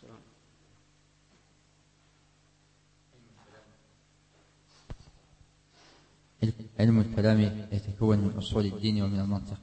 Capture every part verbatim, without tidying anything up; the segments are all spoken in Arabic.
علم الكلام يتكون من أصول الدين ومن المنطق،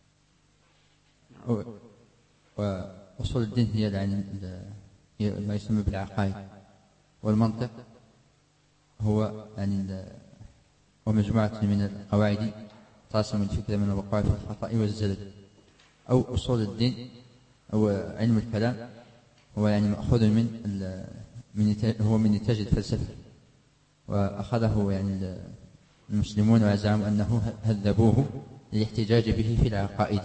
وأصول الدين هي هي ما يسمى بالعقائد، والمنطق هو يعني ومجموعة من القواعد تعصم الفكرة من الوقوع في الخطأ والزلل. أو أصول الدين أو علم الكلام هو يعني مأخوذ من من هو من نتاج الفلسفة، وأخذه يعني المسلمون وزعموا أنه هذبوه للاحتجاج به في العقائد.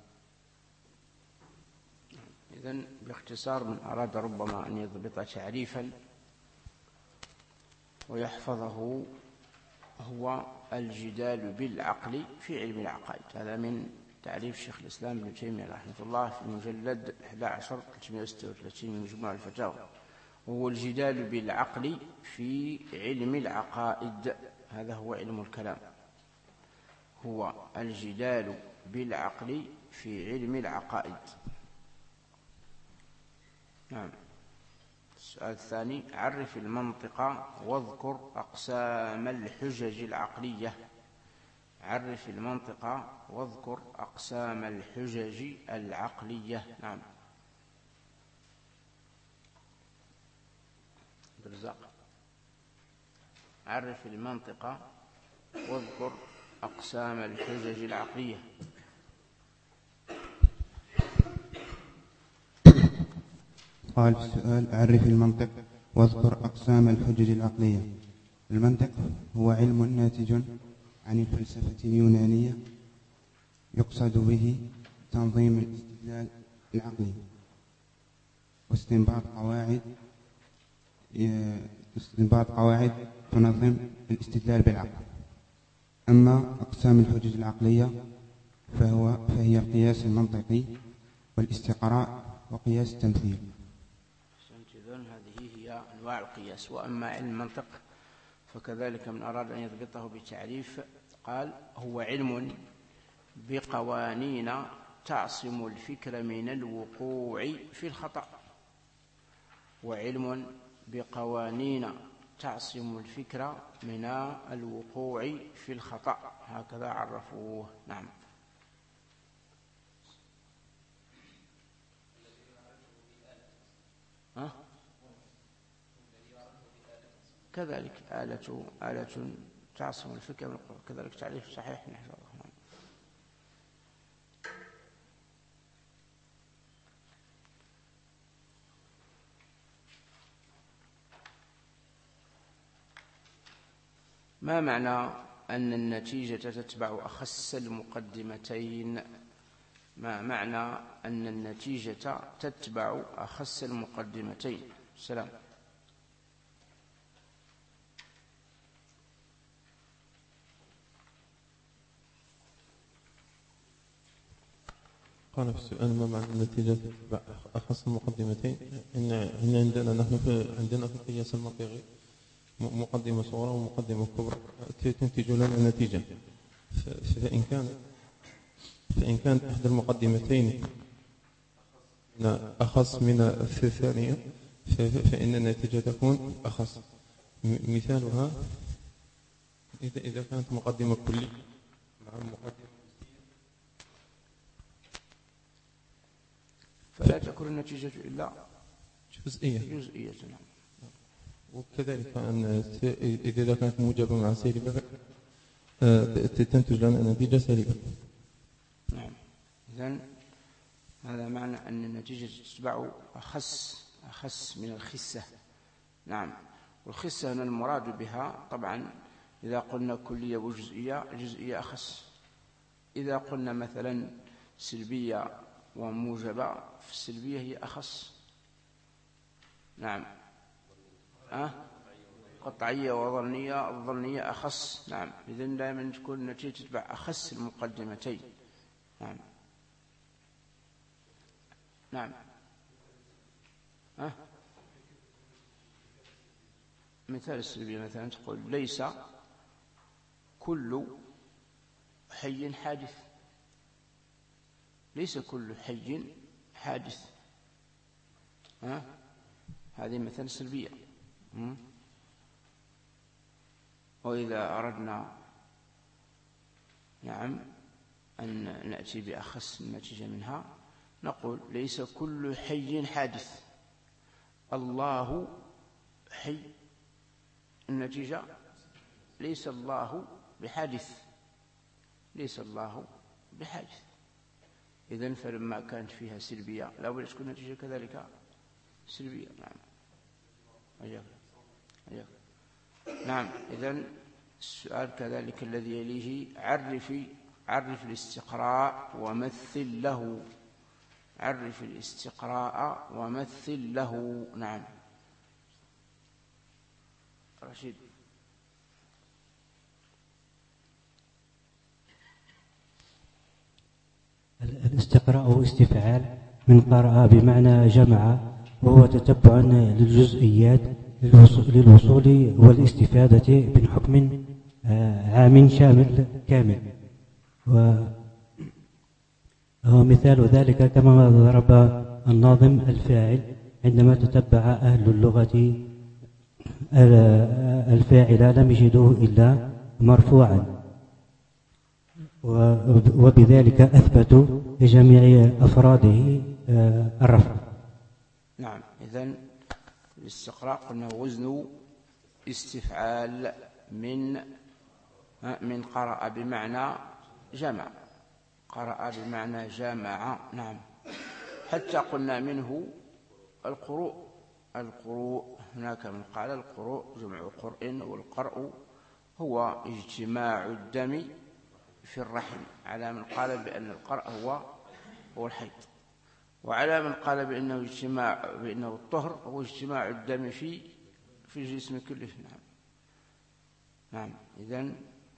إذن باختصار من أراد ربما أن يضبط تعريفا ويحفظه هو الجدال بالعقل في علم العقائد. هذا من تعريف شيخ الإسلام ابن تيمية رحمه الله في المجلد أحد عشر ثلاثمائة وستة وثلاثين من مجموع الفتاوى، وهو الجدال بالعقل في علم العقائد. هذا هو علم الكلام، هو الجدال بالعقل في علم العقائد. نعم. السؤال الثاني: عرف المنطق واذكر أقسام الحجج العقلية. عرف المنطق واذكر أقسام الحجج العقلية. نعم. برزاق. عرف المنطق واذكر أقسام الحجج العقلية. قال في السؤال: عرف المنطق واذكر أقسام الحجج العقلية. المنطق هو علم ناتج عن الفلسفة اليونانية، يقصد به تنظيم الاستدلال العقلي واستنباط قواعد استنباط قواعد تنظم الاستدلال بالعقل. أما أقسام الحجج العقلية فهو فهي القياس المنطقي والاستقراء وقياس التمثيل. هذه هي أنواع القياس. وأما علم المنطق فكذلك من أراد أن يضبطه بتعريف قال: هو علم بقوانين تعصم الفكر من الوقوع في الخطأ. وعلم بقوانين تعصم الفكر من الوقوع في الخطأ، هكذا عرفوه. نعم. ها؟ كذلك آلة آلة تعصم الفكر من الوقوع، كذلك تعريف صحيح نحن الله. ما معنى أن النتيجة تتبع أخس المقدمتين؟ ما معنى أن النتيجة تتبع أخس المقدمتين؟ السلام. قال في السؤال: ما معنى النتيجة تتبع أخص المقدمتين؟ إن عندنا نحن في عندنا في القياس المنطقي مقدمة صغرى ومقدمة كبرى تنتج لنا نتيجة. فإن كان فإن كانت إحدى المقدمتين أخص من الثانية فإن النتيجة تكون أخص. مثالها إذا كانت مقدمة كلية مع مقدمة فلا تكون النتيجة إلا جزئية جزئية. وكذلك أن إذا كانت موجبة مع سالبة تنتج لنا نتيجة سالبة. نعم. إذن هذا معنى أن النتيجة تتبع أخس أخس من الخسة. نعم. والخسة هنا المراد بها طبعا إذا قلنا كلية وجزئية، جزئية أخس. إذا قلنا مثلا سلبية وموجبة، فالسلبية هي أخص. نعم. أه؟ قطعية وظنية، الظنية أخص. نعم. إذن دائما تكون النتيجة تتبع أخس المقدمتين. نعم. نعم. أه؟ مثال السلبية مثلا تقول: ليس كل حي حادث. ليس كل حي حادث. أه؟ هذه مثلا سلبية. وإذا أردنا نعم أن نأتي بأخص النتيجة منها نقول ليس كل حي حادث. الله حي، النتيجة ليس الله بحادث، ليس الله بحادث. إذن فلما كانت فيها سلبية لا بد تكون النتيجة كذلك سلبية. نعم أجاب. أجاب. نعم. إذن السؤال كذلك الذي يليه عرفي عرف الاستقراء ومثل له. عرف الاستقراء ومثل له. نعم رشيد. الاستقراء هو استفعال من قرأ بمعنى جمع، وهو تتبع للجزئيات للوصول والاستفادة من حكم عام شامل كامل. ومثال ذلك كما ضرب الناظم الفاعل عندما تتبع أهل اللغة الفاعل لم يجدوه إلا مرفوعا، وبذلك أثبتوا لجميع أفراده الرفع. نعم. إذن الاستقراء قلنا وزن استفعال من من قرأ بمعنى جمع. قرأ بمعنى جمع. نعم. حتى قلنا منه القروء. القروء هناك من قال القروء جمع قرء، والقرء هو اجتماع الدم في الرحم، على من قال بأن القرء هو هو الحيض، وعلى من قال بأنه اجتماع بأنه الطهر هو اجتماع الدم في في الجسم كله. نعم. نعم. إذن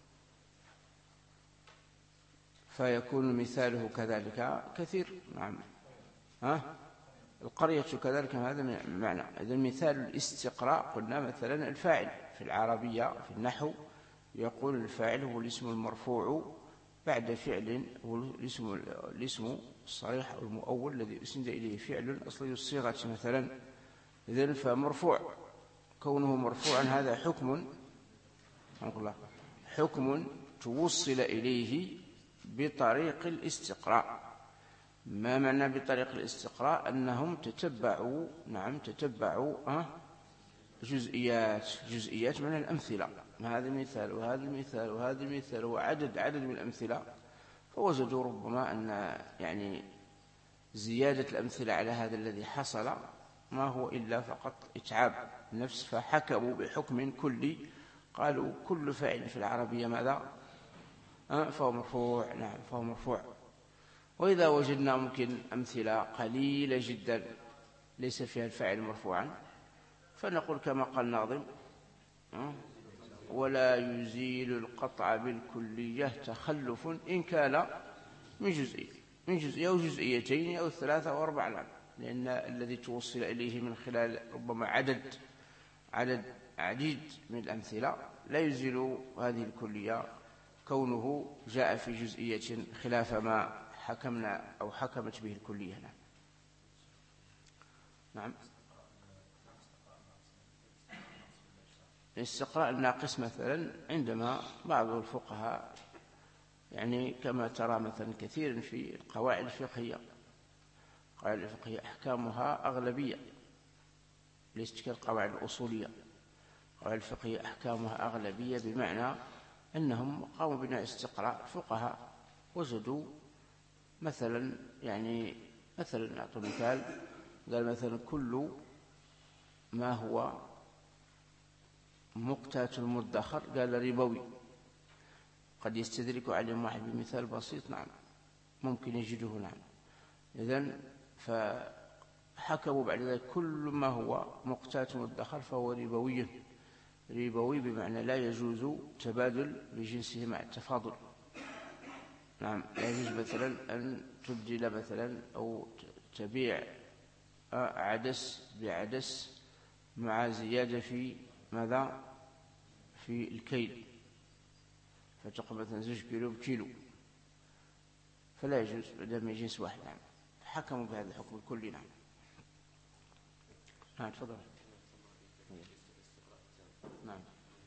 فيكون مثاله كذلك كثير. نعم. ها القرية كذلك هذا من معنى. إذن مثال الاستقراء قلنا مثلا الفاعل في العربية في النحو يقول الفاعل هو الاسم المرفوع بعد فعل، هو الاسم الاسم الصريح أو المؤول الذي أسند إليه فعل أصلي الصيغة مثلا. إذن فمرفوع كونه مرفوعا هذا حكم الله حكم توصل إليه بطريق الاستقراء. ما معنى بطريق الاستقراء؟ أنهم تتبعوا نعم تتبعوا أه جزئيات جزئيات من الأمثلة، هذا المثال وهذا المثال وهذا المثال وعدد عدد من الأمثلة، فوجدوا ربما أن يعني زيادة الأمثلة على هذا الذي حصل ما هو إلا فقط إتعاب النفس، فحكموا بحكم كلي قالوا كل فاعل في العربية ماذا؟ أه فهو مرفوع. نعم فهو مرفوع. وإذا وجدنا ممكن أمثلة قليلة جدا ليس فيها الفاعل مرفوعا فنقول كما قال الناظم أه ولا يزيل القطع بالكلية تخلف إن كان من جزئية من جزئية أو جزئيتين أو ثلاثة أو أربعة. نعم. لأن الذي توصل إليه من خلال ربما عدد عدد عديد من الأمثلة لا يزيل هذه الكلية كونه جاء في جزئية خلاف ما حكمنا أو حكمت به الكلية. نعم. نعم. الاستقراء الناقص مثلا عندما بعض الفقهاء يعني كما ترى مثلا كثيرا في القواعد الفقهية، القواعد الفقهية أحكامها أغلبية ليست كالقواعد الأصولية. القواعد الفقهية أحكامها أغلبية بمعنى أنهم قاموا بناء استقراء. فقهاء وجدوا مثلا يعني مثلا نعطي مثال، قال مثلا كل ما هو مقتات المدخر قال ربوي. قد يستدرك عليهم واحد بمثال بسيط نعم ممكن يجده. نعم. إذن فحكموا بعد ذلك كل ما هو مقتات مدخر فهو ربوي. ربوي بمعنى لا يجوز تبادل بجنسه مع التفاضل. نعم. لا يجوز مثلا أن تبدل مثلا أو تبيع عدس بعدس مع زيادة في ماذا؟ في الكيل، فتقوم مثلا زوج كيلو بكيلو، فلا يجوز بدل من جنس واحد. نعم. حكموا بهذا الحكم الكلي. نعم. نعم تفضل. نعم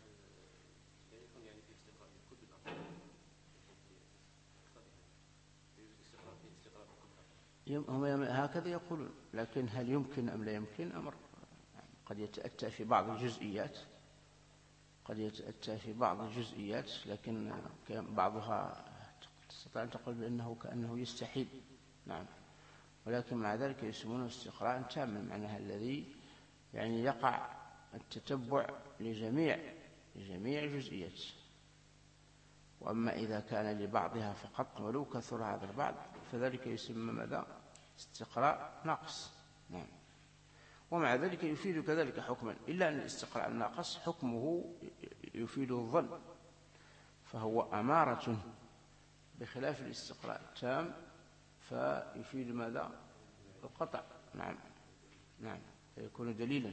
هم هكذا يقولون، لكن هل يمكن أم لا يمكن أمر قد يتأتى في بعض الجزئيات، قد يتأتى في بعض الجزئيات، لكن بعضها تستطيع أن تقول بأنه كأنه يستحيل. نعم، ولكن مع ذلك يسمونه استقراء تاما، معناها الذي يعني يقع التتبع لجميع لجميع الجزئيات. وأما إذا كان لبعضها فقط ولو كثر هذا البعض فذلك يسمى ماذا؟ استقراء ناقص. نعم. ومع ذلك يفيد كذلك حكما، إلا أن الاستقراء الناقص حكمه يفيد الظن، فهو أمارة، بخلاف الاستقراء التام فيفيد ماذا؟ القطع. نعم نعم، فيكون دليلا.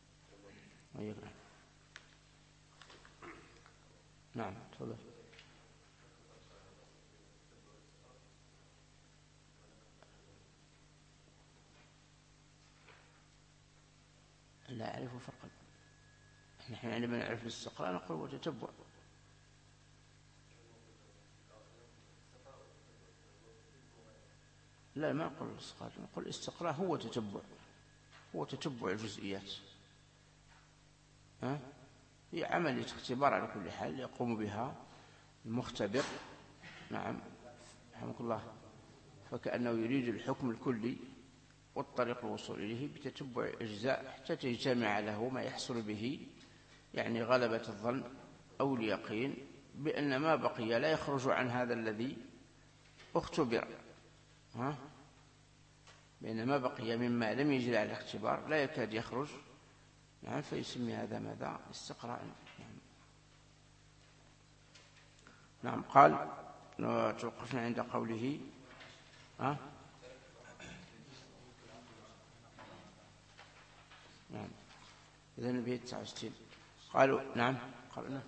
نعم تفضل. لا أعرف فرقا. نحن عندما نعرف الاستقراء نقول وتتبع. لا، ما نقول الاستقراء، نقول الاستقراء هو تتبع، هو تتبع الجزئيات. ها؟ هي عملية اختبار على كل حال يقوم بها المختبر. نعم رحمك الله. فكأنه يريد الحكم الكلي والطريق الوصول إليه بتتبع أجزاء حتى تجتمع له ما يحصل به يعني غلبة الظن أو اليقين بأن ما بقي لا يخرج عن هذا الذي اختبر. ها؟ بأن ما بقي مما لم يجري على الاختبار لا يكاد يخرج. نعم، فيسمي هذا ماذا؟ استقراء. نعم. نعم. قال توقفنا عند قوله ها؟ نعم. إذن البيت تسعة وستين قالوا نعم قالوا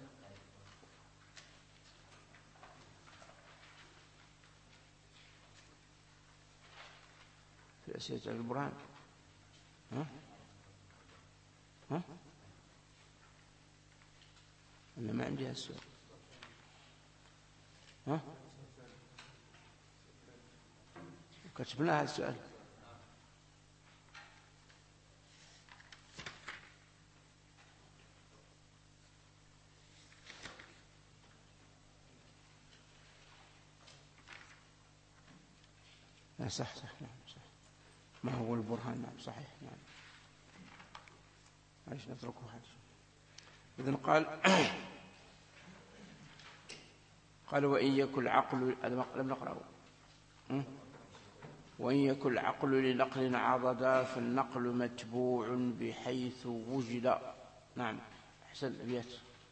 في أسئلة البرهان. ها؟ ها؟ أنا ما عندي هالسؤال. ها؟ كتبنا هذا السؤال. لا صح صح نعم صح. ما هو البرهان؟ نعم صحيح. نعم عايش نتركه هذا. إذن قال قال وإن يكن العقل، لم نقرأه، وإن يكن العقل لنقل عضدا فالنقل متبوع بحيث وجد. نعم أحسن أبيات.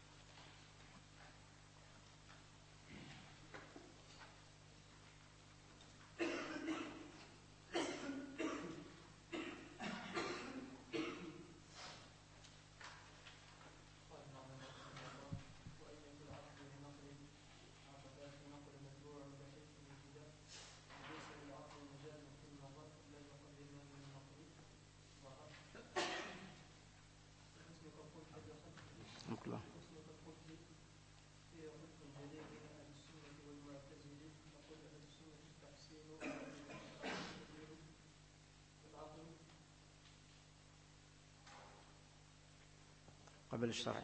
قبل الشرع.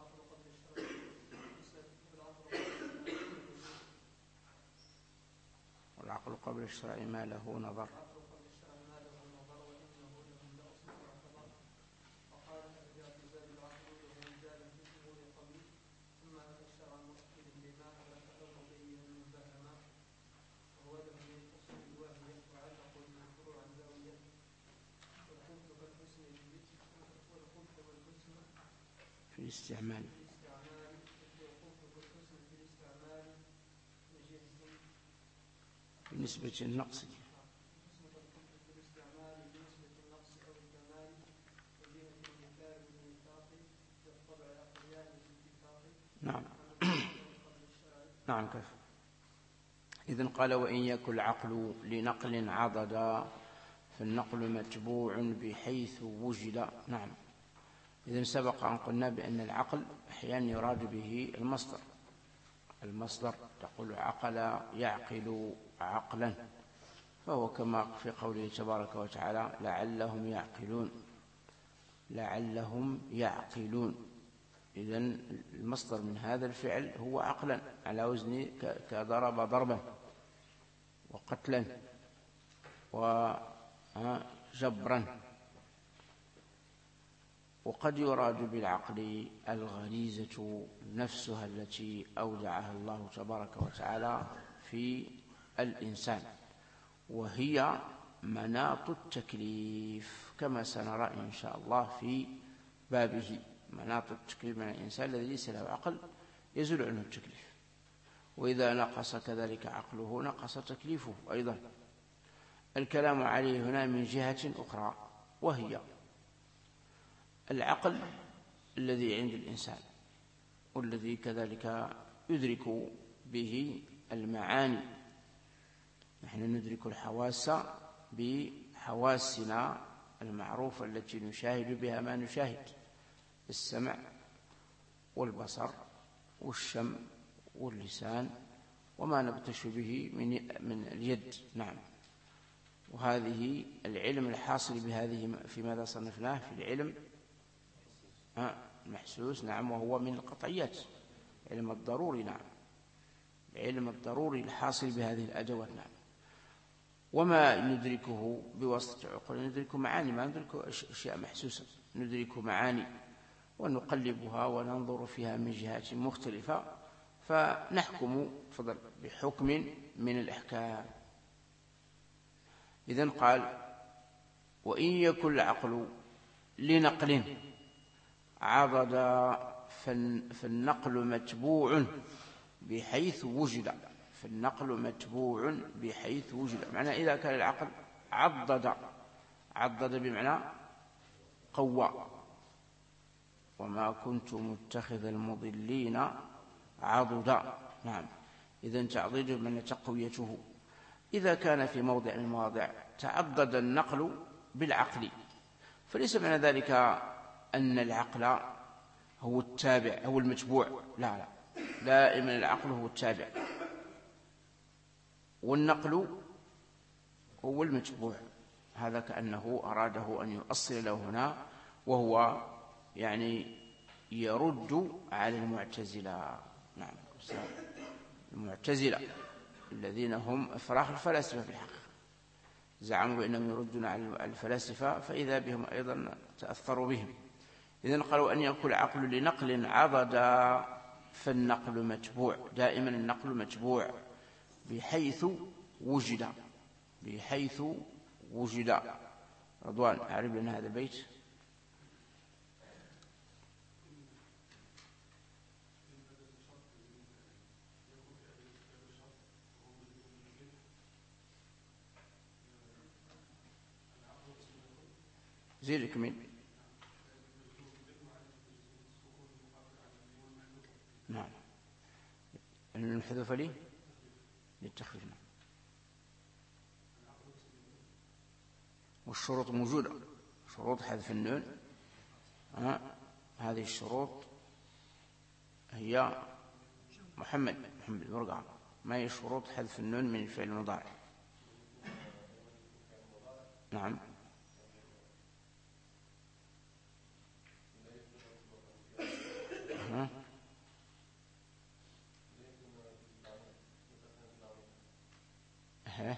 والعقل قبل الشرع ما له نظر. في الاستعمال بالنسبة للنقص. نعم نعم كيف. إذن قال وإن يكن العقل لنقل عضدا فالنقل متبوع بحيث وجد. نعم. إذن سبق أن قلنا بأن العقل أحيانا يراد به المصدر. المصدر تقول عقل يعقل عقلا، فهو كما في قوله تبارك وتعالى لعلهم يعقلون، لعلهم يعقلون. إذن المصدر من هذا الفعل هو عقلا، على وزن كضرب ضربا وقتلا وجبرا. وقد يراد بالعقل الغريزة نفسها التي أودعها الله تبارك وتعالى في الإنسان، وهي مناط التكليف كما سنرى إن شاء الله في بابه. مناط التكليف من الإنسان الذي ليس له عقل يزول عنه التكليف، وإذا نقص كذلك عقله نقص تكليفه أيضا. الكلام عليه هنا من جهة أخرى، وهي العقل الذي عند الإنسان، والذي كذلك يدرك به المعاني. نحن ندرك الحواس بحواسنا المعروفة التي نشاهد بها ما نشاهد: السمع والبصر والشم واللسان وما نبطش به من من اليد. نعم. وهذه العلم الحاصل بهذه في ماذا صنفناه؟ في العلم المحسوس. نعم. وهو من القطعيات، علم الضروري. نعم. العلم الضروري الحاصل بهذه الأدوات. نعم. وما ندركه بواسطة عقول، ندرك معاني، ما ندرك أشياء محسوسة، ندرك معاني ونقلبها وننظر فيها من جهات مختلفة، فنحكم فضل بحكم من الأحكام. إذن قال وإن يكن العقل لنقل عضد فالنقل متبوع بحيث وجد. فالنقل متبوع بحيث وجد، معنى إذا كان العقل عضد، عضد بمعنى قوى. وما كنت متخذ المضلين عضدا. نعم. إذن تعضيد من تقويته. إذا كان في موضع من المواضع تعضد النقل بالعقل، فليس معنى ذلك أن العقل هو التابع هو المتبوع، لا لا، دائما العقل هو التابع والنقل هو المتبوع. هذا كأنه أراده أن يؤصل له هنا، وهو يعني يرد على المعتزلة. نعم. المعتزلة الذين هم أفراخ الفلاسفة في الحقيقة، زعموا بأنهم يردون على الفلاسفة، فإذا بهم أيضا تأثروا بهم. إذن قالوا أن يكون العقل لنقل عضد فالنقل متبوع. دائما النقل متبوع بحيث وجد، بحيث وجد. رضوان أعرب لنا هذا البيت. زيدك من. نعم. المحذوف لي للتخفيف. والشروط موجودة، شروط حذف النون. ها هذه الشروط هي محمد محمد المرقع. ما هي شروط حذف النون من الفعل المضارع؟ نعم. ها ها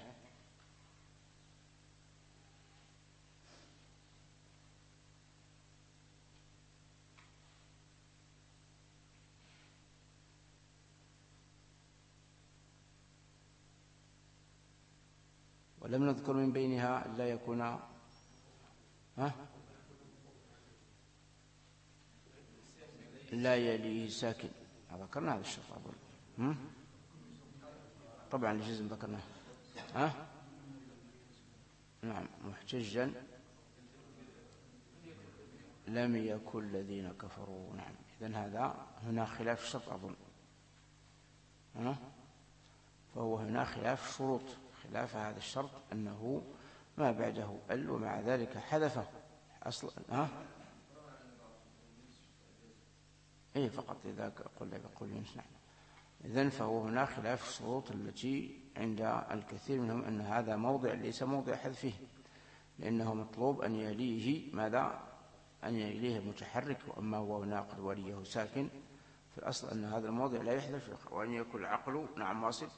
ولم نذكر من بينها لا يكون ها لا يليه ساكن. ذكرنا هذا الشرط أظن. طبعا الجزم ذكرناه. ها نعم. محتجا لم يكن الذين كفروا. نعم. إذن هذا هنا خلاف الشرط أظن. ها فهو هنا خلاف شروط، خلاف هذا الشرط أنه ما بعده ال ومع ذلك حذفه أصلا. ها إيه فقط إذا قلنا بقول ينسى. إذن فهو هنا خلاف الشروط التي عند الكثير منهم أن هذا موضع ليس موضع حذفه، لأنه مطلوب أن يليه ماذا؟ أن يليه متحرك، وأما هو ناقل وليه ساكن في الأصل أن هذا الموضع لا يحذف، وأن يكون العقل. نعم واصل.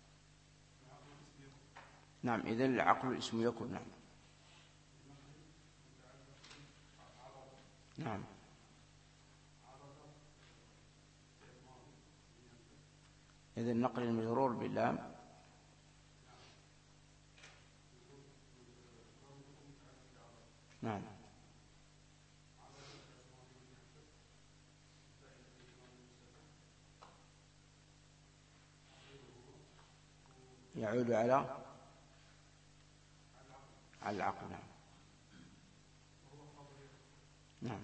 نعم إذن العقل اسم يكون. نعم نعم إذن نقل المجرور باللام. نعم يعود على على العقل. نعم نعم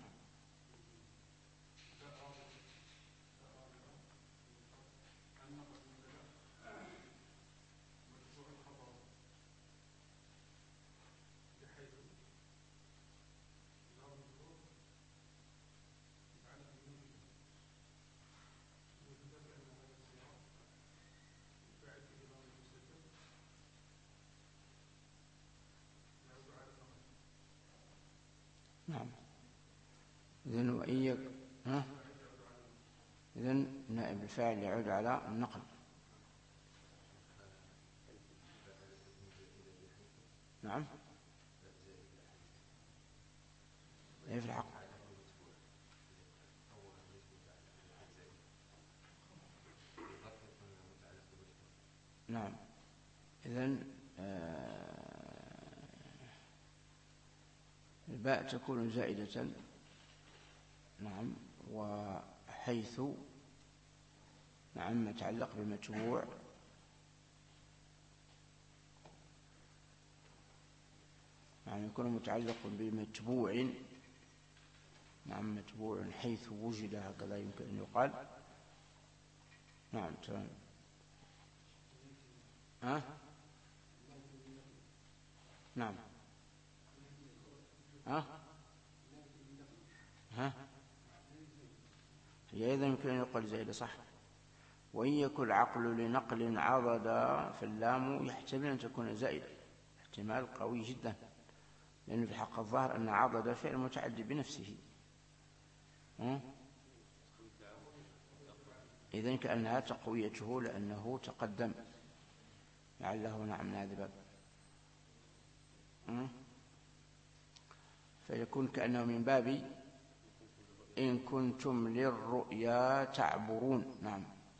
نعم إذن وإياك. ها إذن نائب الفاعل يعود على النقل. نعم إيه في العقل. نعم إذن الباء تكون زائدة. نعم وحيث نعم متعلق بمتبوع. نعم يكون متعلق بمتبوع. نعم متبوع حيث وجد، هكذا يمكن أن يقال. نعم تمام. ها نعم ها ها هي أيضا يمكن أن يقال زائدة صح. وإن يكن العقل لنقل عضد فاللام يحتمل أن تكون زائدة احتمال قوي جدا، لأن في الحق الظاهر أن عضد فعل متعدي بنفسه. إذن كأنها تقويته لأنه تقدم لعله. نعم من هذا الباب فيكون كأنه من باب إن كنتم للرؤيا تعبرون. نعم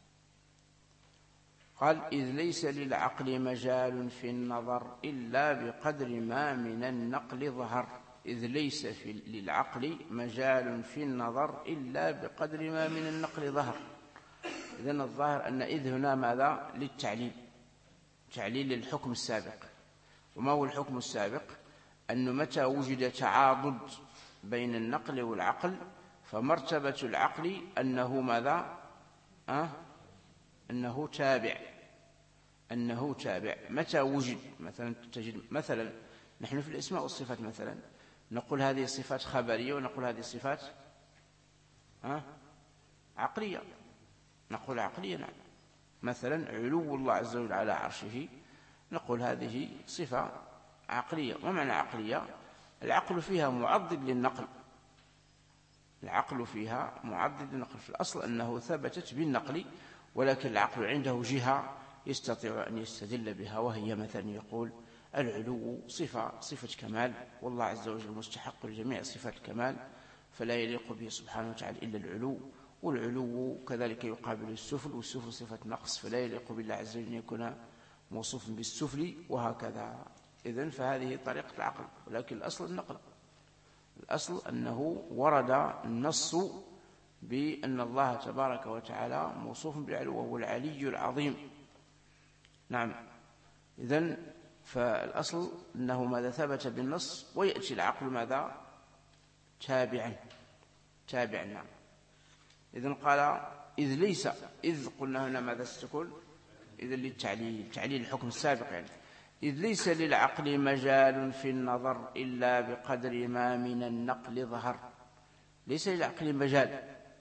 قال إذ ليس للعقل مجال في النظر إلا بقدر ما من النقل ظهر. إذ ليس في للعقل مجال في النظر إلا بقدر ما من النقل ظهر. إذن الظاهر أن إذ هنا ماذا؟ للتعليل، تعليل للحكم السابق. وما هو الحكم السابق؟ أنه متى وجد تعاضد بين النقل والعقل فمرتبة العقل أنه ماذا؟ أه؟ أنه تابع. أنه تابع متى وجد. مثلا تجد مثلا نحن في الأسماء والصفات مثلا نقول هذه صفات خبرية ونقول هذه صفات أه؟ عقلية. نقول عقلية. نعم مثلا علو الله عز وجل على عرشه نقول هذه صفة عقلية. وما معنى عقلية؟ العقل فيها معضد للنقل. العقل فيها معضد للنقل. في الأصل أنه ثبتت بالنقل، ولكن العقل عنده جهة يستطيع أن يستدل بها، وهي مثلا يقول العلو صفة صفة كمال، والله عز وجل مستحق لجميع صفات كمال، فلا يليق به سبحانه وتعالى إلا العلو. والعلو كذلك يقابل السفل، والسفل صفة نقص، فلا يليق بالله عز وجل أن يكون موصوف بالسفل، وهكذا. إذن فهذه طريقة العقل، ولكن الأصل النقل. الأصل أنه ورد النص بأن الله تبارك وتعالى موصوف بالعلو وهو العلي العظيم. نعم إذن فالأصل أنه ماذا؟ ثبت بالنص، ويأتي العقل ماذا؟ تابعا تابعا. نعم إذن قال إذ ليس. إذ قلنا هنا ماذا ستكون؟ إذن للتعليل، تعليل الحكم السابق يعني. إذ ليس للعقل مجال في النظر إلا بقدر ما من النقل ظهر. ليس للعقل مجال،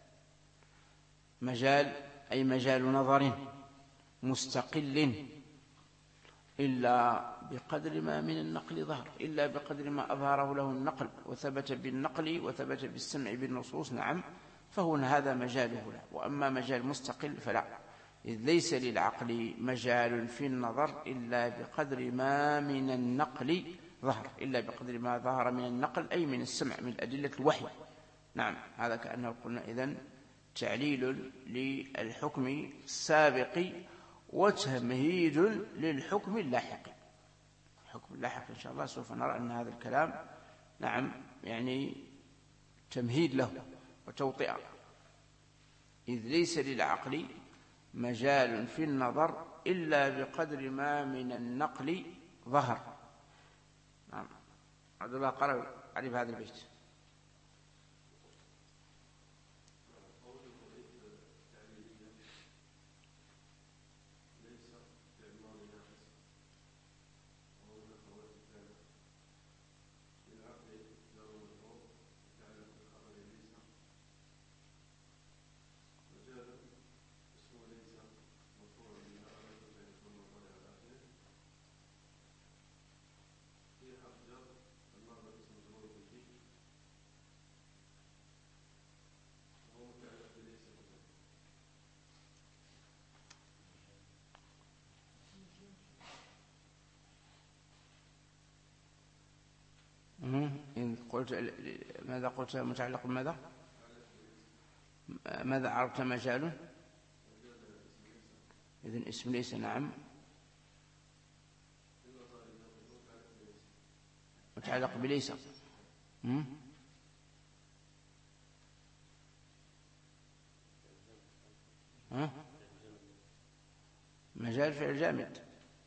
مجال أي مجال نظر مستقل، إلا بقدر ما من النقل ظهر، إلا بقدر ما أظهره له النقل وثبت بالنقل وثبت بالسمع بالنصوص. نعم، فهنا هذا مجاله له. وأما مجال مستقل فلا. إذ ليس للعقل مجال في النظر إلا بقدر ما من النقل ظهر، إلا بقدر ما ظهر من النقل أي من السمع، من أدلة الوحي. نعم، هذا كأنه قلنا إذن تعليل للحكم السابق وتمهيد للحكم اللاحق. الحكم اللاحق إن شاء الله سوف نرى أن هذا الكلام نعم يعني تمهيد له وتوطئة. إذ ليس للعقل مجال في النظر إلا بقدر ما من النقل ظهر. نعم، عبد الله قرأ عليه هذا البيت. إن قلت ماذا قلت متعلق بماذا؟ ماذا عرفت مجال؟ إذن اسم ليس. نعم، متعلق بليس. ها؟ مجال فعل جامد،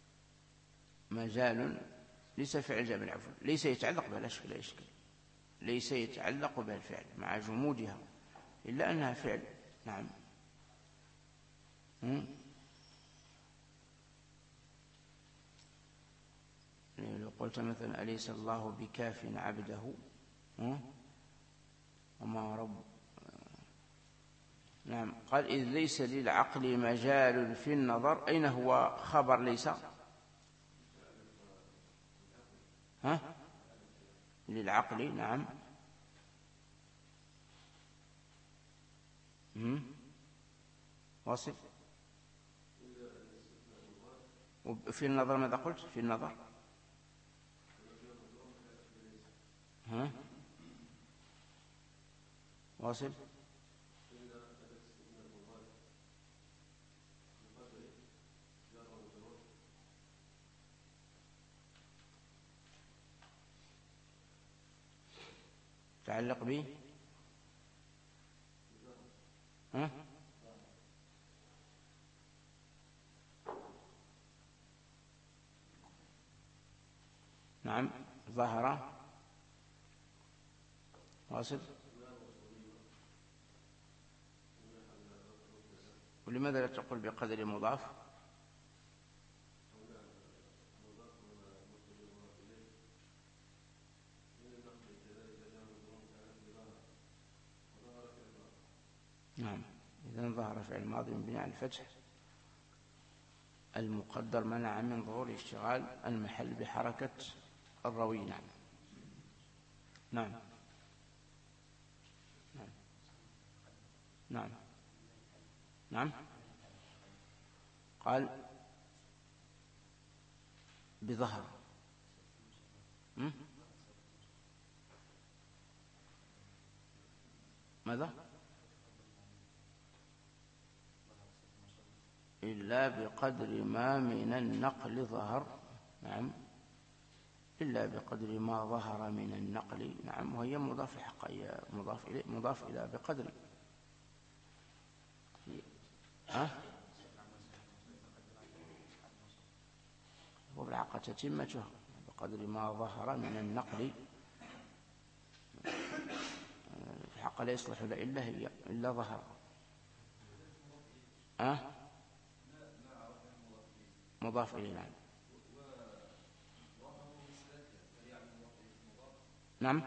مجال ليس فعل جامد، عفوا ليس يتعلق بها، لا شك لا إشكال، ليس يتعلق بها الفعل مع جمودها إلا أنها فعل. نعم. لو قلت مثلا أليس الله بكاف عبده وما رب. نعم، قال إذ ليس للعقل مجال في النظر. أين هو خبر ليس؟ ها؟ للعقل. نعم. واصف. في النظر ماذا قلت؟ في النظر ها؟ واصف. تعلق به ها؟ نعم، ظهر. واصل. ولماذا لا تقول بقدر مضاف؟ نعم، إذن ظهر فعل الماضي مبني على الفتح المقدر منع من ظهور اشتغال المحل بحركة الروي. نعم. نعم. نعم. نعم. نعم. قال بظهر. ماذا؟ إلا بقدر ما من النقل ظهر. نعم، إلا بقدر ما ظهر من النقل. نعم، وهي مضاف الحق، هي مضاف إليه، مضاف إلى بقدر. ها؟ وبالحق تتمته بقدر ما ظهر من النقل. الحق لا يصلح إلا هي، إلا ظهر. ها؟ مضاف إليه. نعم. نعم،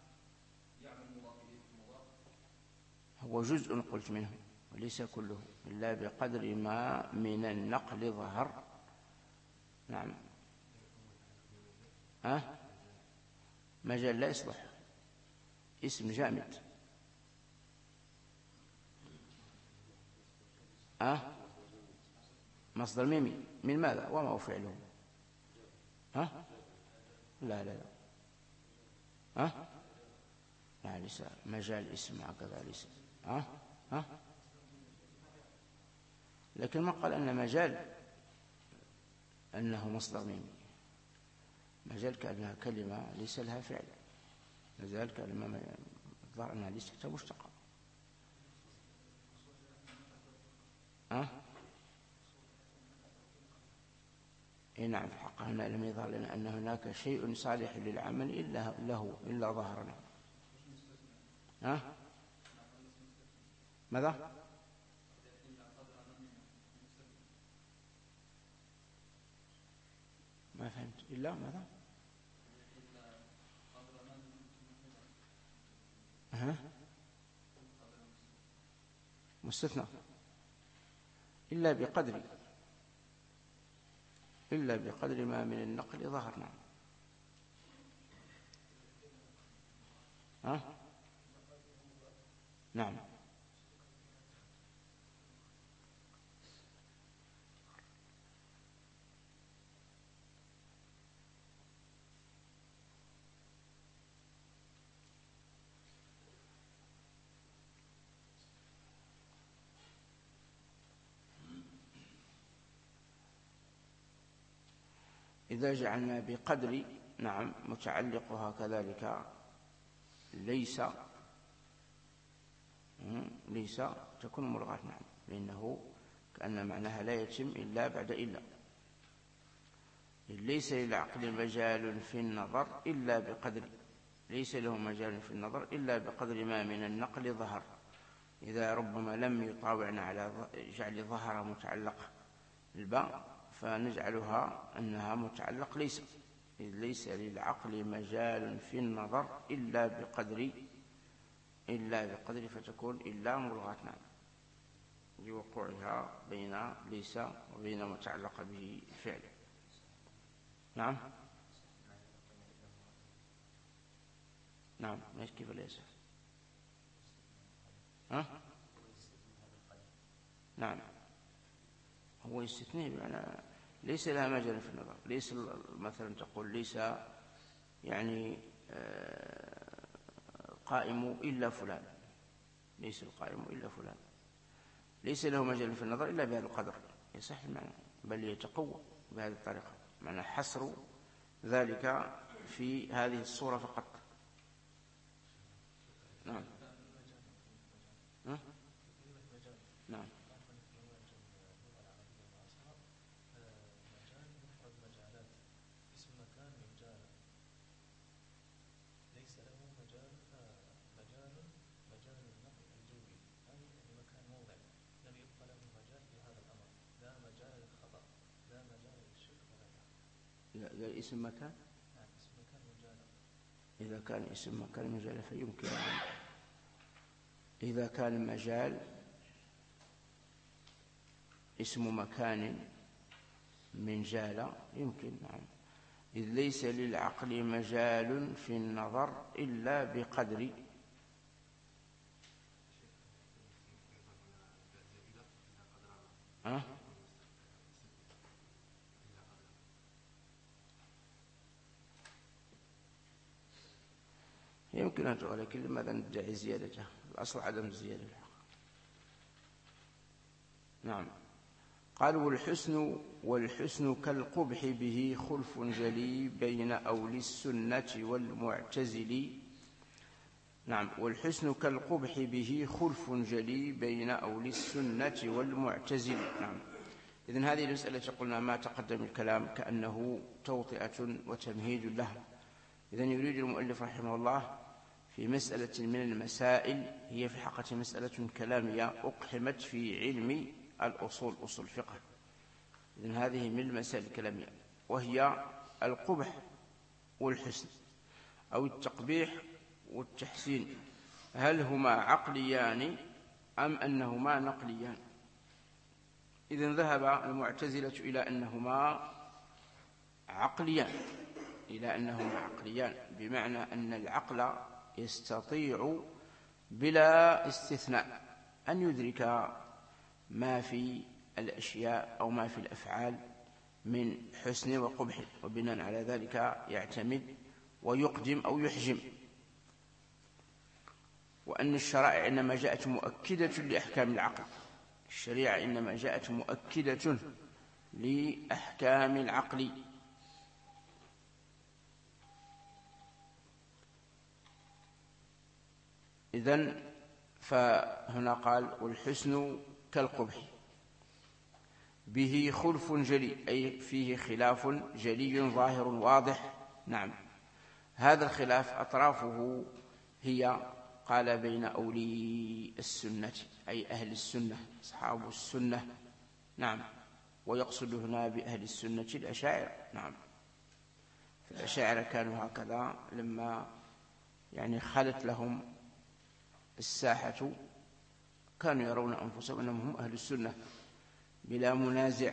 هو جزء قلت منه وليس كله، إلا بقدر ما من النقل ظهر. نعم. ها؟ مجال لا يصلح، اسم جامد. ها؟ مصدر ميمي من ماذا وما هو فعله؟ ها؟ لا لا لا. ها؟ لا ليس مجال اسم هكذا ليس. ها؟ ها؟ لكن ما قال أن مجال أنه مصدر ميمي. مجال كأنها كلمة ليس لها فعل، مجال كلمة الظاهر أنها ليست مشتقة. ها؟ إيه نعم، في الحق هنا لم يظهر لنا أن هناك شيء صالح للعمل إلا له إلا ظهرنا. ها؟ ماذا؟ ما فهمت. إلا ماذا؟ ها؟ مستثنى. إلا بقدر إلا بقدر ما من النقل ظهرنا. ها؟ نعم. إذا جعلنا بقدر نعم متعلقها كذلك ليس ليس تكون ملغاة. نعم، لأنه كأن معناها لا يتم إلا بعد إلا. ليس للعقل مجال في النظر إلا بقدر ليس له مجال في النظر إلا بقدر ما من النقل ظهر. إذا ربما لم يطاوعنا على جعل ظهر متعلق الباء فنجعلها أنها متعلق ليس، إذ ليس للعقل مجال في النظر إلا بقدر إلا بقدر فتكون إلا ملغاة. نعم، لوقوعها بين ليس وبين متعلق به فعل. نعم. نعم، ماذا كيف ليس؟ ها؟ نعم، هو استثناء بمعنى ليس لها مجال في النظر. ليس مثلا تقول ليس يعني قائم إلا فلان، ليس القائم إلا فلان، ليس له مجال في النظر إلا بهذا القدر. يصح المعنى، بل يتقوى بهذه الطريقة، معنى حصر ذلك في هذه الصورة فقط. نعم. ها؟ نعم. إذا اسم مكان إذا كان اسم مكان مجال فيمكن. إذا كان المجال اسم مكان من جال يمكن. نعم، إذ ليس للعقل مجال في النظر إلا بقدر. ها؟ يمكن أن تقول، لكن لماذا ندعي زيادته؟ الأصل عدم الزيادة الحق. نعم. قال والحسن والحسن كالقبح به خلف جلي بين أولي السنة والمعتزل. نعم، والحسن كالقبح به خلف جلي بين أولي السنة والمعتزل. نعم. إذن هذه المسألة قلنا ما تقدم الكلام كأنه توطئة وتمهيد له. إذن يريد المؤلف رحمه الله في مسألة من المسائل هي في حقيقة مسألة كلامية أقحمت في علم الأصول أصول الفقه. إذن هذه من المسائل الكلامية، وهي القبح والحسن. أو التقبيح والتحسين هل هما عقليان أم أنهما نقليان؟ إذن ذهب المعتزلة إلى أنهما عقليان إلى أنهما عقليان بمعنى أن العقل يستطيع بلا استثناء أن يدرك ما في الأشياء أو ما في الأفعال من حسن وقبح، وبناء على ذلك يعتمد ويقدم أو يحجم، وأن الشرائع إنما جاءت مؤكدة لأحكام العقل. الشريعة إنما جاءت مؤكدة لأحكام العقل. إذن فهنا قال والحسن كالقبح به خلف جلي، أي فيه خلاف جلي ظاهر واضح. نعم، هذا الخلاف أطرافه هي قال بين أولي السنة أي أهل السنة أصحاب السنة. نعم، ويقصد هنا بأهل السنة الأشاعرة. نعم، فالأشاعرة كانوا هكذا لما يعني خلت لهم الساحة كانوا يرون أنفسهم أنهم هم أهل السنة بلا منازع،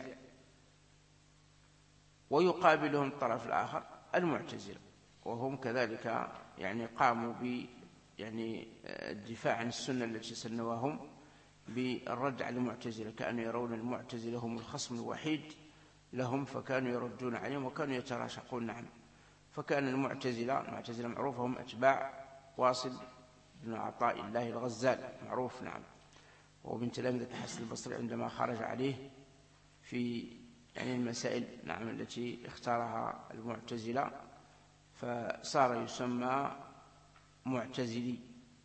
ويقابلهم الطرف الآخر المعتزلة، وهم كذلك يعني قاموا ب يعني الدفاع عن السنة التي سنواهم بالرد على المعتزلة، كانوا يرون المعتزلة هم الخصم الوحيد لهم، فكانوا يردون عليهم وكانوا يتراشقون. نعم، فكان المعتزلة المعتزلة معروفة هم أتباع واصل بن عطاء الله الغزال معروف. نعم، ومن تلامذة الحسن البصري عندما خرج عليه في يعني المسائل نعم التي اختارها المعتزلة، فصار يسمى معتزلي،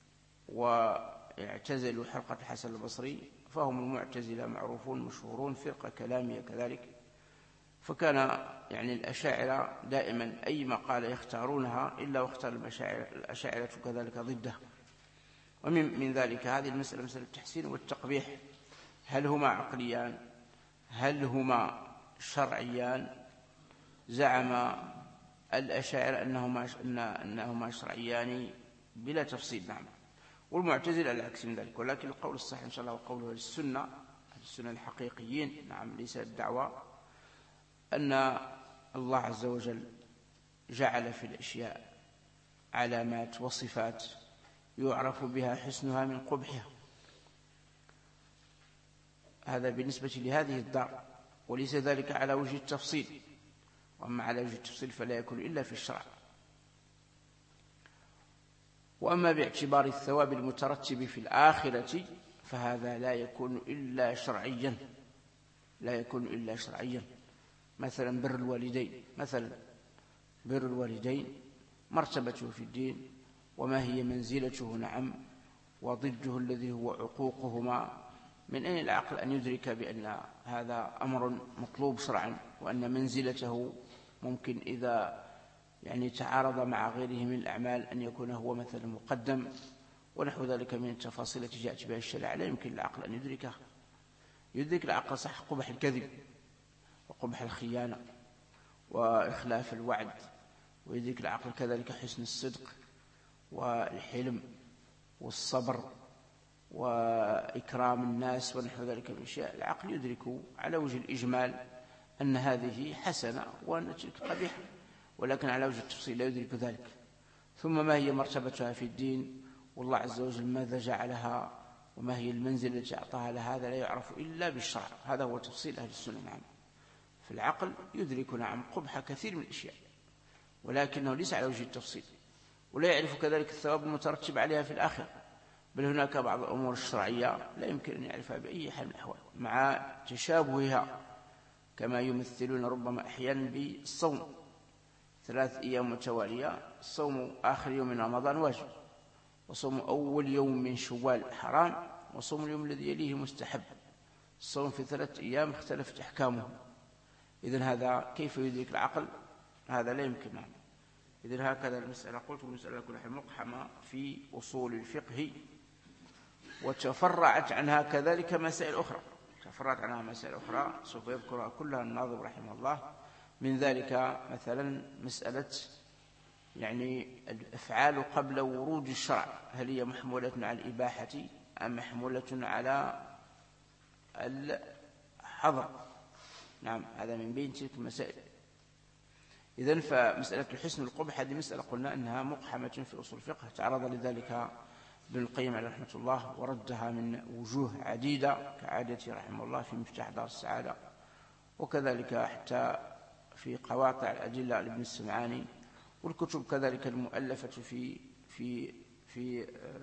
ويعتزلوا حلقة الحسن البصري، فهم المعتزلة معروفون مشهورون، فرقة كلامية كذلك. فكان يعني الأشاعرة دائما أي مقالة يختارونها إلا واختار الأشاعرة كذلك ضده. ومن من ذلك هذه المسألة، مسألة التحسين والتقبيح، هل هما عقليان هل هما شرعيان؟ زعم الأشاعرة أنهما, أنهما شرعيان بلا تفصيل. نعم، والمعتزلة العكس من ذلك، ولكن القول الصحيح إن شاء الله وقوله للسنة السنة الحقيقيين. نعم، ليس الدعوة أن الله عز وجل جعل في الأشياء علامات وصفات يعرف بها حسنها من قبحها، هذا بالنسبة لهذه الدار، وليس ذلك على وجه التفصيل، وأما على وجه التفصيل فلا يكون إلا في الشرع. وأما باعتبار الثواب المترتب في الآخرة فهذا لا يكون إلا شرعيا، لا يكون إلا شرعيا. مثلا بر الوالدين، مثلا بر الوالدين مرتبته في الدين وما هي منزلته. نعم، وضده الذي هو عقوقهما. من أين العقل أن يدرك بأن هذا أمر مطلوب شرعا، وأن منزلته ممكن إذا يعني تعارض مع غيره من الأعمال أن يكون هو مثلا مقدم، ونحو ذلك من التفاصيل التي جاءت بها الشريعة لا يمكن العقل أن يدركها. يدرك العقل صح قبح الكذب وقبح الخيانة وإخلاف الوعد، ويدرك العقل كذلك حسن الصدق والحلم والصبر وإكرام الناس ونحو ذلك من الأشياء. العقل يدرك على وجه الإجمال أن هذه حسنة وأن تلك قبيحة، ولكن على وجه التفصيل لا يدرك ذلك. ثم ما هي مرتبتها في الدين، والله عز وجل ماذا جعلها، وما هي المنزلة التي أعطاها لها، هذا لا يعرف إلا بالشرع. هذا هو تفصيل أهل السنة. نعم، في العقل يدرك نعم قبح كثير من الأشياء، ولكنه ليس على وجه التفصيل، ولا يعرف كذلك الثواب المترتب عليها في الآخرة. بل هناك بعض الأمور الشرعية لا يمكن أن يعرفها بأي حال من الأحوال مع تشابهها، كما يمثلون ربما أحيانا بالصوم ثلاث أيام متوالية، صوم آخر يوم من رمضان واجب، وصوم أول يوم من شوال حرام، وصوم اليوم الذي يليه مستحب. الصوم في ثلاث أيام اختلفت أحكامه. إذن هذا كيف يدرك العقل؟ هذا لا يمكن. نعم، إذن هكذا المسألة. قلت المسألة كلها مقحمة في أصول الفقه، وتفرعت عنها كذلك مسائل أخرى، تفرعت عنها مسائل أخرى سوف يذكرها كلها الناظم رحمه الله. من ذلك مثلا مسألة يعني الأفعال قبل ورود الشرع هل هي محمولة على الإباحة أم محمولة على الحظر؟ نعم، هذا من بين تلك المسائل. إذن فمسألة الحسن والقبح هذه مسألة قلنا أنها مقحمة في أصول الفقه، تعرض لذلك ابن القيم عليه رحمة الله وردها من وجوه عديدة كعادته رحمه الله في مفتاح دار السعادة، وكذلك حتى في قواطع الأدلة لابن السمعاني، والكتب كذلك المؤلفة في في في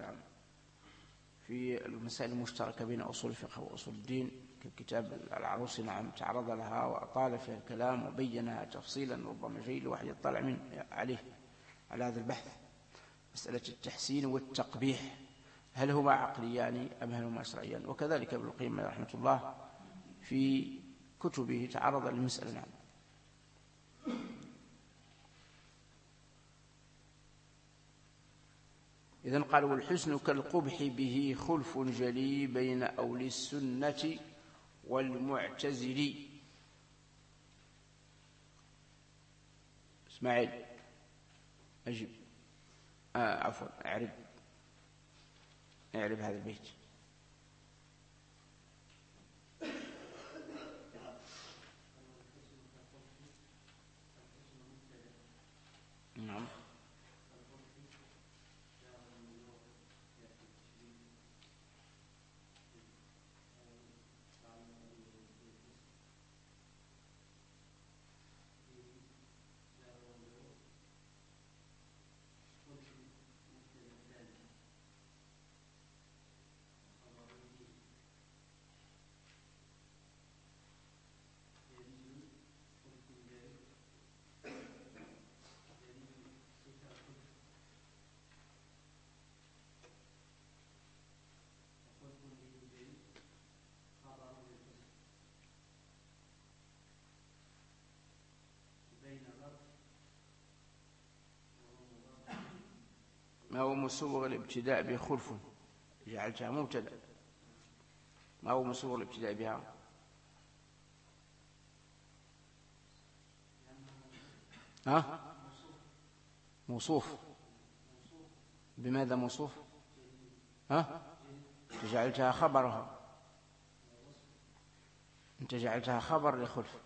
في المسائل المشتركة بين أصول الفقه وأصول الدين ككتاب العروسي. نعم، تعرض لها وأطال فيها الكلام وبينها تفصيلا ربما جيد الواحد يطلع من عليه على هذا البحث. مسألة التحسين والتقبيح هل هما عقليان أم هل هما شرعيان؟ وكذلك ابن القيم رحمه الله في كتبه تعرض للمسألة. نعم. إذن قال والحسن كالقبح به خلف جلي بين أولي السنة والمعتزلي. اسماعيل أجب. آه عفوا أعرب أعرب هذا البيت. نعم. ما هو مسوغ الابتداء بخلف؟ جعلتها مبتدأ. ما هو مسوغ الابتداء بها؟ ها؟ موصوف. بماذا موصوف؟ ها؟ أنت جعلتها خبرها، أنت جعلتها خبر لخلف.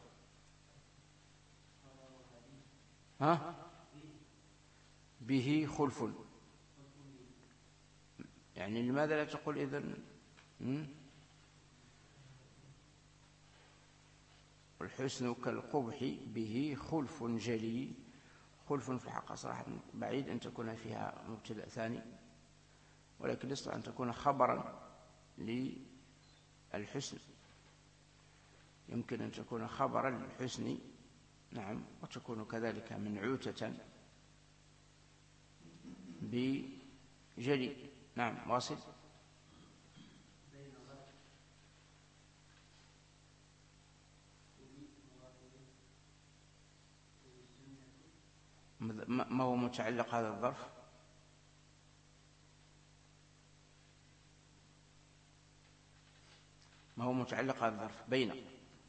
ها؟ به خلف، يعني لماذا لا تقول إذن الحسن كالقبح به خلف جلي؟ خلف في الحق صراحة بعيد أن تكون فيها مبتدأ ثاني، ولكن يستطيع أن تكون خبرا للحسن، يمكن أن تكون خبرا للحسن. نعم، وتكون كذلك منعوتة بجلي. نعم، واصل. ما هو متعلق هذا الظرف؟ ما هو متعلق هذا الظرف؟ بين.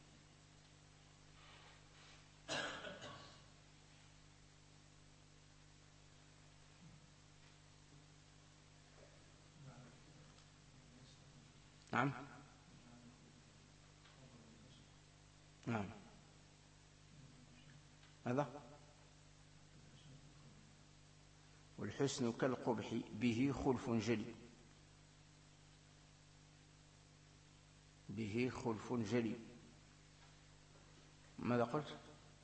نعم نعم هذا والحسن كالقبح به خلف جلي. به خلف جلي ماذا قلت؟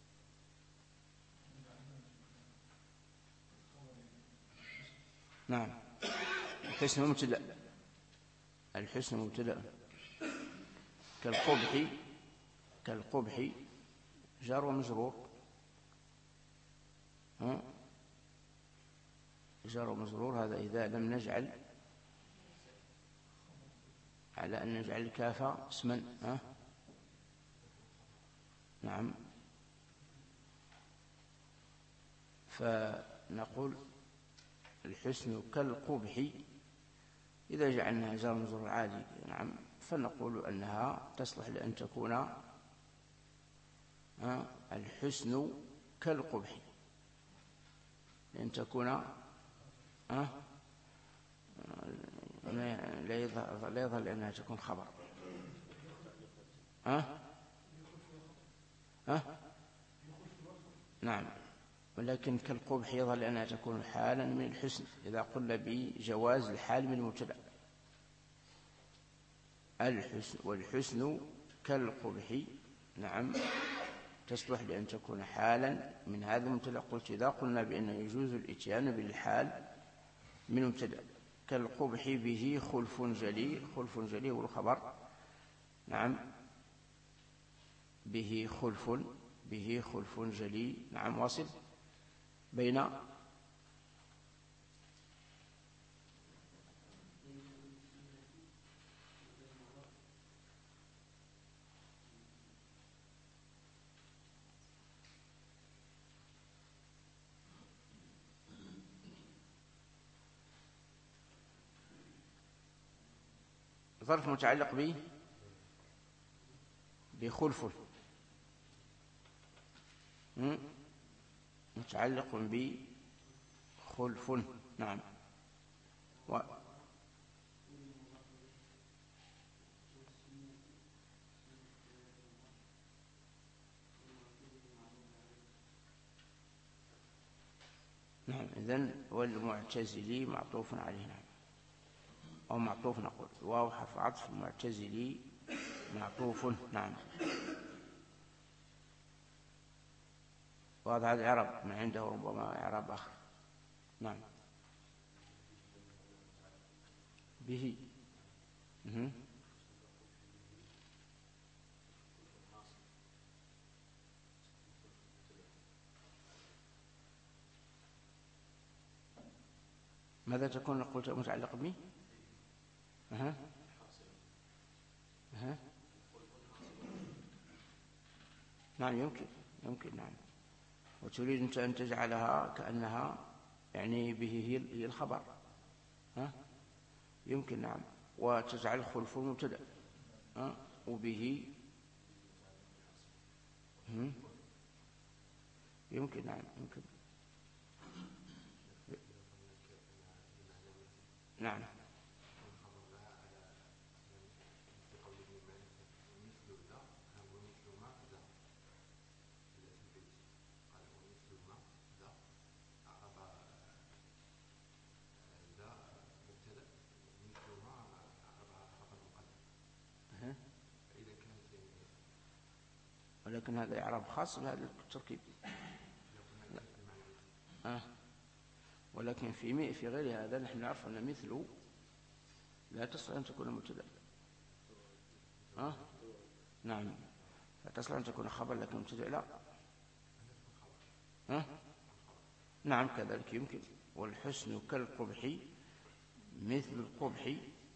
نعم، الحسن مبتدأ. الحسن مبتدأ. كالقبح كالقبح جار ومجرور. ها؟ جار ومجرور، هذا إذا لم نجعل على أن نجعل الكافة اسما. ها؟ نعم، فنقول الحسن كالقبح إذا جعلناها جار ومجرور عادي. نعم، فنقول أنها تصلح لأن تكون الحسن كالقبح. لأن تكون أه؟ لا يظهر لا يظهر لأنها تكون خبر. أه؟ أه؟ نعم، ولكن كالقبح يظهر لأنها تكون حالا من الحسن إذا قلنا بجواز الحال من المبتدأ. الحسن والحسن كالقبح نعم تصلح لأن تكون حالا من هذا المبتدأ. قلت إذا قلنا بأنه يجوز الإتيان بالحال من مبتدأ كالقبح به خلف جلي، خلف جلي هو الخبر نعم، به خلف، به خلف جلي نعم واصل بين ظرف متعلق به بخلف متعلق بخلف نعم و... نعم إذن والمعتزلي معطوف عليه نعم أو معطوف نقول واو حرف عطف المعتزلي معطوف نعم. وهذا العرب ما عنده ربما إعراب آخر نعم به مه. ماذا تكون قلت متعلق به؟ أه. أه. نعم يمكن يمكن نعم. وتريد أنت أن تجعلها كأنها يعني به هي الخبر ها يمكن نعم، وتجعل خلف المبتدأ ها وبه يمكن نعم يمكن نعم ولكن هذا إعراب خاص بهذا التركيب آه. ولكن في في غير هذا نحن نعرف أن مثل لا تصل أن تكون مبتدأ آه. نعم لا تصل أن تكون خبر لكن مبتدأ لا آه. نعم كذلك يمكن. والحسن كالقبح مثل القبح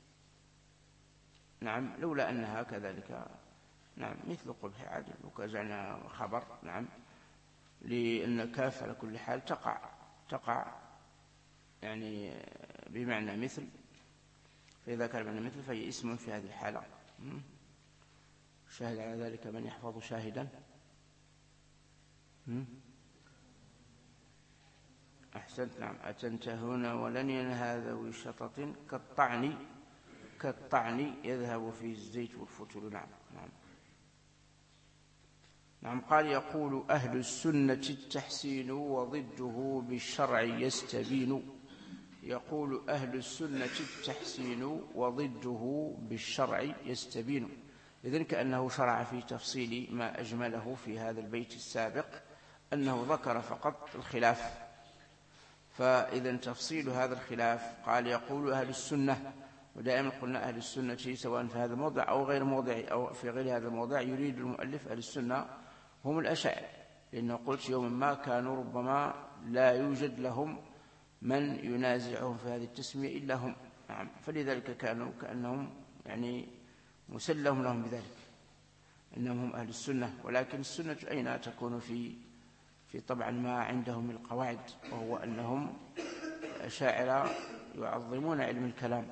نعم لولا أنها كذلك نعم مثل قبح عادل وكجعلنا خبر نعم لأن كاف على كل حال تقع تقع يعني بمعنى مثل، فإذا كان بمعنى مثل فهي اسم في هذه الحالة. شاهد على ذلك من يحفظ شاهدا أحسنت نعم. أتنتهون ولن ينهى ذوي شطط كالطعن، كالطعن يذهب في الزيت والفتل نعم نعم نعم. قال يقول أهل السنة التحسين وضده بالشرع يستبين. يقول أهل السنة التحسين وضده بالشرع يستبين. إذن كأنه شرع في تفصيل ما أجمله في هذا البيت السابق أنه ذكر فقط الخلاف، فإذا تفصيل هذا الخلاف قال يقول أهل السنة، ودائما قلنا أهل السنة سواء في هذا الموضع أو غير موضع أو في غير هذا الموضع يريد المؤلف أهل السنة هم الأشاعرة، لأنه قلت يوما ما كانوا ربما لا يوجد لهم من ينازعهم في هذه التسمية إلا هم نعم، فلذلك كانوا كأنهم يعني مسلم لهم بذلك إنهم هم أهل السنة. ولكن السنة أين تكون في في طبعا ما عندهم من القواعد، وهو أنهم الأشاعرة يعظمون علم الكلام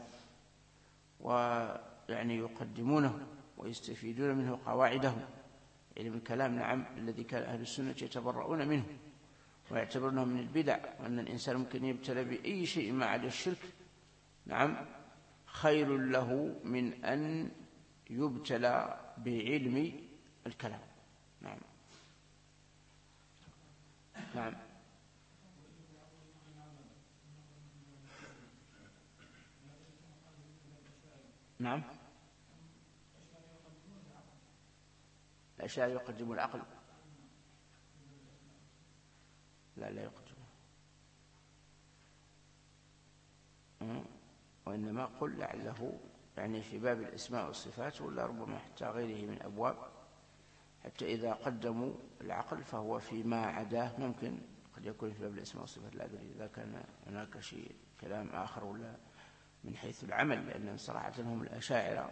ويعني يقدمونه ويستفيدون منه قواعده علم الكلام نعم الذي كان أهل السنة يتبرؤون منه، ويعتبرونه من البدع، وأن الإنسان ممكن يبتلى بأي شيء ما عدا الشرك، نعم، خير له من أن يبتلى بعلم الكلام. نعم نعم نعم الأشاعرة يقدمون العقل؟ لا لا يقدمون، وإنما قل لعله يعني في باب الأسماء والصفات، ولا ربما حتى غيره من أبواب، حتى إذا قدموا العقل فهو فيما عداه ممكن قد يكون في باب الأسماء والصفات، لا أدري إذا كان هناك شيء كلام آخر ولا من حيث العمل، لأن صراحة هم الأشاعرة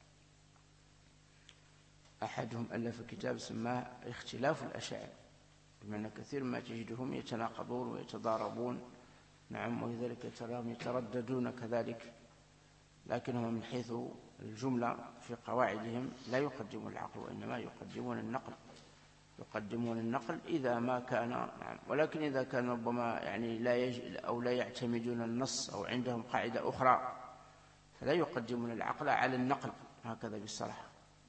أحدهم ألف كتاب سماه اختلاف الأشاعرة، بمعنى كثير ما تجدهم يتناقضون ويتضاربون، نعم، ولذلك تراهم يترددون كذلك، لكنهم من حيث الجملة في قواعدهم لا يقدمون العقل، وإنما يقدمون النقل، يقدمون النقل إذا ما كان، نعم، ولكن إذا كان ربما يعني لا يج... أو لا يعتمدون النص أو عندهم قاعدة أخرى فلا يقدمون العقل على النقل، هكذا بالصراحة.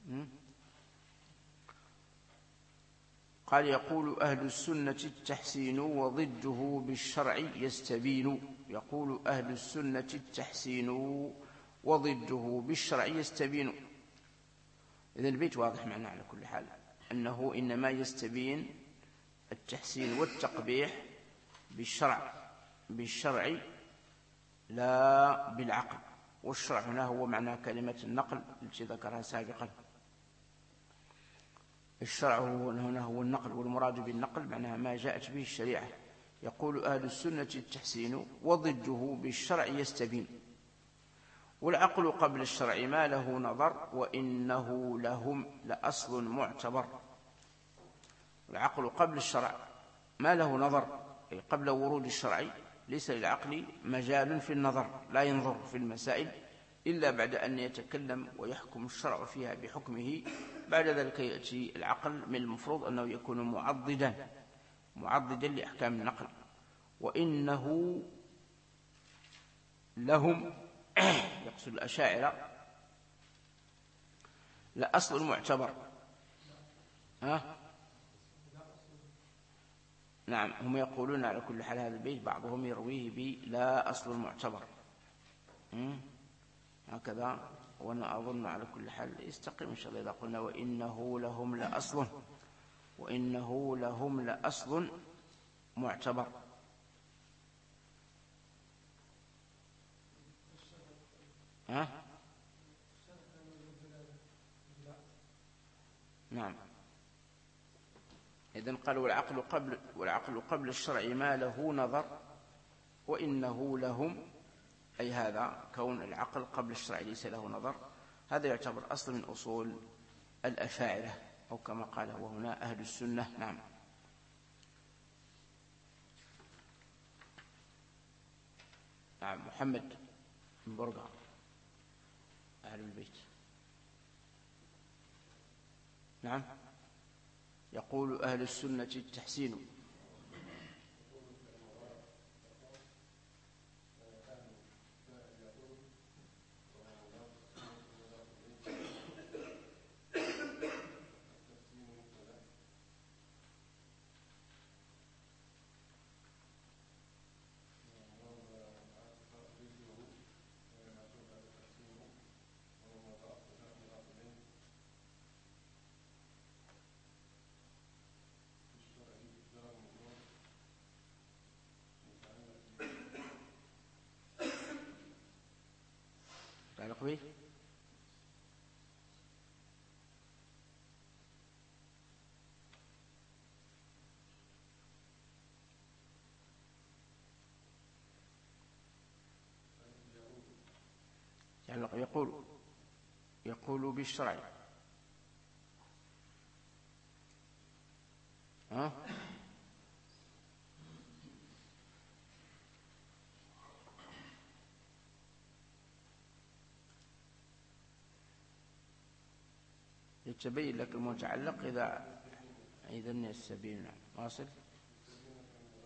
قال: يقول أهل السنة التحسين وضده بالشرع يستبين. يقول أهل السنة التحسين وضده بالشرع يستبين. إذن البيت واضح معنا على كل حال، أنه إنما يستبين التحسين والتقبيح بالشرع، بالشرع لا بالعقل، والشرع هنا هو معنى كلمة النقل التي ذكرها سابقا. الشرع هنا هو النقل، والمراد بالنقل معناها ما جاءت به الشريعة. يقول أهل السنة التحسين وضده بالشرع يستبين. والعقل قبل الشرع ما له نظر وإنه لهم لأصل معتبر. العقل قبل الشرع ما له نظر، أي قبل ورود الشرع ليس للعقل مجال في النظر، لا ينظر في المسائل إلا بعد أن يتكلم ويحكم الشرع فيها بحكمه. بعد ذلك يأتي العقل، من المفروض أنه يكون معضدا معضدا لأحكام النقل. وإنه لهم يقصد الأشاعرة لأصل معتبر. ها؟ نعم، هم يقولون على كل حال هذا البيت بعضهم يرويه بلا أصل معتبر هكذا، وأنا أظن على كل حال يستقيم إن شاء الله إذا قلنا وإنه لهم لأصل، وإنه لهم لأصل معتبر. ها؟ نعم. إذن قال والعقل قبل والعقل قبل الشرع ما له نظر وإنه لهم، أي هذا كون العقل قبل الشرع ليس له نظر، هذا يعتبر أصل من أصول الأشاعرة، أو كما قال هو هنا أهل السنة. نعم. نعم. محمد بن برقع أهل البيت. نعم. يقول أهل السنة التحسين. تعلق به تعلق يقول يقول بالشرع. ها؟ يتبين لك المتعلق إذا إذا السبيل. نعم. واصل.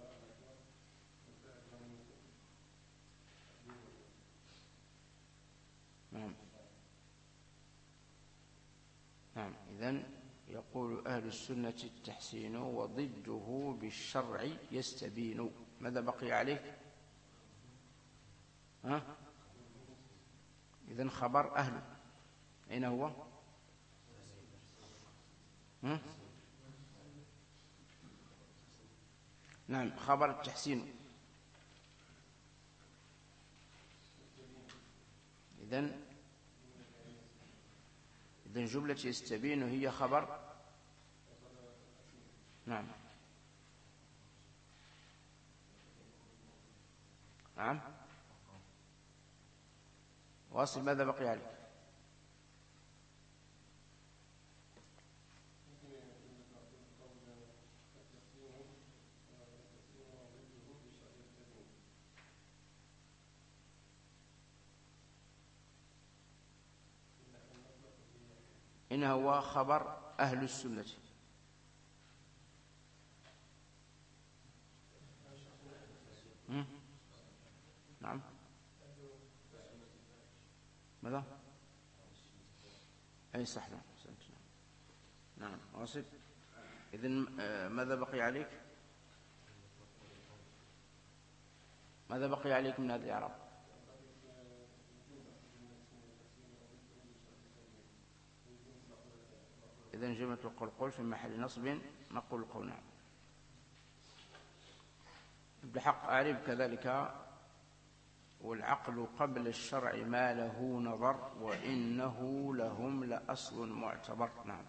نعم. إذن يقول أهل السنة التحسين وضده بالشرع يستبين. ماذا بقي عليك؟ ها؟ إذن خبر أهل أين هو؟ ها؟ نعم، خبر التحسين. إذن إذن جملة يستبين هي خبر. نعم نعم. واصل. ماذا بقي عليك؟ إن هو خبر أهل السنة. نعم. ماذا؟ أي صح. نعم. نعم واصل. إذن ماذا بقي عليك؟ ماذا بقي عليك من هذه الإعراب؟ إذن جملة القلقل في محل نصب نقول القول. نعم. بحق أعرب كذلك والعقل قبل الشرع ما له نظر وإنه لهم لأصل معتبر. نعم.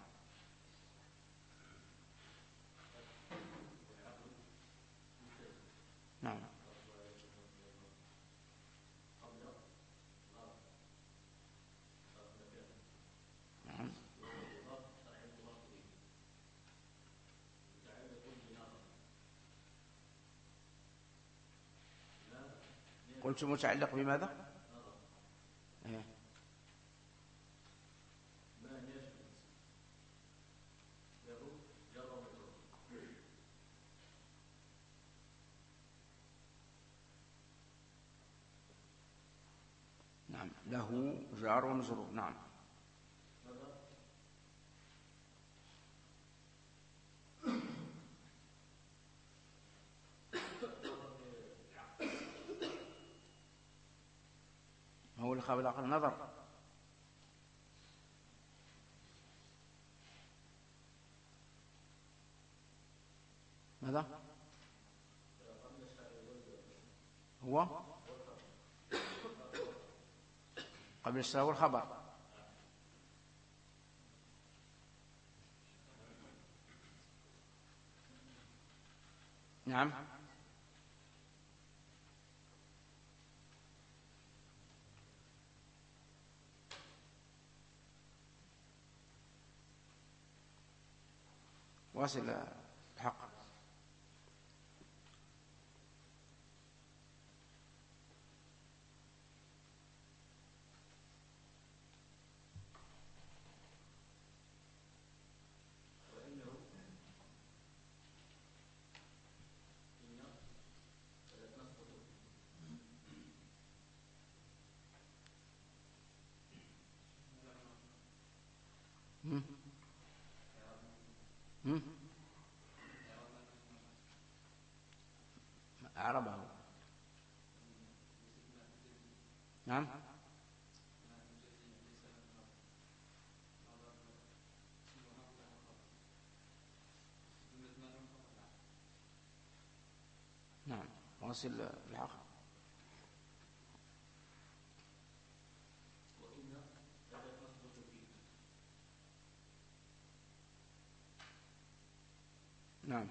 نعم. نعم. قلت متعلق بماذا؟ إيه؟ نعم. له جار ومجرور. نعم. هو اللي قبل العقل نظر. ماذا؟ هو قبل الشرع والخبر. نعم. واصل الحق. هم؟ هم؟ أعربه. نعم. نعم واصل الحق. نعم.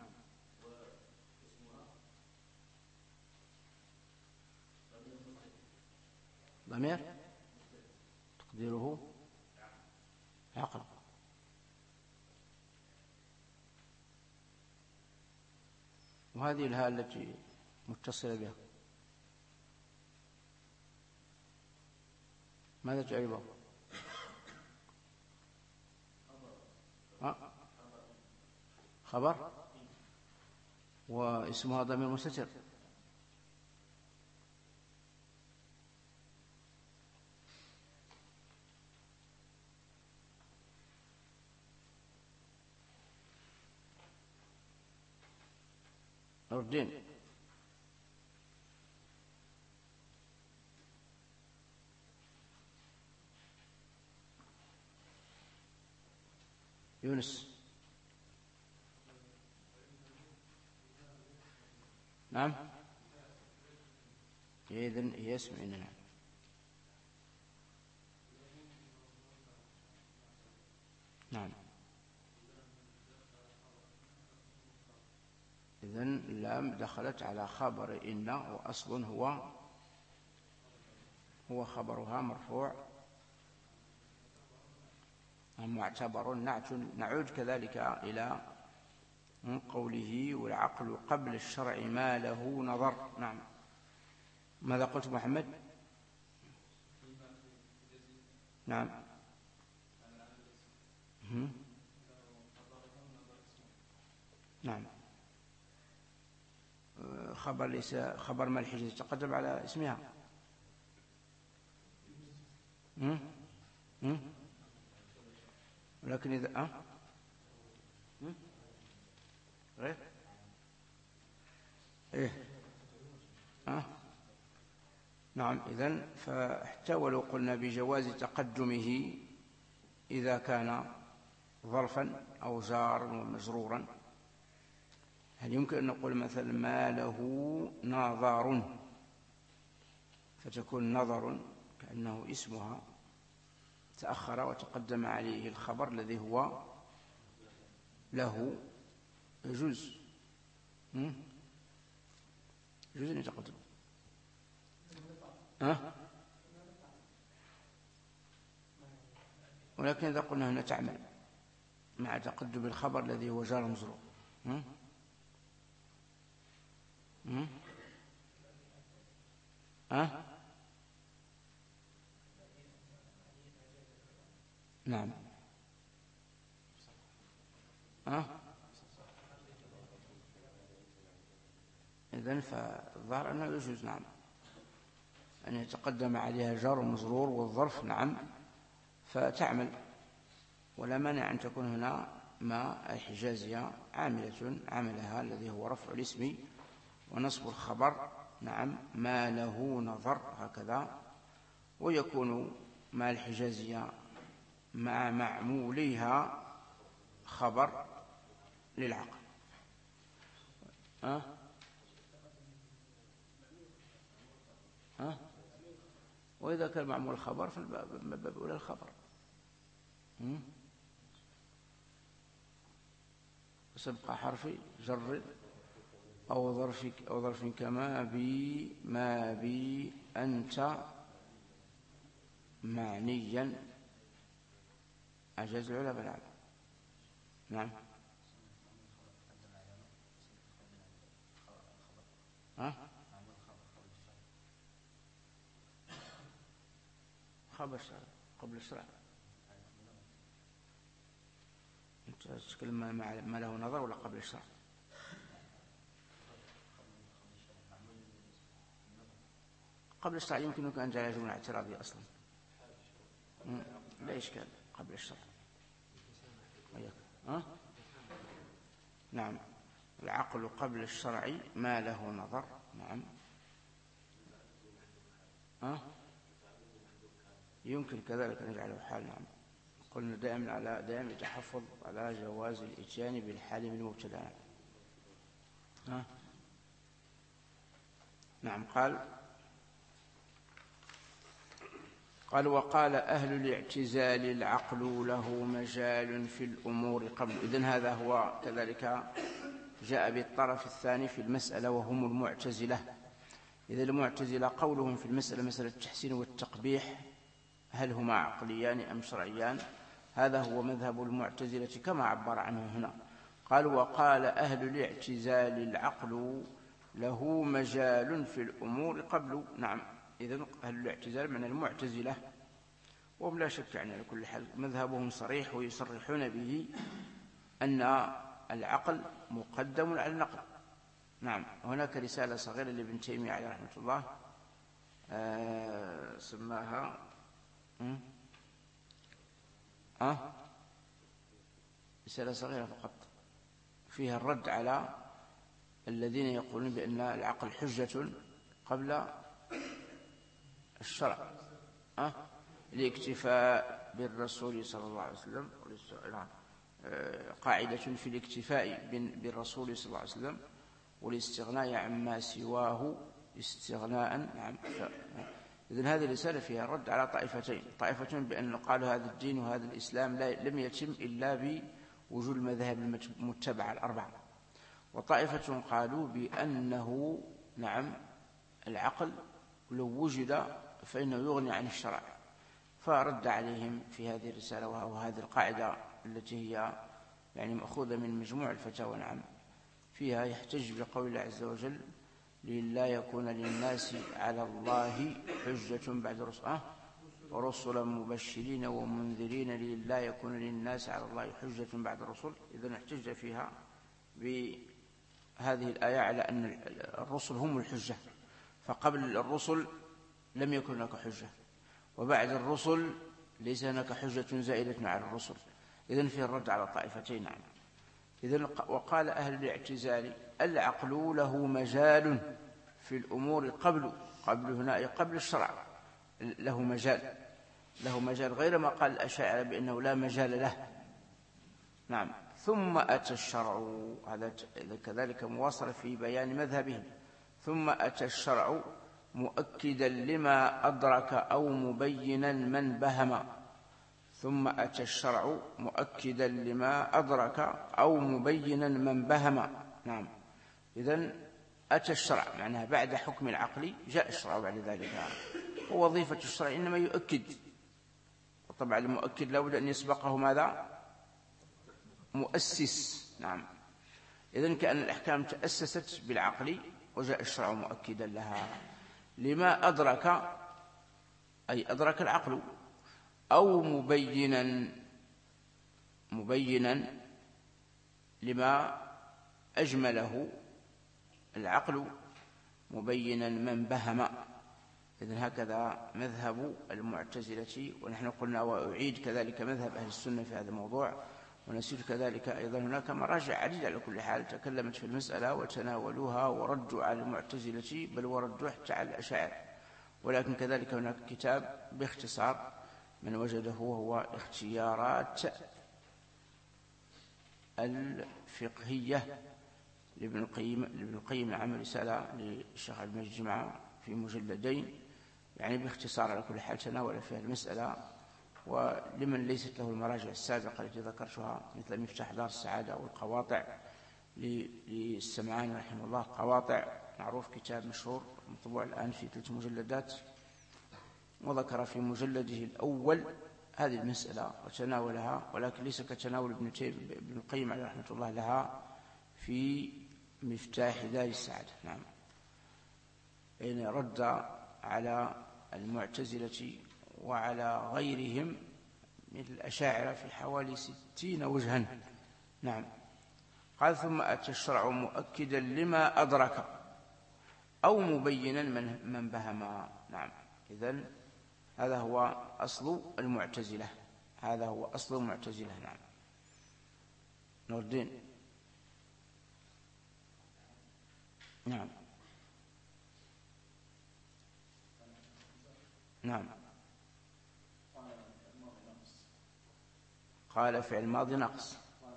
ضمير تقديره عقل. وهذه الهاء التي متصلة بها ماذا تعرفه؟ خبر واسمها ضمير مستتر. نور الدين. يونس. نعم. إذن يسمعنا. نعم. نعم. إذن اللام دخلت على خبر إن، وأصل هو هو خبرها مرفوع معتبر نعت. نعود كذلك إلى قوله والعقل قبل الشرع ما له نظر. نعم. ماذا قلت محمد؟ نعم. نعم. خبر ليس خبر ما الحجة تقدم على اسمها. هم؟ هم؟ ولكن إذا أه؟ غير إيه أه؟ نعم. إذن فحتى ولو قلنا بجواز تقدمه إذا كان ظرفا أو جارا ومجرورا، هل يمكن أن نقول مثلا ما له ناظر، فتكون نظر كأنه اسمها تأخر وتقدم عليه الخبر الذي هو له. يجوز يجوز أن يتقدم. أه؟ ولكن إذا قلنا هنا تعمل مع تقدم الخبر الذي هو جار مجرور. أه؟ نعم. أه؟ إذن فالظاهر أنه يجوز نعم أن يتقدم عليها جار ومجرور والظرف نعم فتعمل، ولا مانع أن تكون هنا ما الحجازية عاملة عملها الذي هو رفع الاسم ونصب الخبر. نعم. ما له نظر هكذا. ويكون ما الحجازية مع معموليها خبر للعقل. أه؟ أه؟ وإذا كان معمول الخبر فالباب أولى الخبر. سبق حرف جر أو ظرف أو ظرف كما بي ما بي أنت معنيا أجاز العلماء. نعم. نعم. ها؟ خبر الشرع قبل الشرع. أنت تتكلم ما له نظر ولا قبل الشرع؟ قبل الشرع يمكنك أن جاء جملة اعتراضية أصلا. لا إشكال. قبل الشرع. أه؟ نعم. العقل قبل الشرع ما له نظر. نعم. أه؟ يمكن كذلك نجعله حال. نعم. قلنا دائما على دائما يتحفظ على جواز الإتيان بالحال من المبتدأ. أه؟ نعم. قال قال وقال أهل الاعتزال العقل له مجال في الأمور قبل. إذن هذا هو كذلك جاء بالطرف الثاني في المسألة وهم المعتزلة. إذا المعتزلة قولهم في المسألة مسألة التحسين والتقبيح هل هما عقليان أم شرعيان؟ هذا هو مذهب المعتزلة كما عبر عنه هنا. قال وقال أهل الاعتزال العقل له مجال في الأمور قبل. نعم. إذن أهل الاعتزال من المعتزلة، وهم لا شك يعني على كل حال مذهبهم صريح ويصرحون به أن العقل مقدم على النقل. نعم. هناك رسالة صغيرة لابن تيمية عليه رحمة الله آه سماها أه؟ رسالة صغيرة فقط فيها الرد على الذين يقولون بأن العقل حجة قبل الشرع، أه؟ الاكتفاء بالرسول صلى الله عليه وسلم، قاعدة في الاكتفاء بالرسول صلى الله عليه وسلم والاستغناء عما سواه استغناء نعم. إذن هذه الرسالة فيها رد على طائفتين، طائفتين بأن قالوا هذا الدين وهذا الإسلام لم يتم إلا بوجود المذاهب المتبعة الأربعة، وطائفة قالوا بأنه نعم العقل لو وجد فإنه يغني عن الشرع، فرد عليهم في هذه الرسالة وهذه القاعدة التي هي يعني مأخوذة من مجموع الفتاوى نعم. فيها يحتج بقول الله عز وجل للا يكون للناس على الله حجة بعد رسل أه؟ ورسلا مبشرين ومنذرين للا يكون للناس على الله حجة بعد الرسل. إذن احتج فيها بهذه الآية على أن الرسل هم الحجة، فقبل الرسل لم يكن هناك حجة، وبعد الرسل ليس هناك حجة زائدة على الرسل. إذن فيه الرد على طائفتين نعم. إذن وقال أهل الاعتزال العقل له مجال في الأمور قبل قبل هنا قبل الشرع، له مجال له مجال غير ما قال الأشاعرة بأنه لا مجال له نعم. ثم أتى الشرع، هذا كذلك مواصل في بيان مذهبهم. ثم أتى الشرع مؤكدا لما أدرك أو مبينا من بهم. ثم أتى الشرع مؤكدا لما أدرك أو مبينا من بهم نعم. إذن أتى الشرع معناها بعد حكم العقل جاء الشرع بعد ذلك، ووظيفة الشرع إنما يؤكد، وطبعا المؤكد لابد أن يسبقه ماذا؟ مؤسس نعم. إذن كأن الأحكام تأسست بالعقل وجاء الشرع مؤكدا لها لما أدرك، أي أدرك العقل، أو مبينا مبينا لما أجمله العقل، مبينا من بهم. إذن هكذا مذهب المعتزلة، ونحن قلنا وأعيد كذلك مذهب أهل السنة في هذا الموضوع، ونسير كذلك أيضا هناك مراجع عديدة على كل حال تكلمت في المسألة وتناولوها وردوا على المعتزلة، بل وردوا حتى على الأشاعرة. ولكن كذلك هناك كتاب باختصار من وجده وهو اختيارات الفقهية لابن القيم لابن القيم عمل رسالة للشيخ عبد المجيد جمعة في مجلدين، يعني باختصار على كل حال تناول فيها المسألة. ولمن ليست له المراجع السابقة التي ذكرتها مثل مفتاح دار السعادة والقواطع للسمعاني رحمه الله، قواطع معروف كتاب مشهور مطبوع الآن في ثلاث مجلدات، وذكر في مجلده الأول هذه المسألة وتناولها، ولكن ليس كتناول ابن ابن القيم عليه رحمة الله لها في مفتاح دار السعادة نعم. يعني رد على المعتزلة وعلى غيرهم مثل الأشاعرة في حوالي ستين وجها نعم. قال ثم أتى الشرع مؤكدا لما أدرك أو مبينا من, من بهم نعم. إذن هذا هو أصل المعتزلة، هذا هو أصل المعتزلة نعم. نور الدين نعم نعم. قال فعل الماضي نقص.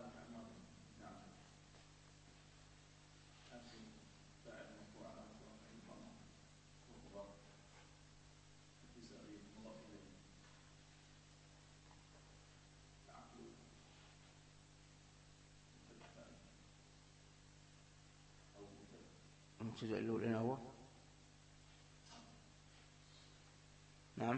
المبتدأ الأول هو نعم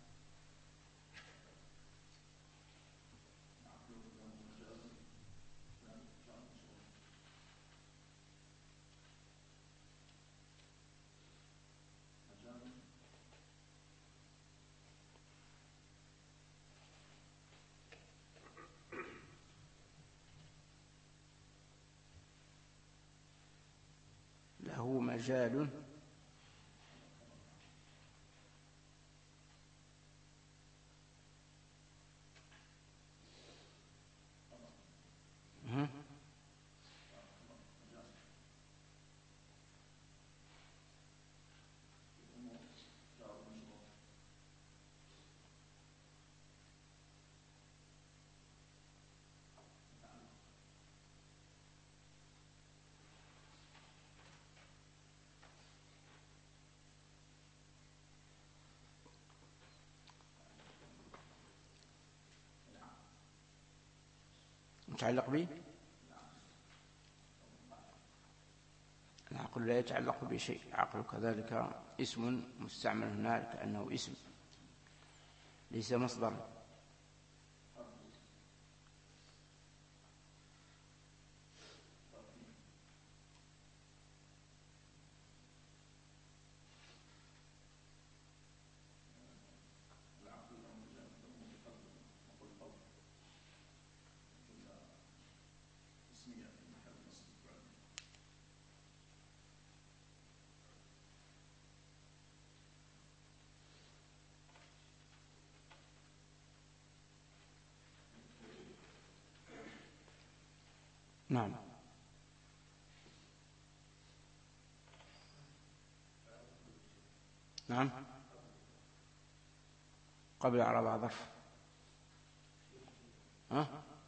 له مجال متعلق به؟ العقل لا يتعلق بشيء، العقل كذلك اسم مستعمل هناك كأنه اسم ليس مصدرا. نعم. نعم قبل إعراب ظرف. ها؟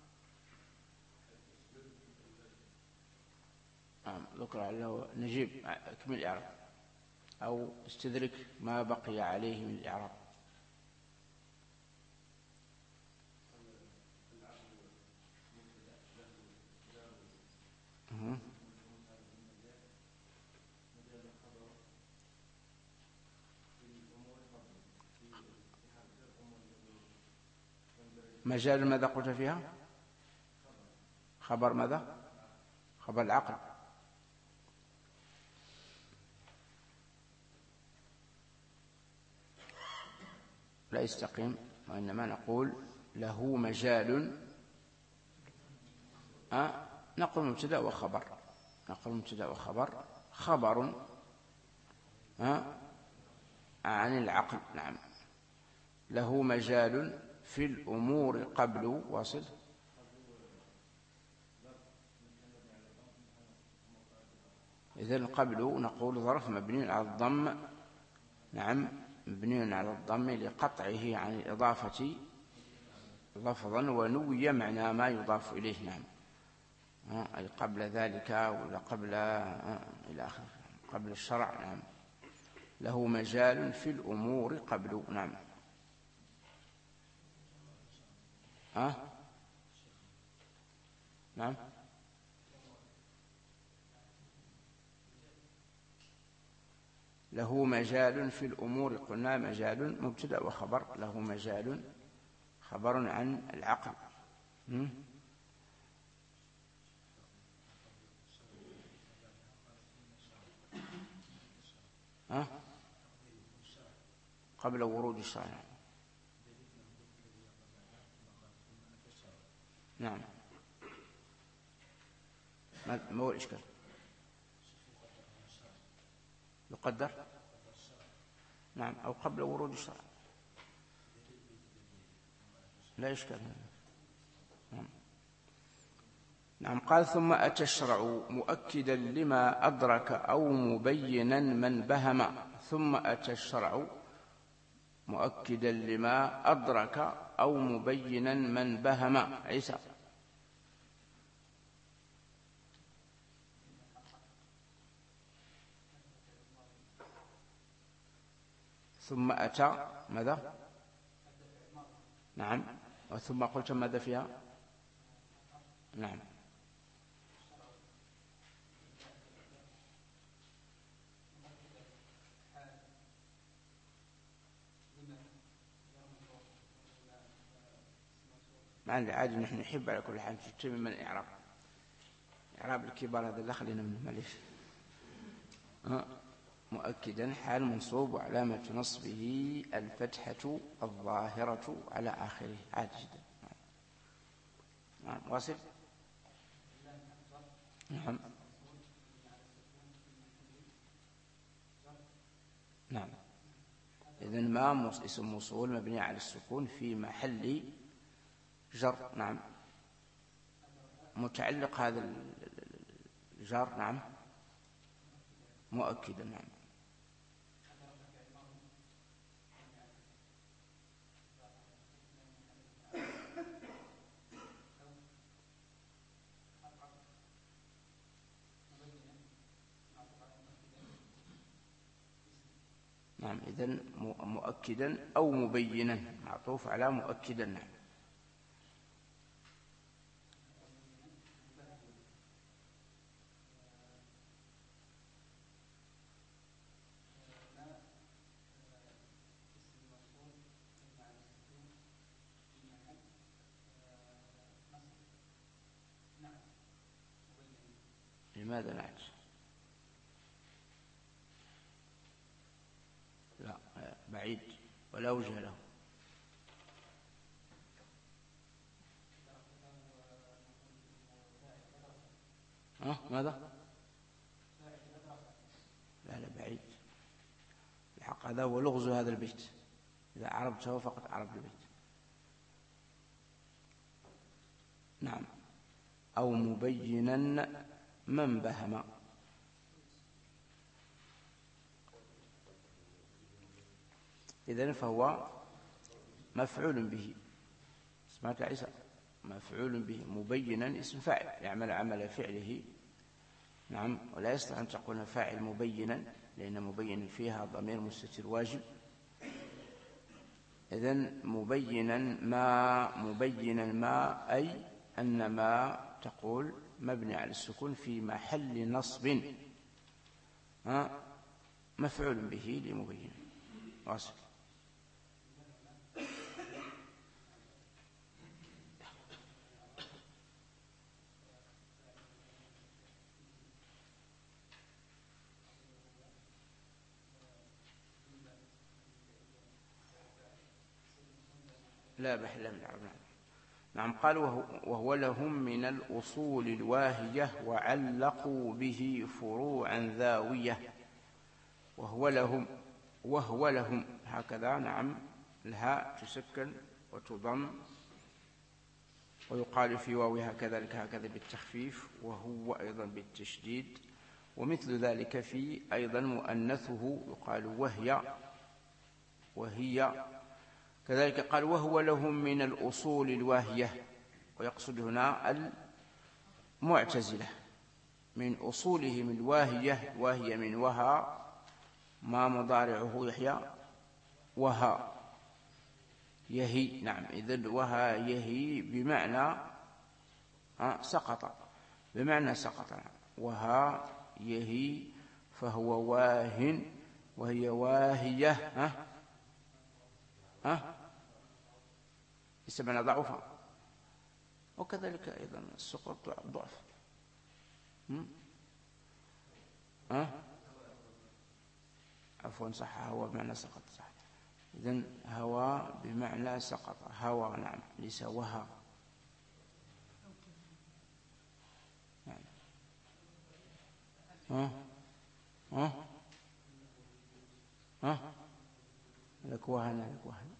نعم ذكر له نجيب اكمل الإعراب أو استدرك ما بقي عليه من الإعراب. مجال ماذا قلت فيها؟ خبر ماذا؟ خبر العقل. لا يستقيم، وإنما نقول له مجال. أه؟ نقول مبتدأ وخبر، نقول مبتدأ وخبر. خبر أه؟ عن العقل. نعم. له مجال في الأمور قبل واصل. إذن قبل نقول ظرف مبني على الضم. نعم مبني على الضم لقطعه عن الإضافة لفظا ونوي معنى ما يضاف إليه. نعم أي قبل ذلك ولا قبل إلى آخره، قبل الشرع. نعم له مجال في الأمور قبل. نعم. ها؟ نعم له مجال في الأمور. قلنا مجال مبتدأ وخبر، له مجال خبر عن العقل. م? ها؟ قبل ورود الشرع. نعم ما هو الإشكال؟ يقدر. نعم أو قبل ورود الشرع لا إشكال. نعم. نعم قال ثم أتى الشرع مؤكدا لما أدرك أو مبينا من بهم. ثم أتى الشرع مؤكدا لما أدرك أو مبينا من بهم. عيسى. ثم أتى ماذا؟ نعم. وثم قلت ماذا فيها؟ نعم مع العادي نحن نحب على كل حال تتم من الإعراب. إعراب الكبار هذا لا خلينا منه معليش. مؤكدا حال منصوب وعلامة نصبه الفتحة الظاهرة على آخره. عادي جدا. نعم واصل. نعم نعم إذن ما اسم موصول مبني على السكون في محل جر. نعم متعلق هذا الجر. نعم مؤكدا. نعم نعم إذن مؤكدا أو مبينا معطوف على مؤكدا. نعم لماذا نعت؟ لا بعيد ولا وجه له. ها ماذا؟ لا لا بعيد. الحق هذا هو لغز هذا البيت، إذا عربته فقط عرب البيت. نعم. أو مبينا من بهم. إذن فهو مفعول به. سمعت عيسى؟ مفعول به. مبينا اسم فاعل يعمل عمل فعله. نعم. ولا يصلح أن تقول فاعل مبينا، لأن مبين فيها ضمير مستتر واجب. إذن مبينا ما مبينا ما أي أن ما تقول مبني على السكون في محل نصب مفعول به لمبين. واصل. لا بحل من العرب. نعم. قال وهو لهم من الأصول الواهية وعلقوا به فروعا ذاوية. وهو لهم، وهو لهم هكذا. نعم. الهاء تسكن وتضم، ويقال في واوها كذلك هكذا بالتخفيف، وهو أيضا بالتشديد. ومثل ذلك في أيضا مؤنثه يقال وهي، وهي كذلك. قال وهو لهم من الأصول الواهية، ويقصد هنا المعتزلة. من أصولهم الواهية، واهية من وها، ما مضارعه يحيى وها يهي. نعم. إذن وها يهي بمعنى سقط، بمعنى سقط. وها يهي فهو واهن، وهي واهية ها ها يسمى ضعفا. وكذلك أيضا السقط ضعف. ها عفوا صح، هو بمعنى سقط صح. إذن هوى بمعنى سقط. هوى. نعم. ليس وها. نعم. ها ها ها لك وهنا، لك وهنا.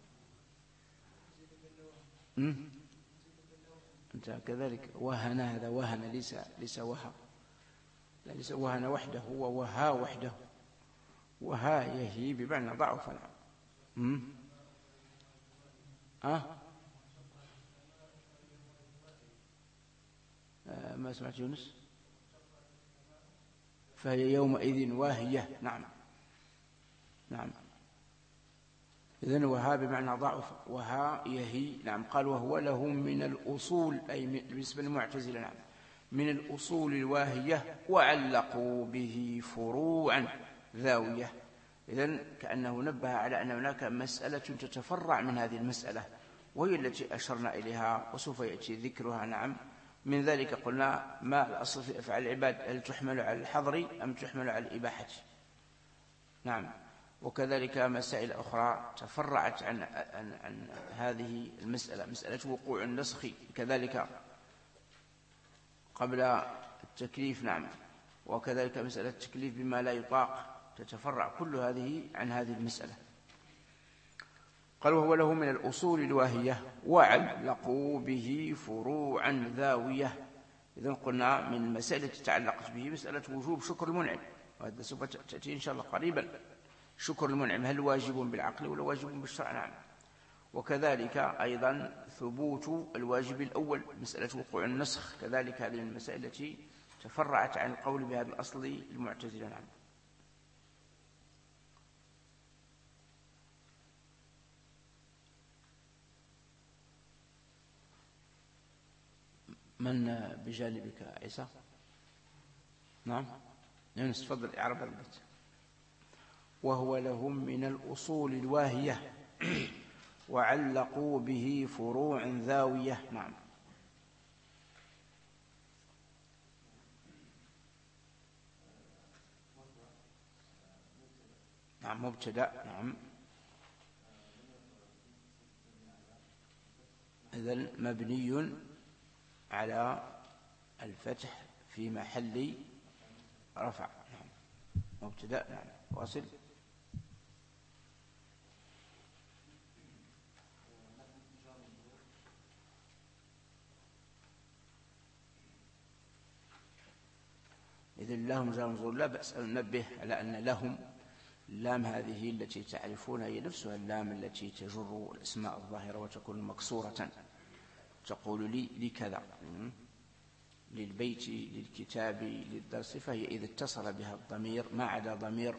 أنت كذلك وهن، هذا وهن ليس ليس وها. لا ليس وهن وحده، هو وها وحده. وها يهي بمعنى ضعف. نعم. أه؟ آه ما سمعت يونس؟ فهي يومئذ واهية. نعم. نعم. إذن وها بمعنى ضعف، وها يهي. نعم. قال وهو لهم من الأصول، أي بالنسبة للمعتزلة. نعم. من الأصول الواهية وعلقوا به فروعا ذاوية. إذن كأنه نبه على أن هناك مسألة تتفرع من هذه المسألة، وهي التي أشرنا إليها وسوف يأتي ذكرها. نعم. من ذلك قلنا ما الأصل في أفعال العباد، هل تحمل على الحظر أم تحمل على الإباحة؟ نعم. وكذلك مسائل أخرى تفرعت عن, عن, عن هذه المسألة، مسألة وقوع النسخ كذلك قبل التكليف. نعم. وكذلك مسألة التكليف بما لا يطاق تتفرع كل هذه عن هذه المسألة. قال وهو له من الأصول الواهية وعلقوا به فروعا ذاوية. إذن قلنا من المسائل التي تعلقت به مسألة وجوب شكر المنعم، وهذا سوف تأتي إن شاء الله قريبا. شكر المنعم هل واجب بالعقل ولا واجب بالشرع؟ نعم. وكذلك أيضا ثبوت الواجب الأول، مسألة وقوع النسخ كذلك. هذه المسائل التي تفرعت عن القول بهذا الأصل المعتزلة. نعم. من بجانبك عيسى؟ نعم. يونس تفضل اعرب البيت. وهو لهم من الأصول الواهية وعلقوا به فروع ذاوية. نعم. نعم مبتدأ. نعم إذن مبني على الفتح في محل رفع. نعم مبتدأ. نعم واصل. إذن لهم جار مجرور لا بأس أن ننبه على أن لهم اللام هذه التي تعرفونها هي نفسها اللام التي تجر الأسماء الظاهرة وتكون مكسورة. تقول لي لكذا، للبيت، للكتاب، للدرس، فهي إذا اتصل بها الضمير ما عدا ضمير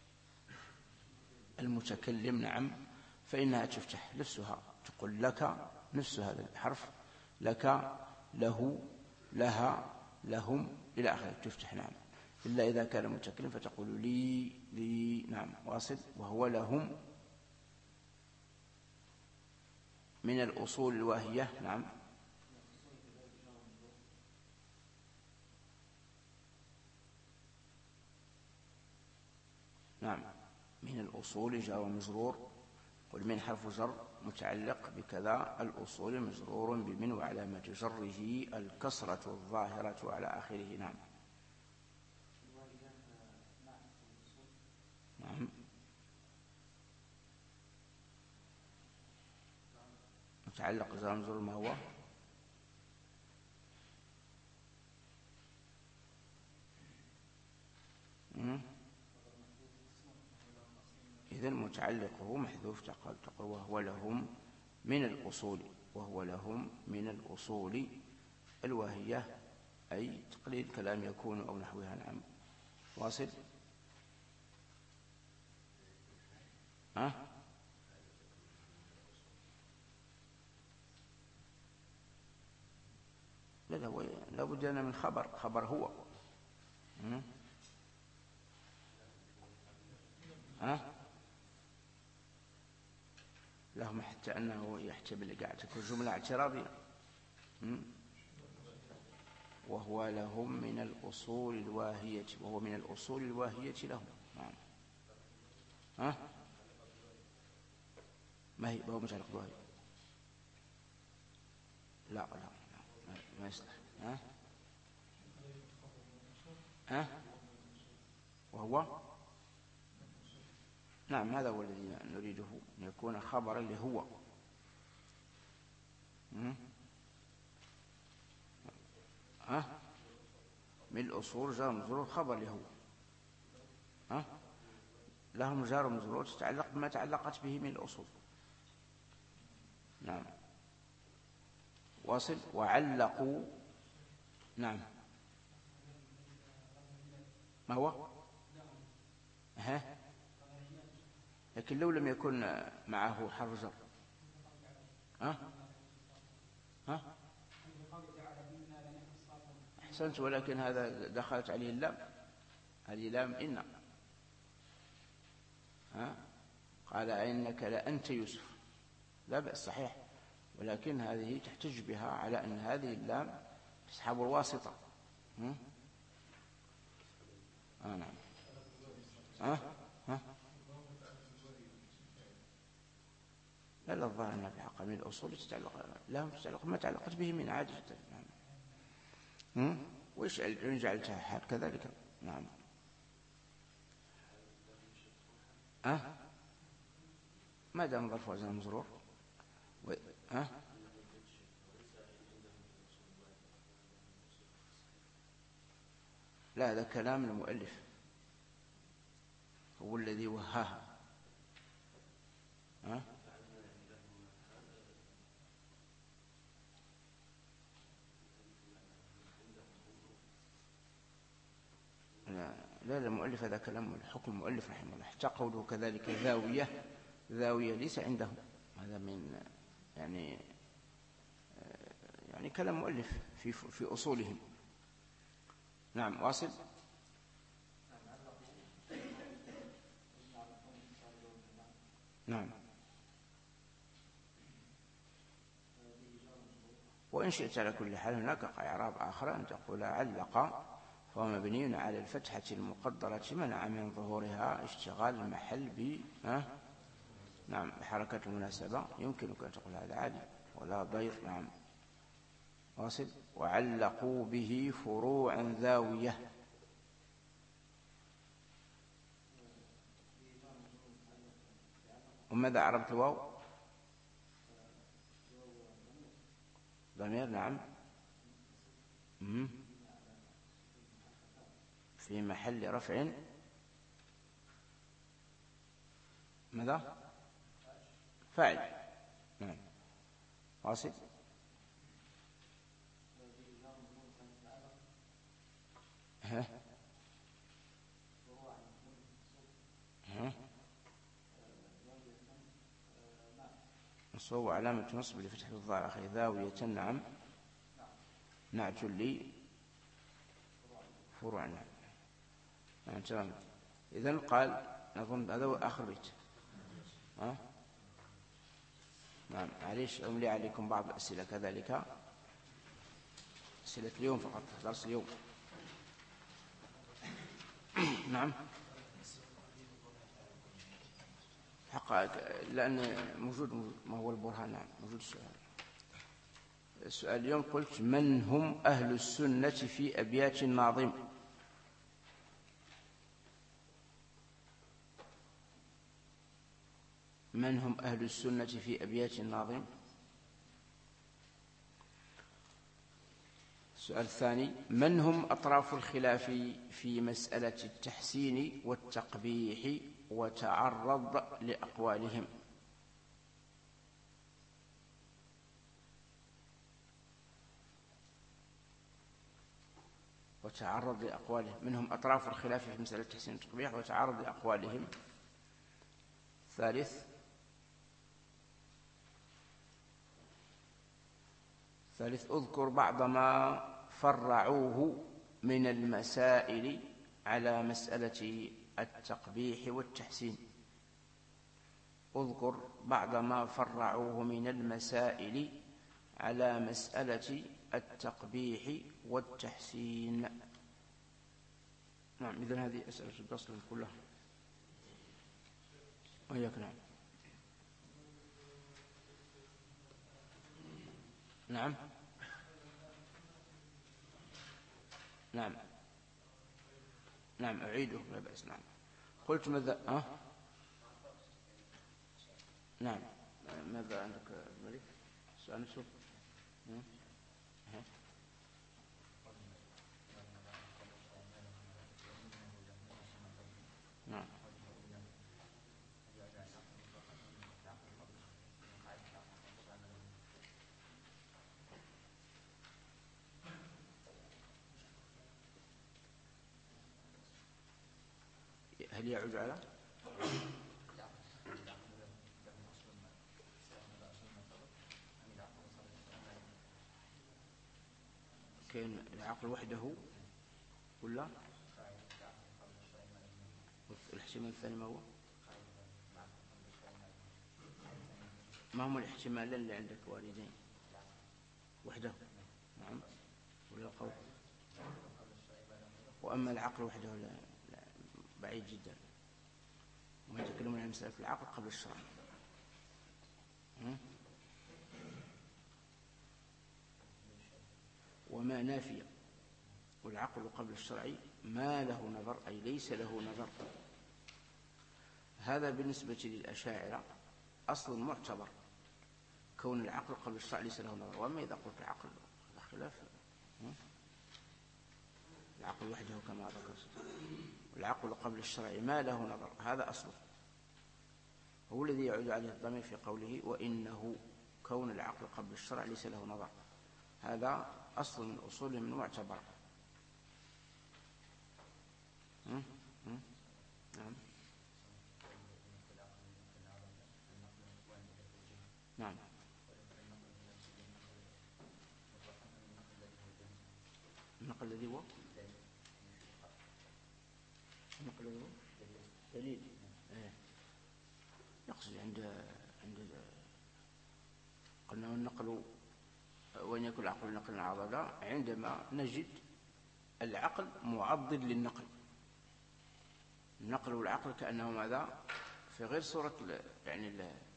المتكلم نعم فإنها تفتح نفسها، تقول لك نفس هذا الحرف، لك، له، لها، لهم إلى آخره تفتح. نعم إلا إذا كان متكلم فتقول لي لي. نعم واصل. وهو لهم من الأصول الواهية. نعم نعم من الأصول جار ومجرور. قل من حرف جر متعلق بكذا الأصول مجرور بمن وعلامة جره الكسرة الظاهرة على آخره. نعم نعم متعلق جار ومجرور ما هو؟ إذن متعلقه محذوف. تقول تقول وهو لهم من الأصول، وهو لهم من الأصول الواهية أي تقليل كلام يكون أو نحوها. نعم واصل. ها لا لا لا بد لنا من خبر. خبر هو ها لهم حتى أنه يحتمل قاعد تكون جملة اعتراضية. وهو لهم من الأصول الواهية، وهو من الأصول الواهية لهم. نعم ها ما هي وهو متعلق بواهي؟ لا لا ما يصلح. ها ها وهو نعم هذا هو الذي نريده أن يكون خبرا لهو. ها من الأصول جار مجرور خبر لهو. ها لهم جار مجرور تتعلق بما تعلقت به من الأصول. نعم واصل. وعلقوا. نعم ما هو؟ ها لكن لو لم يكن معه حرف جر ها ها أحسنت، ولكن هذا دخلت عليه اللام، هذه لام إن. ها قال إنك لأنت يوسف، لا بأس صحيح، ولكن هذه تحتج بها على أن هذه اللام تسحب الواسطة. ها آه نعم ها ها لا لا الظاهر أنها في حق من الأصول تتعلق لهم تتعلق ما تعلقت به من عادة. نعم وإيش إن جعلتها حال كذلك. نعم أه ما دام ظرف وزن مجرور و... أه لا هذا كلام المؤلف هو الذي وهاها. أه لا لا المؤلف هذا كلام حكم المؤلف رحمه الله. حتى قوله كذلك ذاوية، ذاوية ليس عنده، هذا من يعني يعني كلام مؤلف في في أصولهم. نعم واصل. نعم وإن شئت على كل حال هناك إعراب آخر أن تقول علق فهو مبني على الفتحة المقدرة منع من ظهورها اشتغال المحل ب نعم بحركة المناسبة. يمكنك أن تقول هذا عادي ولا ضير. نعم واصل. وعلقوا به فروعا ذاوية. وماذا عربت الواو؟ ضمير. نعم في محل رفع ماذا؟ فاعل. نعم واصل. ها ها نصب علامة نصب لفتح الظاهر أخي ذاوية. نعم نعت لي فروع. نعم نعم تمام. إذن قال نظن هذا هو آخر بيت. ها نعم معليش أملي عليكم بعض الأسئلة كذلك، أسئلة اليوم فقط، درس اليوم. نعم حقائق لأن موجود ما هو البرهان. نعم موجود السؤال. السؤال اليوم قلت من هم أهل السنة في أبيات الناظم؟ من هم أهل السنة في أبيات الناظم؟ السؤال الثاني من هم أطراف الخلاف في مسألة التحسين والتقبيح وتعرض لأقوالهم؟ وتعرض لأقوالهم. منهم أطراف الخلاف في مسألة التحسين والتقبيح وتعرض لأقوالهم. ثالث ثالث اذكر بعض ما فرعوه من المسائل على مسألة التقبيح والتحسين. اذكر بعض ما فرعوه من المسائل على مسألة التقبيح والتحسين. نعم إذن هذه أسئلة الفصل كلها. وإياك. نعم نعم نعم نعم أعيده لا بأس. نعم قلت ماذا؟ أه؟ نعم ماذا عندك الملك؟ سؤال نشوف. نعم هل يعود على كان العقل وحده ولا الاحتمال الثاني ما هو؟ ما هم الاحتمالين اللي عندك واردين؟ وحده نعم ولا القول؟ وأما العقل وحده لا, لا بعيد جدا. وهم يتكلمون عن مسألة العقل قبل الشرع. وما نافية. والعقل قبل الشرع ما له نظر أي ليس له نظر. هذا بالنسبة للأشاعرة أصل معتبر كون العقل قبل الشرع ليس له نظر. وأما إذا قلت العقل خلاف العقل وحده كما ذكرت والعقل قبل الشرع ما له نظر هذا أصله هو الذي يعود عليه الضمير في قوله وإنه كون العقل قبل الشرع ليس له نظر. هذا أصل من أصولهم المعتبر. نعم نعم النقل الذي هو النقل الذي هو دليل. يقصد عند عند قلنا النقل وإن يكون العقل نقلا عضلا عندما نجد العقل معضد للنقل. النقل والعقل كأنه ماذا؟ في غير صورة يعني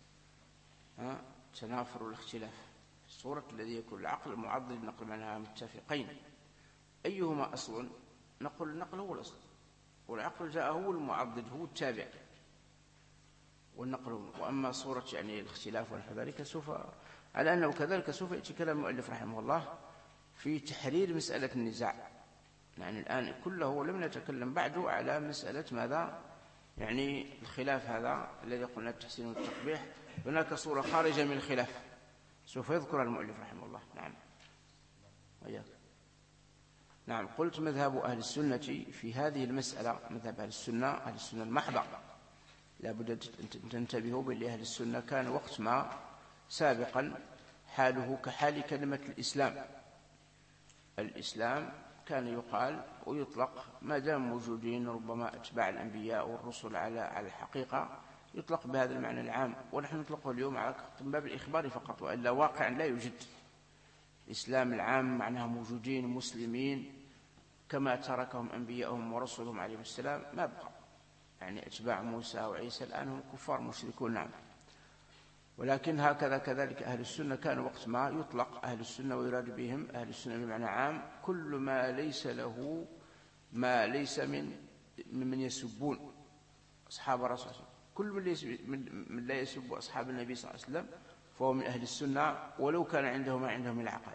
التنافر والاختلاف، الصورة الذي يكون العقل معضد للنقل، معناها متفقين. أيهما أصل؟ نقول النقل هو الأصل، والعقل جاء هو المعضد، هو التابع، والنقل هو. وأما صورة يعني الاختلاف ونحو ذلك سوف، على أنه كذلك سوف يأتي كلام المؤلف رحمه الله في تحرير مسألة النزاع. يعني الآن كله لم نتكلم بعد على مسألة ماذا؟ يعني الخلاف هذا الذي قلنا التحسين والتقبيح، هناك صورة خارجة من الخلاف سوف يذكر المؤلف رحمه الله. نعم وياك. نعم. قلت مذهب أهل السنة في هذه المسألة، مذهب أهل السنة، أهل السنة المحضة، لا بد أن تنتبهوا بأن أهل السنة كان وقت ما سابقا حاله كحال كلمة الإسلام. الإسلام كان يقال ويطلق ما دام موجودين ربما أتباع الأنبياء والرسل على على الحقيقة، يطلق بهذا المعنى العام، ونحن نطلقه اليوم على باب الإخبار فقط، وإلا واقعا لا يوجد. الإسلام العام معناه موجودين مسلمين كما تركهم أنبياءهم ورسلهم عليهم السلام، ما بقى يعني أتباع موسى وعيسى الآن هم كفار مشركون. نعم. ولكن هكذا كذلك أهل السنة كان وقت ما يطلق أهل السنة ويراد بهم أهل السنة بمعنى عام كل ما ليس له ما ليس من من يسبون أصحاب الرسول، كل من, ليس من, من لا يسب أصحاب النبي صلى الله عليه وسلم فهو من أهل السنة، ولو كان عنده ما عنده من العقائد.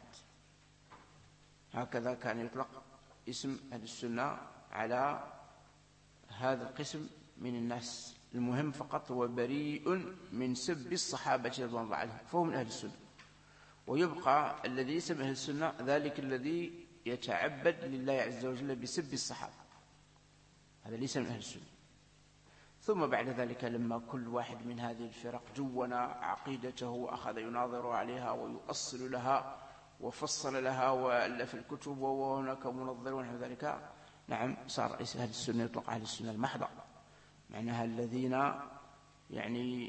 هكذا كان يطلق اسم أهل السنة على هذا القسم من الناس. المهم فقط هو بريء من سب الصحابة رضوان الله عنهم، فهو من أهل السنة. ويبقى الذي يسمى أهل السنة ذلك الذي يتعبد لله عز وجل بسب الصحابة، هذا ليس من أهل السنة. ثم بعد ذلك لما كل واحد من هذه الفرق جون عقيدته وأخذ يناظر عليها ويؤصل لها وفصل لها وألف الكتب وهناك منظرون ونحو ذلك، نعم صار أهل السنة يطلق أهل السنة المحضة، معناها الذين يعني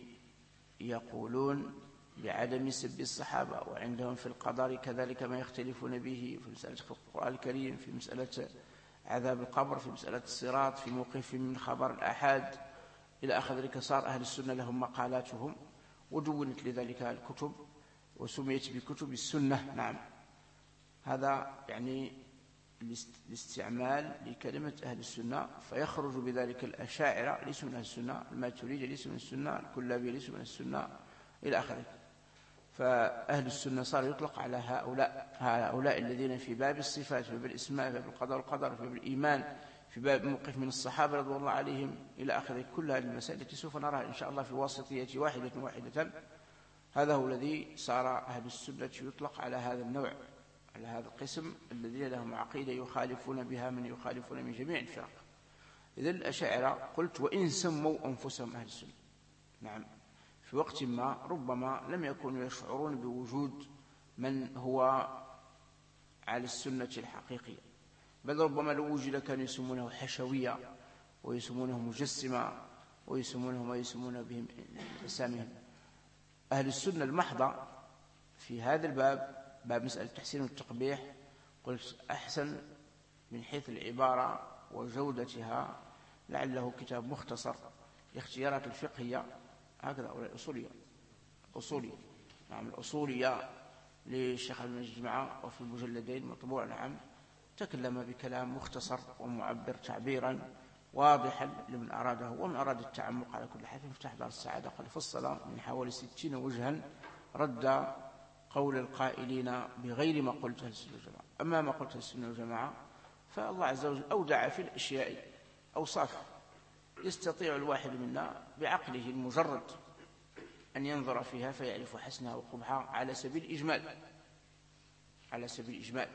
يقولون بعدم سب الصحابة، وعندهم في القدر كذلك ما يختلفون به في مسألة القرآن الكريم، في مسألة عذاب القبر، في مسألة الصراط، في موقف من خبر الآحاد إلى آخر ذلك. صار أهل السنة لهم مقالاتهم ودونت لذلك الكتب وسميت بكتب السنة. نعم. هذا يعني الاستعمال لكلمة أهل السنة، فيخرج بذلك الأشاعرة ليسوا من أهل السنة، الماتريدية ليسوا من السنة، الكلابية ليسوا من السنة إلى آخره. فأهل السنة صار يطلق على هؤلاء هؤلاء الذين في باب الصفات، في باب الإسماء، في باب القدر والقدر، في باب الإيمان، في باب موقف من الصحابة رضي الله عليهم إلى آخره. كل هذه المسائل التي سوف نراها إن شاء الله في واسطية واحدة واحدة، هذا هو الذي صار أهل السنة يطلق على هذا النوع، على هذا القسم الذين لهم عقيدة يخالفون بها من يخالفون من جميع الفرق. إذن الأشاعرة قلت وإن سموا أنفسهم أهل السنة، نعم، في وقت ما ربما لم يكونوا يشعرون بوجود من هو على السنة الحقيقية، بل ربما لو وجد كانوا يسمونه حشوية ويسمونه مجسمة ويسمونه ما يسمونه بهم أساميهم. أهل السنة المحضة في هذا الباب، باب مسألة التحسين والتقبيح، قلت أحسن من حيث العبارة وجودتها لعله كتاب مختصر الاختيارات الفقهية، هكذا أو الأصولية أصولية نعم الأصولية للشيخ ابن الجماعة وفي المجلدين مطبوع. نعم. تكلم بكلام مختصر ومعبر تعبيرا واضحا لمن أراده، ومن أراد التعمق على كل حال مفتاح دار السعادة قد فصل من حوالي ستين وجها رد قول القائلين بغير ما قلت أهل السنة والجماعة. أما ما قلت أهل السنة والجماعة فالله عز وجل أودع في الأشياء أوصاف يستطيع الواحد منا بعقله المجرد أن ينظر فيها فيعرف حسنها وقبحها على سبيل الإجمال على سبيل الإجمال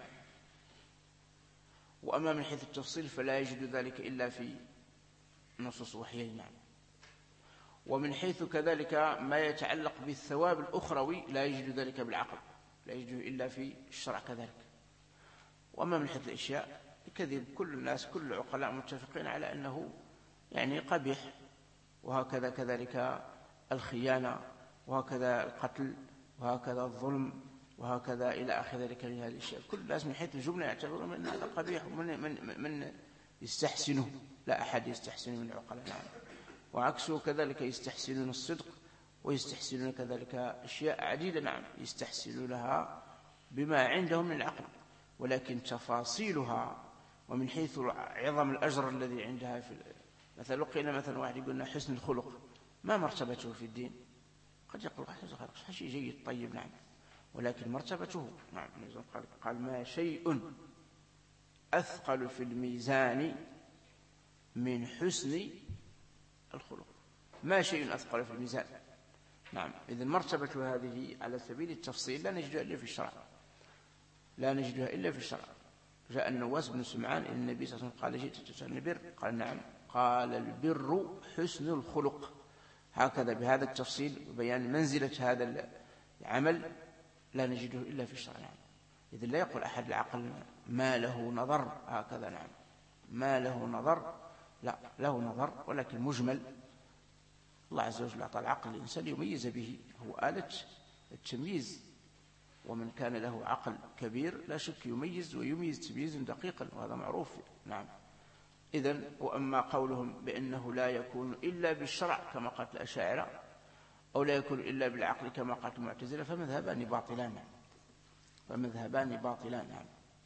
وأما من حيث التفصيل فلا يجد ذلك إلا في نصوص وحيين. نعم. ومن حيث كذلك ما يتعلق بالثواب الأخروي لا يجد ذلك بالعقل، لا يجده إلا في الشرع كذلك. وأما من حيث الأشياء الكذب كل الناس كل العقلاء متفقين على أنه يعني قبيح، وهكذا كذلك الخيانة، وهكذا القتل، وهكذا الظلم، وهكذا إلى آخر ذلك من هذه الأشياء. كل الناس من حيث الجملة يعتبرون أن هذا قبيح ومن من من يستحسنه، لا أحد يستحسن من العقلاء. نعم. وعكسه كذلك يستحسنون الصدق ويستحسنون كذلك أشياء عديدة. نعم. يستحسنونها بما عندهم من العقل، ولكن تفاصيلها ومن حيث عظم الأجر الذي عندها في مثلا لقينا مثلا واحد يقولنا حسن الخلق ما مرتبته في الدين، قد يقول حسن شيء جيد طيب. نعم. ولكن مرتبته نعم قال, قال ما شيء أثقل في الميزان من حسن الخلق، ما شيء أثقل في الميزان. نعم. إذن مرتبة هذه على سبيل التفصيل لا نجدها إلا في الشرع، لا نجدها إلا في الشرع. جاء النواس بن سمعان إلى النبي صلى الله عليه وسلم قال جئت تسألني البر؟ قال نعم. قال البر حسن الخلق. هكذا بهذا التفصيل وبيان منزلة هذا العمل لا نجده إلا في الشرع. نعم. إذن لا يقول أحد العقل ما له نظر هكذا. نعم. ما له نظر، لا له نظر ولكن مجمل. الله عز وجل أعطى العقل الإنسان يميز به، هو آلة التمييز، ومن كان له عقل كبير لا شك يميز ويميز تمييزا دقيقا، وهذا معروف. نعم. إذن وأما قولهم بأنه لا يكون إلا بالشرع كما قالت الأشاعرة أو لا يكون إلا بالعقل كما قالت المعتزلة فمذهبان باطلان. نعم. فمذهبان باطلان. نعم.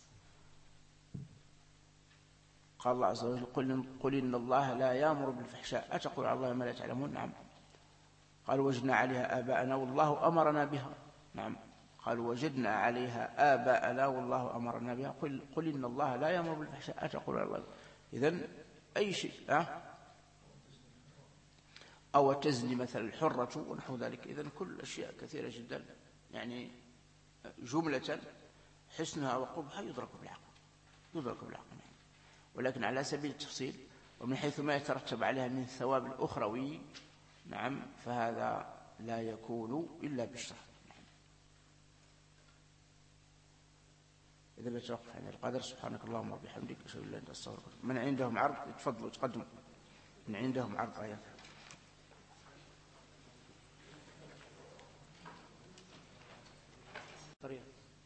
قال الله عز وجل قل, قل إن الله لا يأمر بالفحشاء أتقول على الله ما لا تعلمون. نعم. قال وجدنا عليها آباءنا والله أمرنا بها. نعم. قال وجدنا عليها آباءنا والله أمرنا بها. قل, قل إن الله لا يأمر بالفحشاء أتقول على الله. إذن أي شيء أه؟ أو تزني مثل الحرة ونحو ذلك. إذن كل أشياء كثيرة جدا يعني جملة حسنها وقبحها يدرك بالعقل، يدرك بالعقل. ولكن على سبيل التفصيل ومن حيث ما يترتب عليها من ثواب الأخروي نعم فهذا لا يكون إلا بالشرع. نعم. إذا بتوقف عن القدر سبحانك اللهم وبحمدك أشهد أن لا إله إلا أنت أستغفرك. من عندهم عرض تفضلوا تقدموا، من عندهم عرض آيات. طريق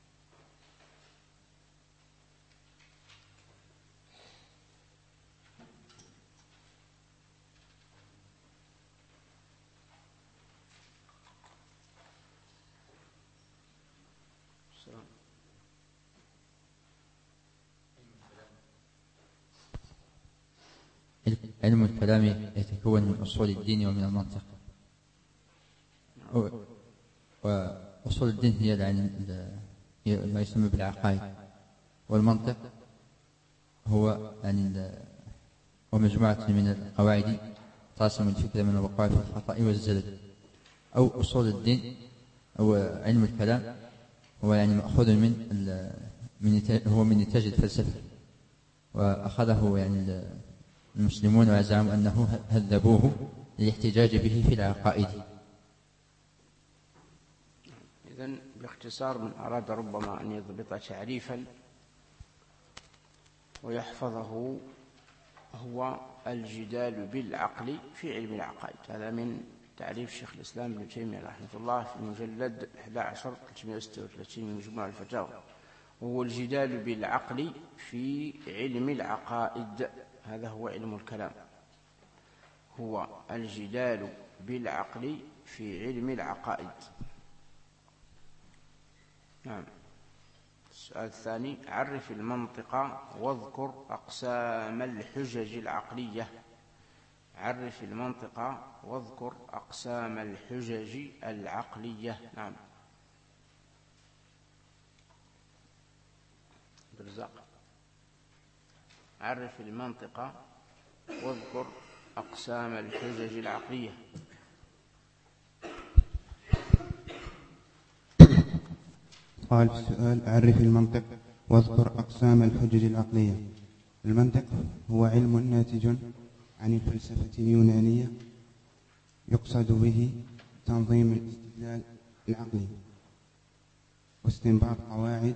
علم الكلام يتكون من أصول الدين ومن المنطق. وأصول الدين هي يعني ما يسمى بالعقائد، والمنطق هو يعني ومجموعة من القواعد تقسم الفكرة من الوقوع في الخطأ والزلل. أو أصول الدين أو علم الكلام هو يعني مأخوذ من من هو من نتاج الفلسفة، وأخذه يعني المسلمون وزعموا أنه هذبوه للاحتجاج به في العقائد. إذن باختصار من أراد ربما أن يضبط تعريفا ويحفظه هو الجدال بالعقل في علم العقائد. هذا من تعريف شيخ الإسلام ابن تيمية رحمه الله في مجلد أحد عشر ثلاثمائة وستة وثلاثين من مجموع الفتاوى، وهو الجدال بالعقل في علم العقائد. هذا هو علم الكلام، هو الجدال بالعقل في علم العقائد. نعم. السؤال الثاني عرف المنطق واذكر أقسام الحجج العقلية. عرف المنطق واذكر أقسام الحجج العقلية. نعم. برزاق عرف المنطق واذكر أقسام الحجج العقلية. قال في السؤال عرف المنطق واذكر أقسام الحجج العقلية. المنطق هو علم ناتج عن الفلسفة اليونانية يقصد به تنظيم الاستدلال العقلي واستنباط قواعد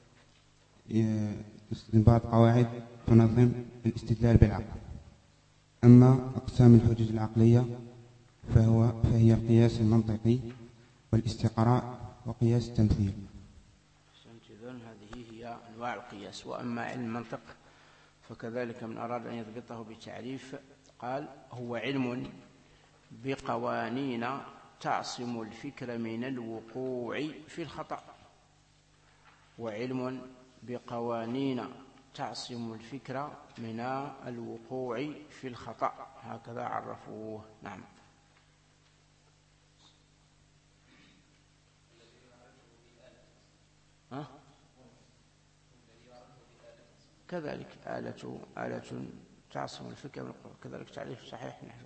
استنباط قواعد تنظم الاستدلال بالعقل. أما أقسام الحجج العقلية فهو فهي القياس المنطقي والاستقراء وقياس التمثيل. إذن هذه هي أنواع القياس. وأما علم المنطق فكذلك من أراد أن يضبطه بتعريف قال هو علم بقوانين تعصم الفكر من الوقوع في الخطأ. وعلم بقوانين تعصم الفكر من الوقوع في الخطأ، هكذا عرفوه. نعم. ها؟ كذلك آلة آلة تعصم الفكر من الوقوع، كذلك تعريف صحيح نحن.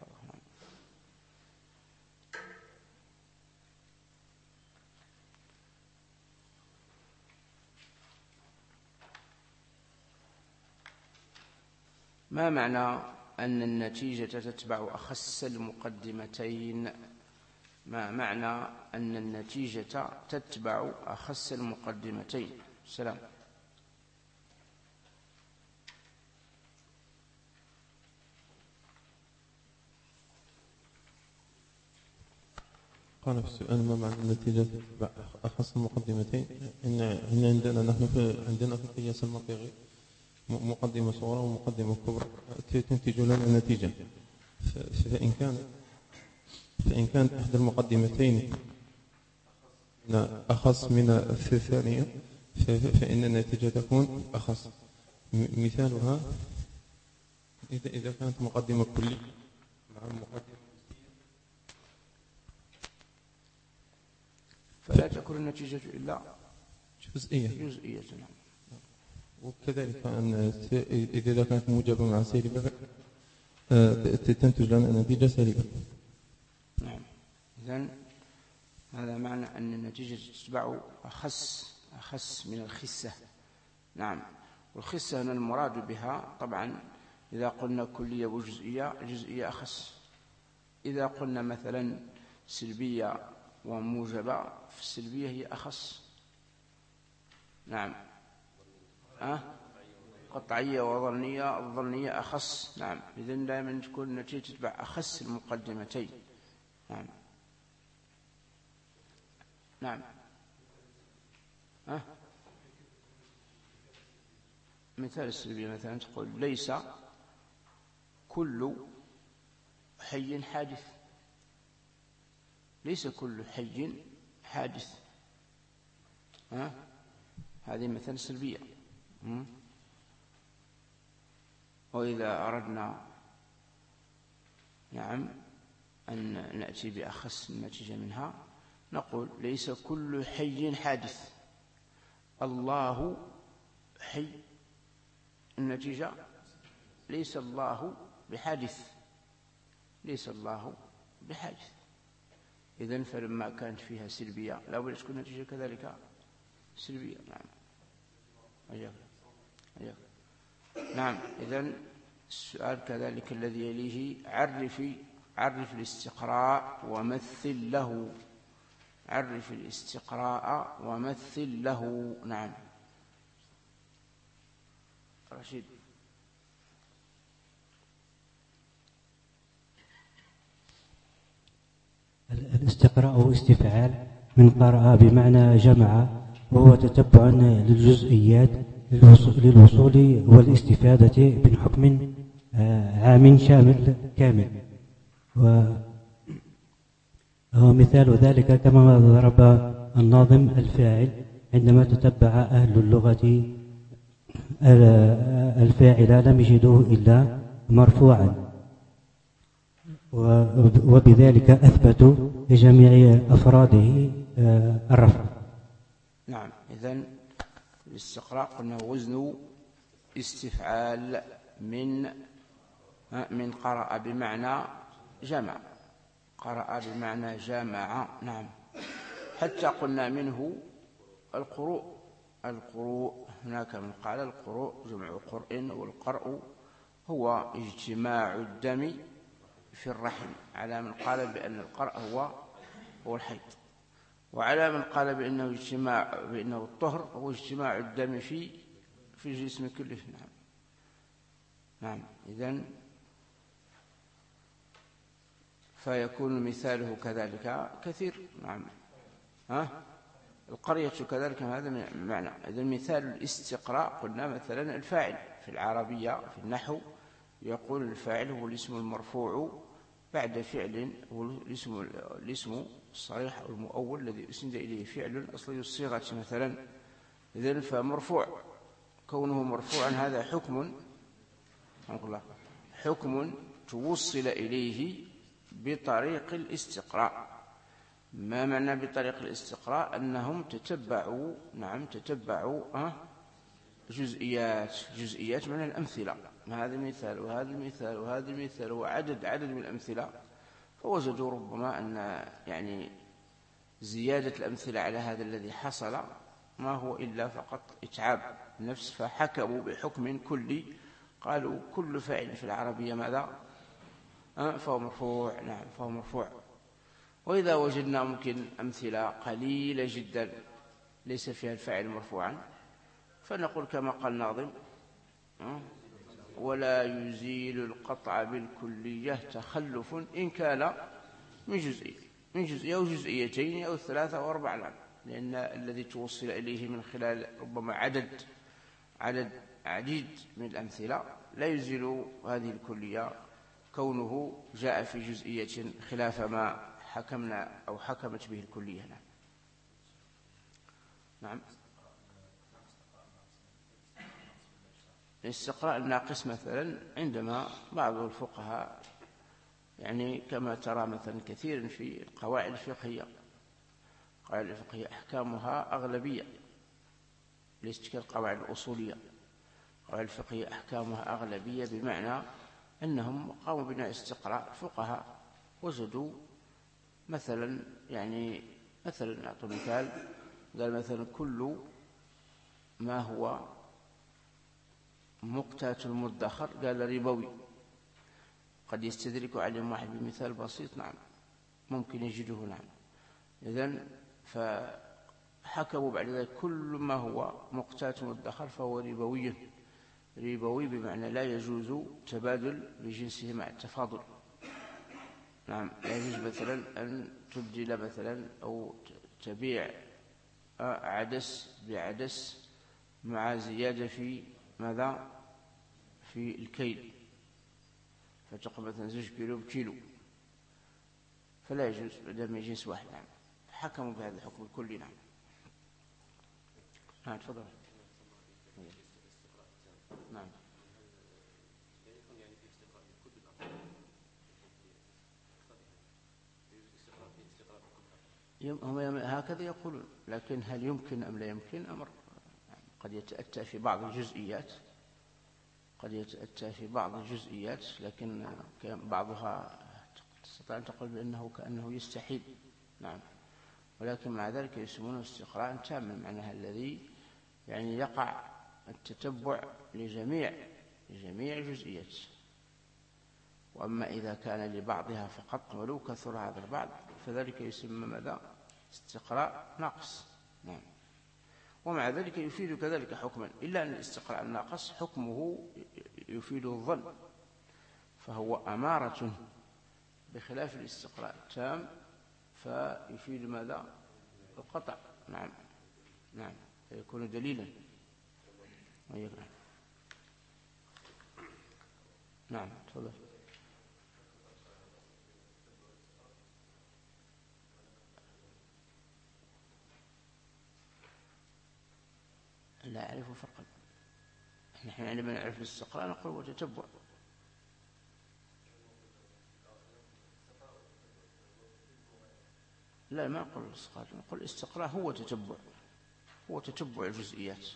ما معنى أن النتيجة تتبع أخس المقدمتين؟ ما معنى أن النتيجة تتبع أخس المقدمتين؟ السلام. قال في السؤال ما معنى النتيجة تتبع أخص المقدمتين؟ إن هنا عندنا نحن في عندنا في القياس المنطقي مقدمة صغرى ومقدمة كبرى تنتج لنا نتيجة. فإن كان فإن كانت إحدى المقدمتين أخص من الثانية فإن النتيجة تكون أخص. مثالها إذا إذا كانت مقدمة كلية مع مقدمة فلا تكون النتيجة إلا جزئية جزئية. وكذلك أن إذا كانت موجبة مع سالبة تنتج لنا نتيجة سالبة. نعم. إذن هذا معنى أن النتيجة تتبع أخس أخس من الخسة. نعم. والخسة هنا المراد بها طبعا إذا قلنا كلية وجزئية، جزئية أخس. إذا قلنا مثلا سلبية وموجبة، فالسلبية هي أخص. نعم. أه؟ قطعية وظنية، الظنية أخص. نعم. إذن دائما تكون النتيجة تتبع أخس المقدمتين. نعم. نعم. أه؟ مثال السلبية مثلا تقول ليس كل حي حادث. ليس كل حي حادث. أه؟ هذه مثل سلبية. وإذا أردنا نعم أن نأتي بأخص النتيجة منها نقول ليس كل حي حادث. الله حي. النتيجة ليس الله بحادث. ليس الله بحادث. إذن فلما كانت فيها سلبية لا بد تكون النتيجة كذلك سلبية. نعم. أياك. أياك. نعم. إذن السؤال كذلك الذي يليه عرفي عرف الاستقراء ومثل له. عرف الاستقراء ومثل له. نعم. رشيد. الاستقراء استفعال من قرأ بمعنى جمع، وهو تتبع للجزئيات للوصول والاستفادة من حكم عام شامل كامل. ومثال ذلك كما ضرب الناظم الفاعل عندما تتبع أهل اللغة الفاعل لم يجدوه إلا مرفوعا، وبذلك أثبتوا لجميع أفراده الرفع. نعم. إذن الاستقراء قلنا وزن استفعال من من قرأ بمعنى جمع. قرأ بمعنى جمع. نعم. حتى قلنا منه القروء. القروء هناك من قال القروء جمع قرء، والقرء هو اجتماع الدم في الرحم، على من قال بأن القرء هو هو الحيض، وعلى من قال بأنه اجتماع بأنه الطهر هو اجتماع الدم في في الجسم كله. نعم. نعم. إذن فيكون مثاله كذلك كثير. نعم. ها القرية كذلك هذا من معنى. إذا مثال الاستقراء قلنا مثلا الفاعل في العربية في النحو يقول الفاعل هو الاسم المرفوع بعد فعل، هو الاسم الاسم الصريح أو المؤول الذي أسند إليه فعل أصلي الصيغة مثلا. إذن فمرفوع كونه مرفوعا هذا حكم الله حكم توصل إليه بطريق الاستقراء. ما معنى بطريق الاستقراء؟ أنهم تتبعوا نعم تتبعوا أه جزئيات جزئيات من الأمثلة، هذا المثال وهذا المثال وهذا المثال وعدد عدد من الأمثلة، فوجدوا ربما أن يعني زيادة الأمثلة على هذا الذي حصل ما هو إلا فقط إتعاب النفس، فحكموا بحكم كلي قالوا كل فاعل في العربية ماذا؟ أه فهو مرفوع. نعم فهو مرفوع. وإذا وجدنا ممكن أمثلة قليلة جدا ليس فيها الفاعل مرفوعا فنقول كما قال الناظم أه ولا يزيل القطع بالكلية تخلف إن كان من جزئية من جزئية أو جزئيتين أو ثلاثة أو أربعة، نعم، لأن الذي توصل إليه من خلال ربما عدد عدد عديد من الأمثلة لا يزيل هذه الكلية كونه جاء في جزئية خلاف ما حكمنا أو حكمت به الكلية. نعم. نعم. الاستقراء الناقص مثلا عندما بعض الفقهاء يعني كما ترى مثلا كثير في القواعد الفقهية، القواعد الفقهية أحكامها أغلبية ليست كالقواعد الأصولية. القواعد الفقهية أحكامها أغلبية بمعنى أنهم قاموا بناء استقراء. الفقهاء وجدوا مثلا يعني مثلا أعطوا مثال، قال مثلا كل ما هو مقتات المدخر قال ربوي، قد يستدرك عليهم واحد بمثال بسيط نعم ممكن يجده نعم. إذن فحكموا بعد ذلك كل ما هو مقتات مدخر فهو ربوي. ربوي بمعنى لا يجوز تبادل بجنسه مع التفاضل. نعم لا يجوز مثلا أن تبدل مثلا أو تبيع عدس بعدس مع زيادة في ماذا في الكيل، فتقول مثلا زوج كيلو بكيلو، فلا يجوز بدل جنس واحد. نعم حكموا بهذا الحكم الكلي. نعم. نعم تفضل. نعم هم هكذا يقولون، لكن هل يمكن أم لا يمكن أمر قد يتأتى في بعض الجزئيات، قد يتأتى في بعض الجزئيات، لكن بعضها تستطيع أن تقول بأنه كأنه يستحيل. نعم ولكن مع ذلك يسمونه استقراء تاما، معناها الذي يعني يقع التتبع لجميع لجميع الجزئيات. وأما إذا كان لبعضها فقط ولو كثر هذا البعض فذلك يسمى ماذا؟ استقراء ناقص. نعم. ومع ذلك يفيد كذلك حكما، إلا أن الاستقراء الناقص حكمه يفيد الظن، فهو أمارة، بخلاف الاستقراء التام فيفيد ماذا؟ القطع. نعم نعم فيكون دليلا. نعم تفضل. لا أعرف فرقا. نحن عندما نعرف الاستقراء نقول وتتبع. لا ما نقول الاستقراء، نقول الاستقراء هو تتبع، هو تتبع الجزئيات.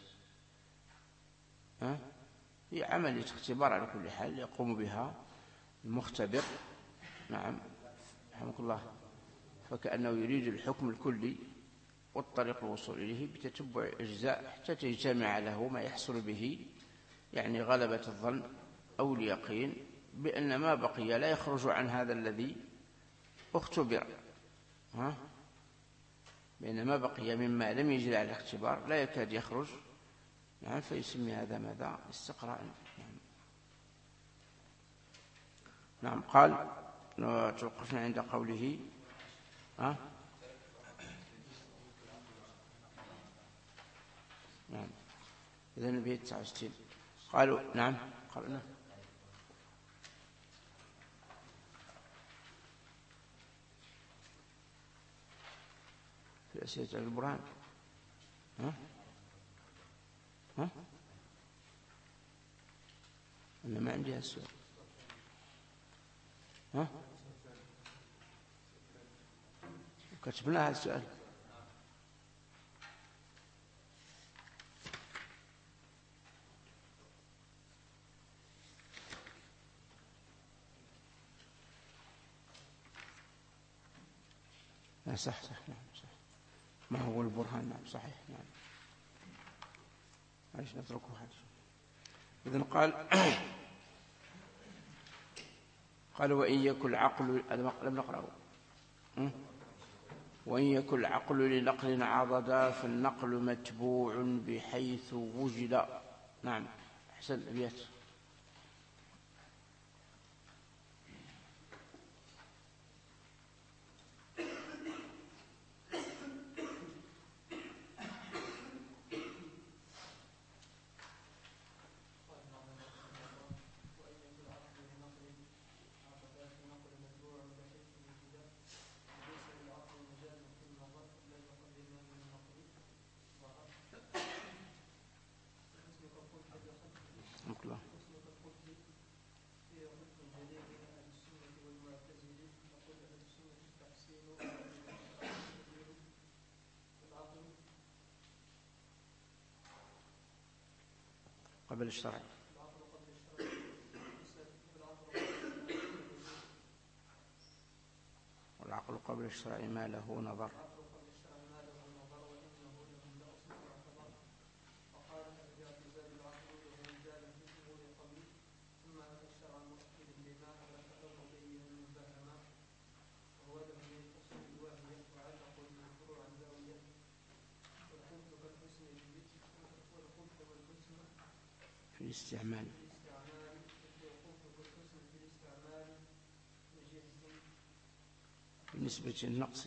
ها؟ هي عملية اختبار على كل حال يقوم بها المختبر. نعم رحمك الله. فكأنه يريد الحكم الكلي والطريق الوصول إليه بتتبع أجزاء حتى تجتمع له ما يحصل به يعني غلبة الظن أو اليقين بأن ما بقي لا يخرج عن هذا الذي اختبر. ها؟ بأن ما بقي مما لم يجري على الاختبار لا يكاد يخرج. نعم فيسمي هذا ماذا؟ استقراء. نعم. نعم قال توقفنا عند قوله ها نعم. إذن به تسعة وستين. قالوا نعم قرأنا في أسئلة البرهان. ها ها أنا ما عندي هالسؤال. ها كتبنا هذا السؤال. صح صح نعم صح. ما هو البرهان؟ نعم صحيح نعم. عايش نتركه حاجة. إذن قال قال وإن يكن العقل، لم نقرأه، وإن يكن العقل لنقل عضدا فالنقل متبوع بحيث وجد. نعم أحسن أبيات. قبل الشرع. والعقل قبل الشرع ما له نظر. في الاستعمال بنسبة النقص.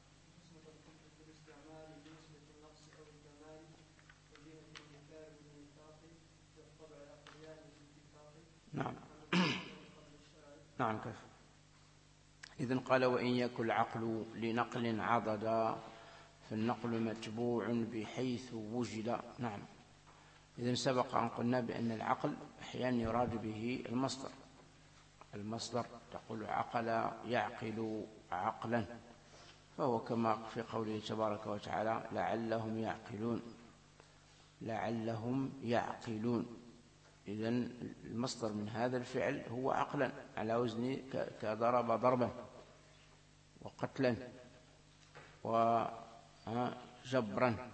نعم نعم كيف. إذن قال وإن يكن العقل لنقل عضدا فالنقل متبوع بحيث وجد. نعم. إذن سبق أن قلنا بأن العقل أحيانا يراد به المصدر. المصدر تقول عقل يعقل عقلا، فهو كما في قوله تبارك وتعالى لعلهم يعقلون. لعلهم يعقلون. إذن المصدر من هذا الفعل هو عقلا على وزن كضرب ضربا وقتلا وجبرا.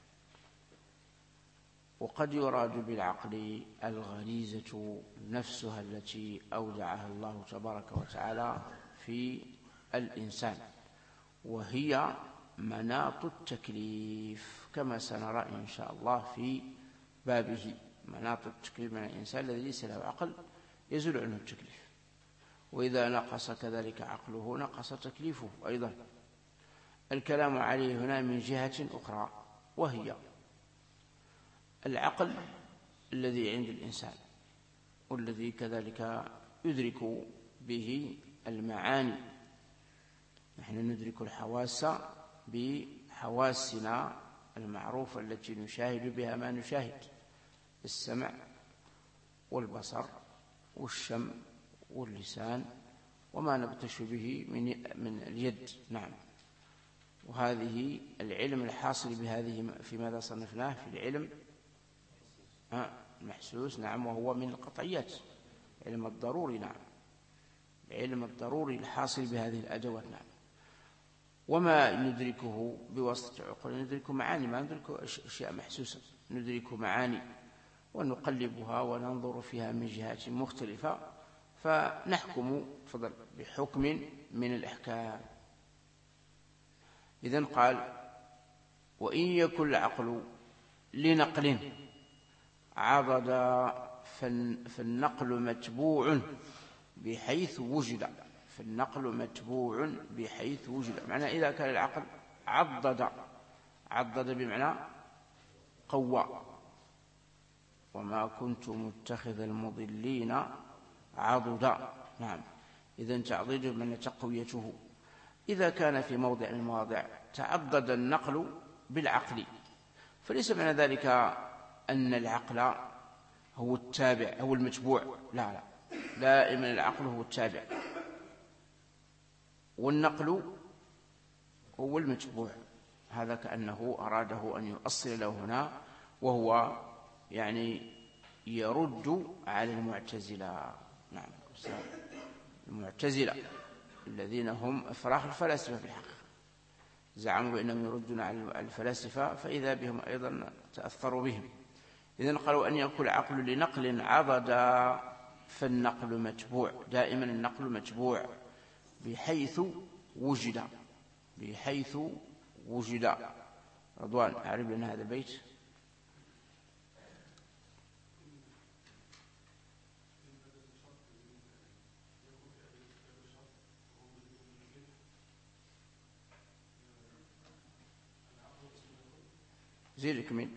وقد يراد بالعقل الغريزة نفسها التي أودعها الله تبارك وتعالى في الإنسان، وهي مناط التكليف كما سنرى إن شاء الله في بابه. مناط التكليف من الإنسان الذي ليس له عقل يزول عنه التكليف، وإذا نقص كذلك عقله نقص تكليفه أيضا. الكلام عليه هنا من جهة أخرى، وهي العقل الذي عند الإنسان والذي كذلك يدرك به المعاني. نحن ندرك الحواس بحواسنا المعروفة التي نشاهد بها ما نشاهد: السمع والبصر والشم واللسان وما نبطش به من من اليد. نعم. وهذه العلم الحاصل بهذه في ماذا صنفناه؟ في العلم المحسوس. نعم. وهو من القطعيات، علم الضروري. نعم. العلم الضروري الحاصل بهذه الأدوات. نعم. وما ندركه بواسطة عقول ندرك معاني، ما ندرك أشياء محسوسة، ندرك معاني ونقلبها وننظر فيها من جهات مختلفة فنحكم فضل بحكم من الأحكام. إذن قال وإن يكن العقل لنقل عضدا فالنقل متبوع بحيث وجد. فالنقل متبوع بحيث وجد، معنى إذا كان العقل عضد. عضد بمعنى قوى وما كنت متخذ المضلين عضدا. نعم، إذن تعضيده من تقويته. إذا كان في موضع من المواضع تعضد النقل بالعقل، فليس معنى ذلك أن العقل هو التابع هو المتبوع، لا لا، دائما العقل هو التابع والنقل هو المتبوع. هذا كأنه أراده أن يؤصل له هنا، وهو يعني يرد على المعتزلة. نعم، المعتزلة الذين هم أفراخ الفلاسفة في الحقيقة، زعموا بأنهم يردون على الفلاسفة، فإذا بهم أيضا تأثروا بهم. إذن قالوا أن يكون العقل لنقل عضدا، فالنقل متبوع، دائما النقل متبوع بحيث وجد، بحيث وجد. رضوان، أعرف لنا هذا البيت. زيدك من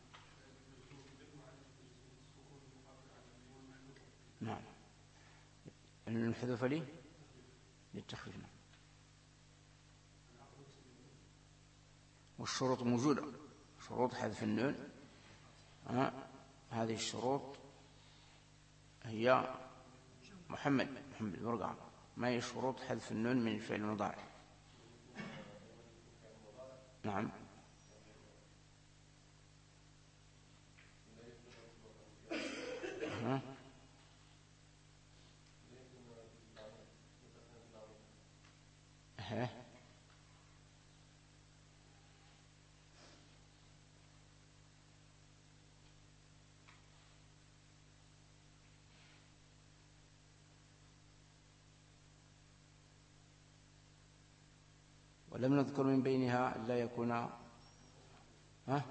نعم الحذف لي للتخفيف. والشروط موجودة، شروط حذف النون. آه. هذه الشروط هي محمد محمد المرقع، ما هي شروط حذف النون من الفعل المضارع؟ نعم، ها؟ ها؟ ولم نذكر من بينها لا يكون ها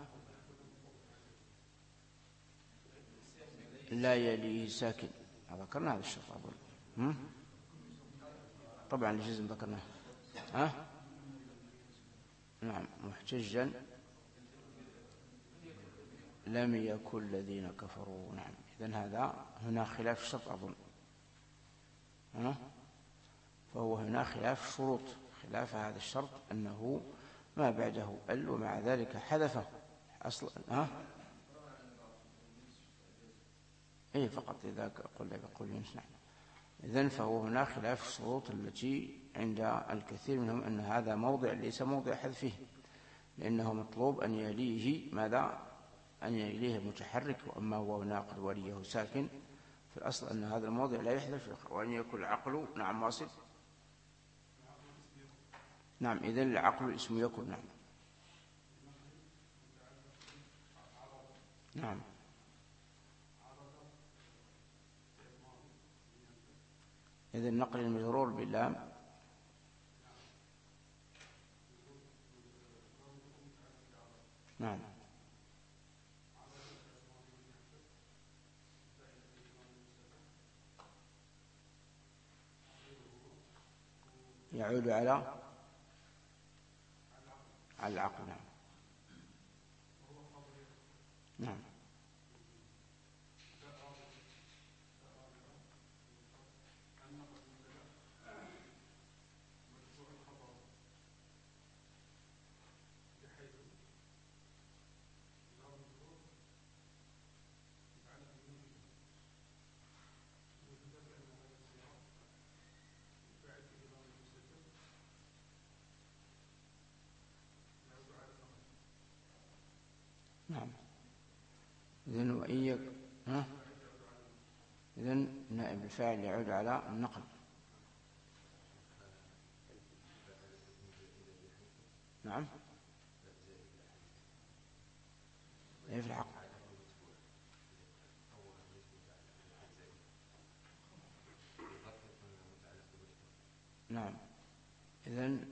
لا يليه ساكن. ذكرنا هذا الشرط أظن. طبعا الجزم ذكرناه. ها؟ نعم، محتجا لم يكن الذين كفروا. نعم، إذن هذا هنا خلاف الشرط أظن. ها؟ فهو هنا خلاف شروط، خلاف هذا الشرط أنه ما بعده ال، ومع ذلك حذفه أصلا. ها؟ إيه فقط إذا قلنا بقول ينسى. إذن فهو هنا خلاف الشروط التي عند الكثير منهم أن هذا موضع ليس موضع حذفه، لأنه مطلوب أن يليه ماذا؟ أن يليه متحرك، وأما هو ناقل وليه ساكن، في الأصل أن هذا الموضع لا يحذف، وأن يكون العقل. نعم واصل. نعم، إذن العقل اسم يكون. نعم نعم إذن نقل المجرور باللام. نعم يعود على على العقل. نعم نعم نعم إذن وإياك. ها؟ إذن نائب الفاعل يعود على النقل. نعم، أي في الحق. نعم، إذن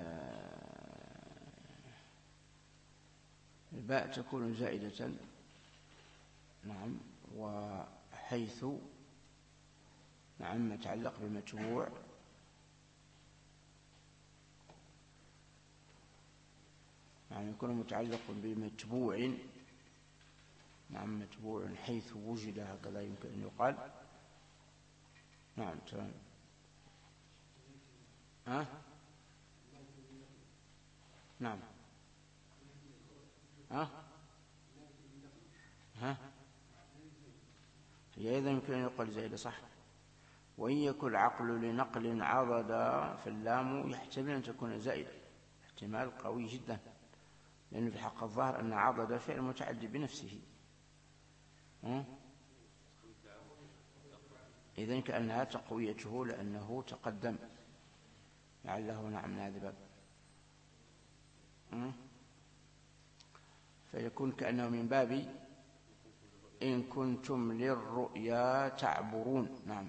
الباء تكون زائدة. نعم، وحيث نعم متعلق بالمتبوع. نعم، يكون متعلق بمتبوع نعم متبوع حيث وجد، هكذا يمكن أن يقال. نعم تمام. ها؟ نعم. ها؟ ها؟ هي أيضا يمكن أن يقال زائدة صح. وإن يكن العقل لنقل عضد، فاللام يحتمل أن تكون زائدة احتمال قوي جدا، لأن في الحق الظاهر أن عضد فعل متعدي بنفسه. إذن كأنها تقويته لأنه تقدم لعله نعم من هذا الباب، فيكون كأنه من باب إن كنتم للرؤيا تعبرون. نعم.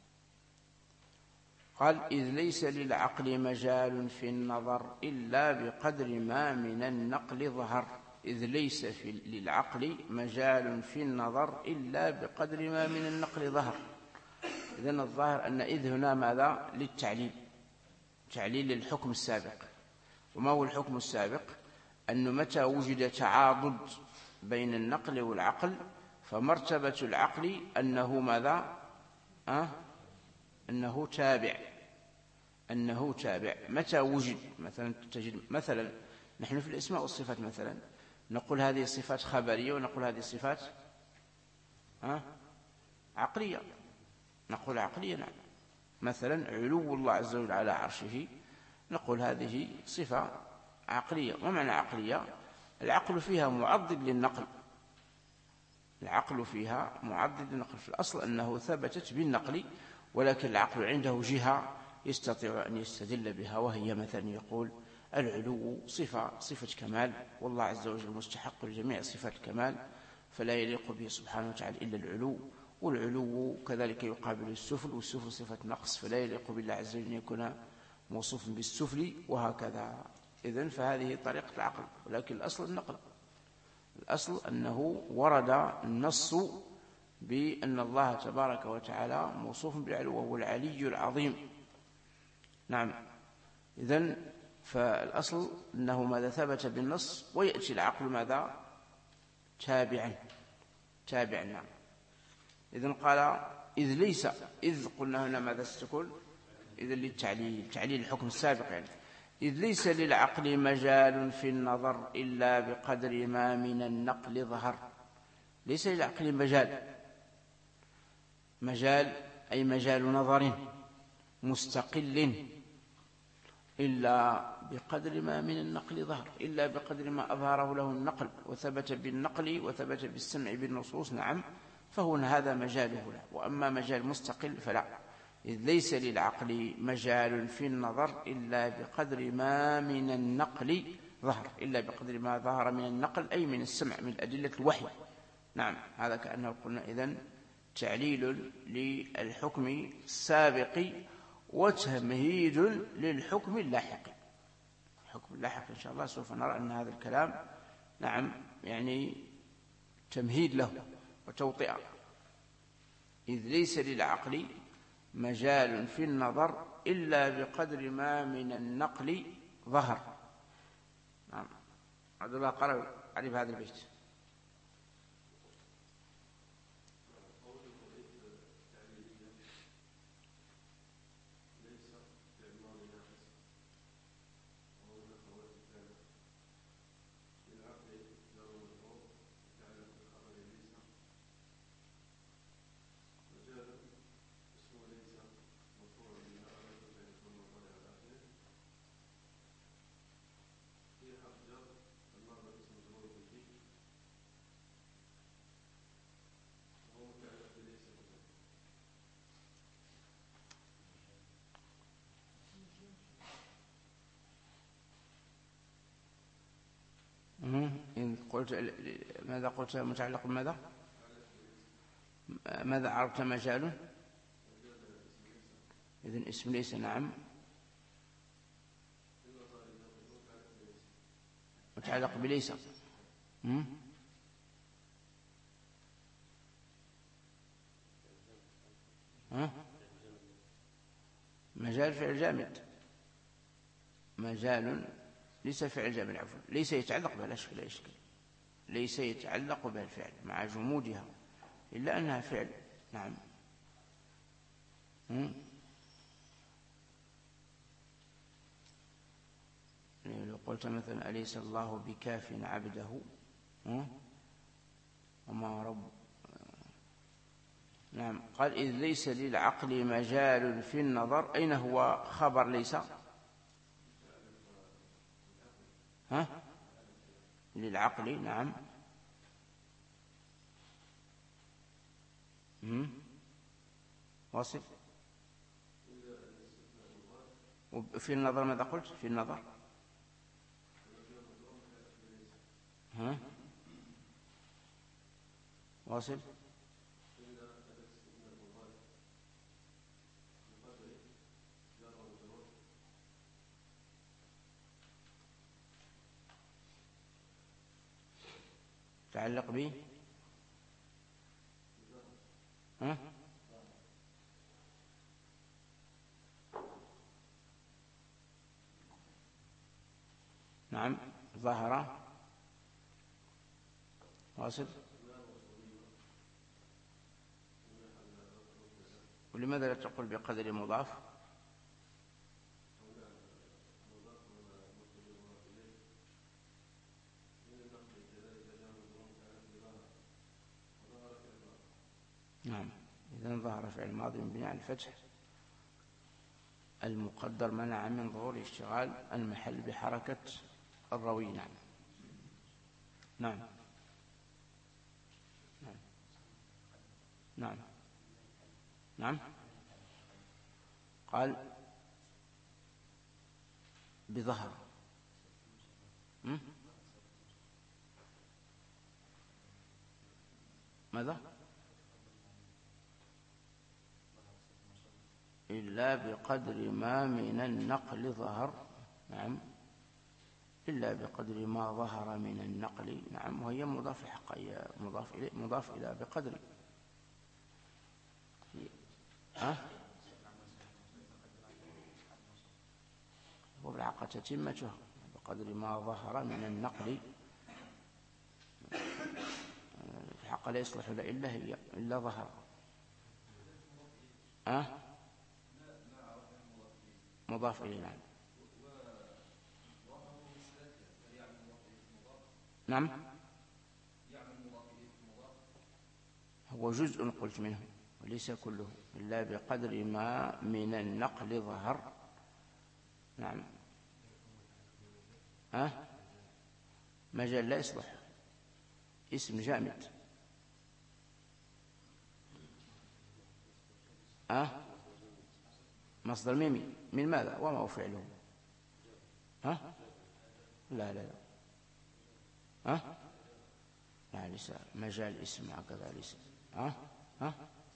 قال إذ ليس للعقل مجال في النظر إلا بقدر ما من النقل ظهر. إذ ليس في للعقل مجال في النظر إلا بقدر ما من النقل ظهر. إذن الظاهر أن إذ هنا ماذا؟ للتعليل، تعليل للحكم السابق. وما هو الحكم السابق؟ أنه متى وجد تعاضد بين النقل والعقل فمرتبة العقل أنه ماذا؟ أه؟ أنه تابع، أنه تابع. متى وجد مثلا تجد مثلا نحن في الأسماء والصفات مثلا نقول هذه صفات خبرية ونقول هذه صفات أه؟ عقلية، نقول عقلية. نعم. مثلا علو الله عز وجل على عرشه نقول هذه صفة عقلية. ومعنى عقلية؟ العقل فيها معضد للنقل، العقل فيها معضد للنقل. في الأصل أنه ثبتت بالنقل، ولكن العقل عنده جهة يستطيع أن يستدل بها، وهي مثلا يقول العلو صفة صفة كمال، والله عز وجل مستحق لجميع صفات الكمال، فلا يليق به سبحانه وتعالى إلا العلو. والعلو كذلك يقابل السفل، والسفل صفة نقص، فلا يليق بالله عز وجل أن يكون موصوف بالسفل، وهكذا. إذن فهذه طريقة العقل، ولكن الأصل النقل. الأصل أنه ورد النص بأن الله تبارك وتعالى موصوف بالعلو وهو العلي العظيم. نعم. إذن فالأصل أنه ماذا؟ ثبت بالنص، ويأتي العقل ماذا؟ تابعا تابعا. نعم. إذن قال إذ ليس، إذ قلنا هنا ماذا ستكون؟ إذن للتعليل، تعليل الحكم السابق يعني. إذ ليس للعقل مجال في النظر إلا بقدر ما من النقل ظهر. ليس للعقل مجال، مجال أي مجال نظر مستقل، إلا بقدر ما من النقل ظهر، إلا بقدر ما أظهره له النقل وثبت بالنقل وثبت بالسمع بالنصوص. نعم. فهو هذا مجاله له. وأما مجال مستقل فلا. إذ ليس للعقل مجال في النظر إلا بقدر ما من النقل ظهر، إلا بقدر ما ظهر من النقل أي من السمع، من أدلة الوحي. نعم. هذا كأنه قلنا إذن تعليل للحكم السابق وتمهيد للحكم اللاحق. الحكم اللاحق إن شاء الله سوف نرى أن هذا الكلام نعم يعني تمهيد له وتوطئة. إذ ليس للعقل مجال في النظر إلا بقدر ما من النقل ظهر. نعم. عبد الله قرأ عرف هذا البيت. إن قلت ماذا قلت متعلق بماذا؟ ماذا عرفت مجال؟ إذن اسم ليس. نعم. متعلق بليس. ها؟ مجال فعل جامد، مجال ليس فعل جامد، عفوا ليس يتعلق بها، لا شك لا إشكال. ليس يتعلق بها الفعل مع جمودها، إلا أنها فعل. نعم. لو قلت مثلا أليس الله بكاف عبده وما رب. نعم. قال إذ ليس للعقل مجال في النظر. أين هو خبر ليس؟ ها؟ للعقل. نعم. واصف. وفي النظر ماذا قلت؟ في النظر ها؟ واصل. تعلق به ها؟ نعم. ظهر. واصل. ولماذا لا تقول بقدر مضاف؟ نعم. إذن ظهر فعل ماضي مبني على الفتح المقدر منع من ظهور اشتغال المحل بحركة الروي. نعم. نعم. نعم. نعم. نعم. قال بظهر. ماذا؟ إلا بقدر ما من النقل ظهر. نعم. إلا بقدر ما ظهر من النقل. نعم. وهي مضاف الحق، هي مضاف إليه، مضاف إلى بقدر. ها؟ وبالحق تتمته بقدر ما ظهر من النقل. الحق لا يصلح إلا هي، إلا ظهر. ها؟ مضاف إليه. نعم. نعم. هو جزء قلت منه وليس كله. إلا بقدر ما من النقل ظهر. نعم. ها؟ مجال لا يصلح، اسم جامد. ها؟ مصدر ميمي من ماذا؟ وما هو فعله؟ ها؟ لا لا لا. ها؟ لا ليس مجال اسم هكذا ليس. ها؟ ها؟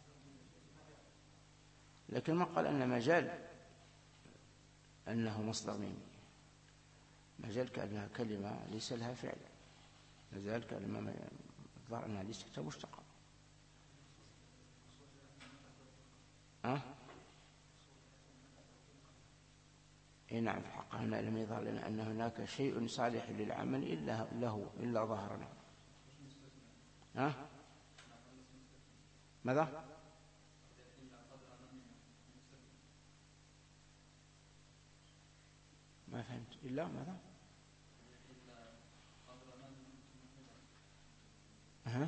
لكن ما قال أن مجال أنه مصدر ميمي. مجال كأنها كلمة ليس لها فعل. مجال كلمة الظاهر أنها ليست مشتقة. ها؟ إيه نعم. في الحق هنا لم يظهر لنا أن هناك شيء صالح للعمل إلا له إلا ظهرنا. ها؟ ماذا؟ ما فهمت. إلا ماذا؟ ها؟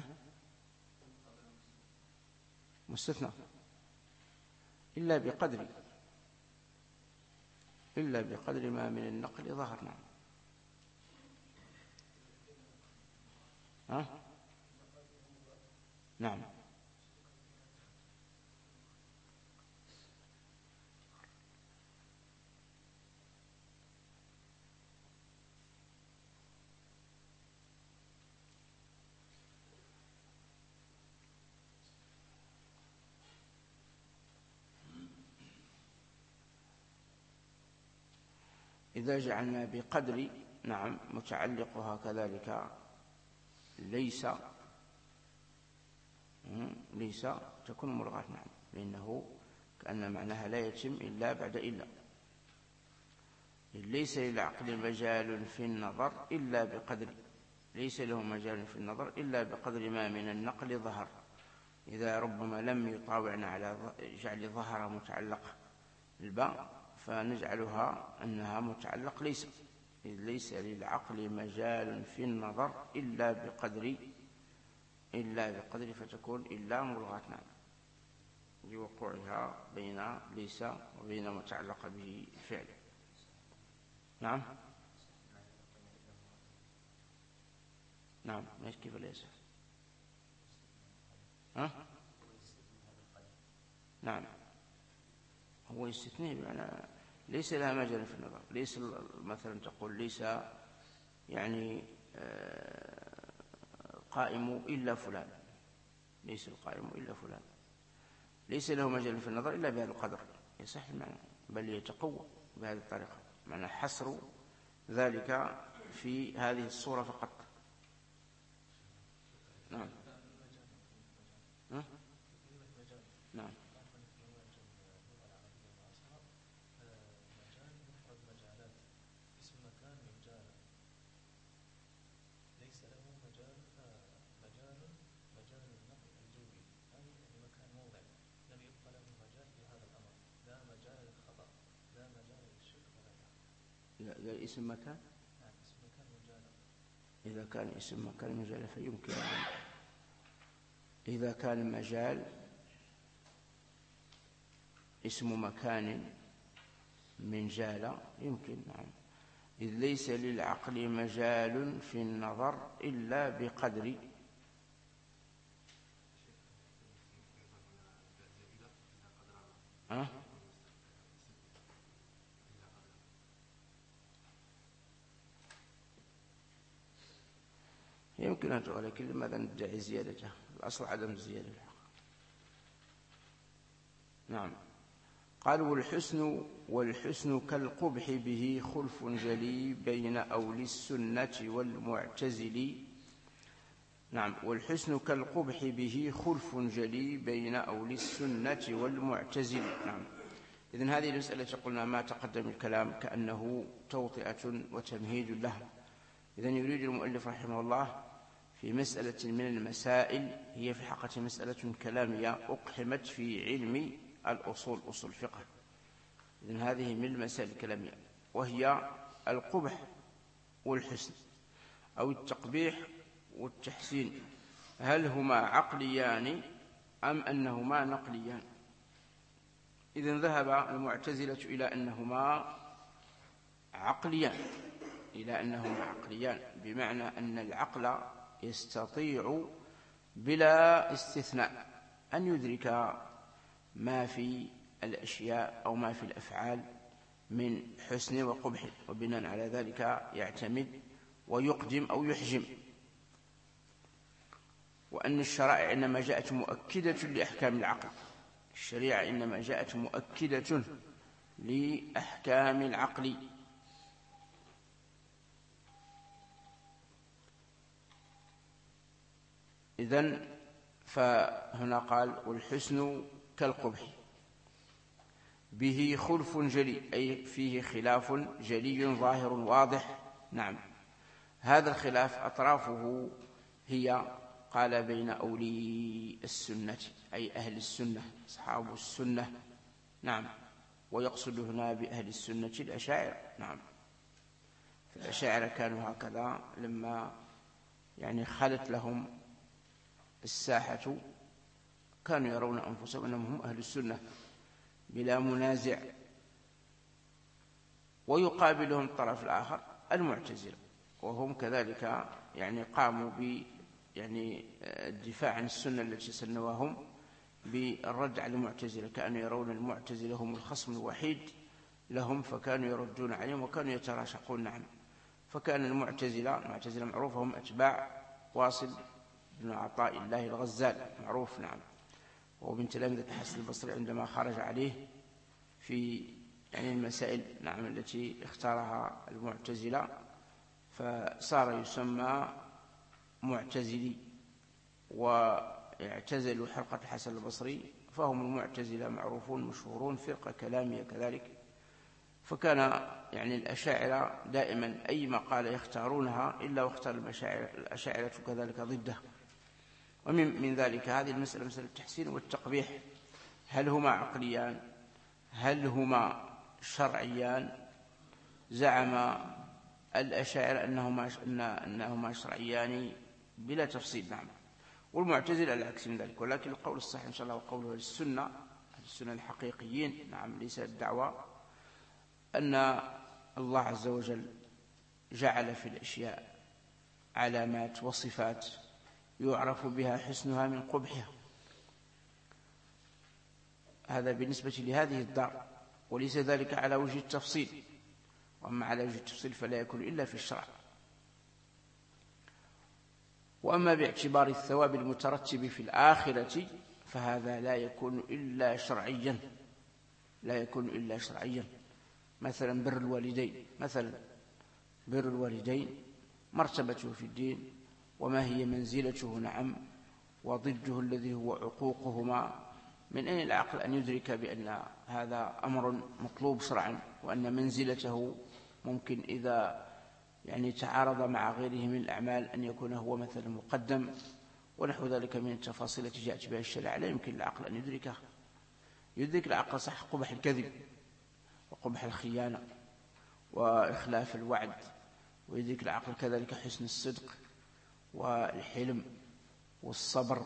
مستثنى. إلا بقدر إلا بقدر ما من النقل ظهرنا. ها؟ نعم. إذا جعلنا بقدر نعم متعلقها كذلك ليس ليس تكون ملغاة. نعم. لأنه كأن معناها لا يتم إلا بعد إلا. ليس للعقل مجال في النظر إلا بقدر. ليس له مجال في النظر إلا بقدر ما من النقل ظهر. إذا ربما لم يطاوعنا على جعل ظهر متعلق الباء فنجعلها أنها متعلق ليس، إذ ليس للعقل مجال في النظر إلا بقدر إلا بقدر فتكون إلا ملغاة نعم لوقوعها بين ليس وبين متعلق به الفعل. نعم نعم ماشي كيف ليس ها نعم هو استثناء بمعنى ليس لها مجال في النظر. ليس مثلا تقول ليس يعني قائم إلا فلان، ليس القائم إلا فلان، ليس له مجال في النظر إلا بهذا القدر يصح المعنى، بل يتقوى بهذه الطريقة، معنى حصر ذلك في هذه الصورة فقط. نعم ها؟ نعم لا اسم مكان. إذا كان اسم مكان مجال فيمكن. إذا كان المجال اسم مكان من جال يمكن نعم، إذ ليس للعقل مجال في النظر إلا بقدر أه؟ يمكن أن تقول، لكن لماذا ندعي زيادته؟ الأصل عدم الزيادة الحق. نعم قال والحسن والحسن كالقبح به خلف جلي بين أولي السنة والمعتزل. نعم والحسن كالقبح به خلف جلي بين أولي السنة والمعتزل. نعم إذن هذه المسألة قلنا ما تقدم الكلام كأنه توطئة وتمهيد له. إذن يريد المؤلف رحمه الله في مسألة من المسائل هي في الحقيقة مسألة كلامية أقحمت في علم الأصول أصول الفقه. إذن هذه من المسائل الكلامية، وهي القبح والحسن أو التقبيح والتحسين، هل هما عقليان أم أنهما نقليان؟ إذن ذهب المعتزلة إلى أنهما عقليان، إلى أنهما عقليان بمعنى أن العقل يستطيع بلا استثناء أن يدرك ما في الأشياء أو ما في الأفعال من حسن وقبح، وبناء على ذلك يعتمد ويقدم أو يحجم. وأن الشرائع إنما جاءت مؤكدة لأحكام العقل، الشريعة إنما جاءت مؤكدة لأحكام العقل. إذن فهنا قال والحسن كالقبح به خلف جلي، أي فيه خلاف جلي ظاهر واضح. نعم هذا الخلاف أطرافه هي قال بين أولي السنة أي أهل السنة أصحاب السنة. نعم ويقصد هنا بأهل السنة الأشاعرة. نعم فالأشاعرة كانوا هكذا لما يعني خلت لهم الساحة كانوا يرون أنفسهم أنهم هم أهل السنة بلا منازع، ويقابلهم الطرف الآخر المعتزلة، وهم كذلك يعني قاموا ب يعني الدفاع عن السنة التي سنواهم بالرد على المعتزلة، كانوا يرون المعتزلة هم الخصم الوحيد لهم فكانوا يردون عليهم وكانوا يتراشقون. نعم فكان المعتزلة المعتزلة معروفة هم أتباع واصل بن عطاء الله الغزال معروف. نعم ومن تلامذة الحسن البصري عندما خرج عليه في يعني المسائل نعم التي اختارها المعتزلة فصار يسمى معتزلي، واعتزلوا حلقة الحسن البصري فهم المعتزلة معروفون مشهورون، فرقة كلامية كذلك فكان يعني الأشاعرة دائما أي مقالة يختارونها إلا واختار الأشاعرة كذلك ضده. ومن من ذلك هذه المسألة، مسألة التحسين والتقبيح، هل هما عقليان هل هما شرعيان؟ زعم الأشاعرة أنهما, أنهما شرعيان بلا تفصيل، نعم، والمعتزلة العكس من ذلك. ولكن القول الصحيح إن شاء الله وقوله للسنة السنة الحقيقيين، نعم، ليس الدعوة، أن الله عز وجل جعل في الأشياء علامات وصفات يعرف بها حسنها من قبحها. هذا بالنسبة لهذه الدار، وليس ذلك على وجه التفصيل، وأما على وجه التفصيل فلا يكون إلا في الشرع. وأما باعتبار الثواب المترتب في الآخرة فهذا لا يكون إلا شرعيا، لا يكون إلا شرعيا. مثلا بر الوالدين، مثلا بر الوالدين مرتبته في الدين وما هي منزلته، نعم، وضده الذي هو عقوقهما. من أين العقل أن يدرك بأن هذا أمر مطلوب شرعا، وأن منزلته ممكن إذا يعني تعارض مع غيره من الأعمال أن يكون هو مثلا مقدم، ونحو ذلك من التفاصيل التي جاءت بها الشريعة لا يمكن العقل أن يدركها. يدرك العقل صح قبح الكذب وقبح الخيانة وإخلاف الوعد، ويدرك العقل كذلك حسن الصدق والحلم والصبر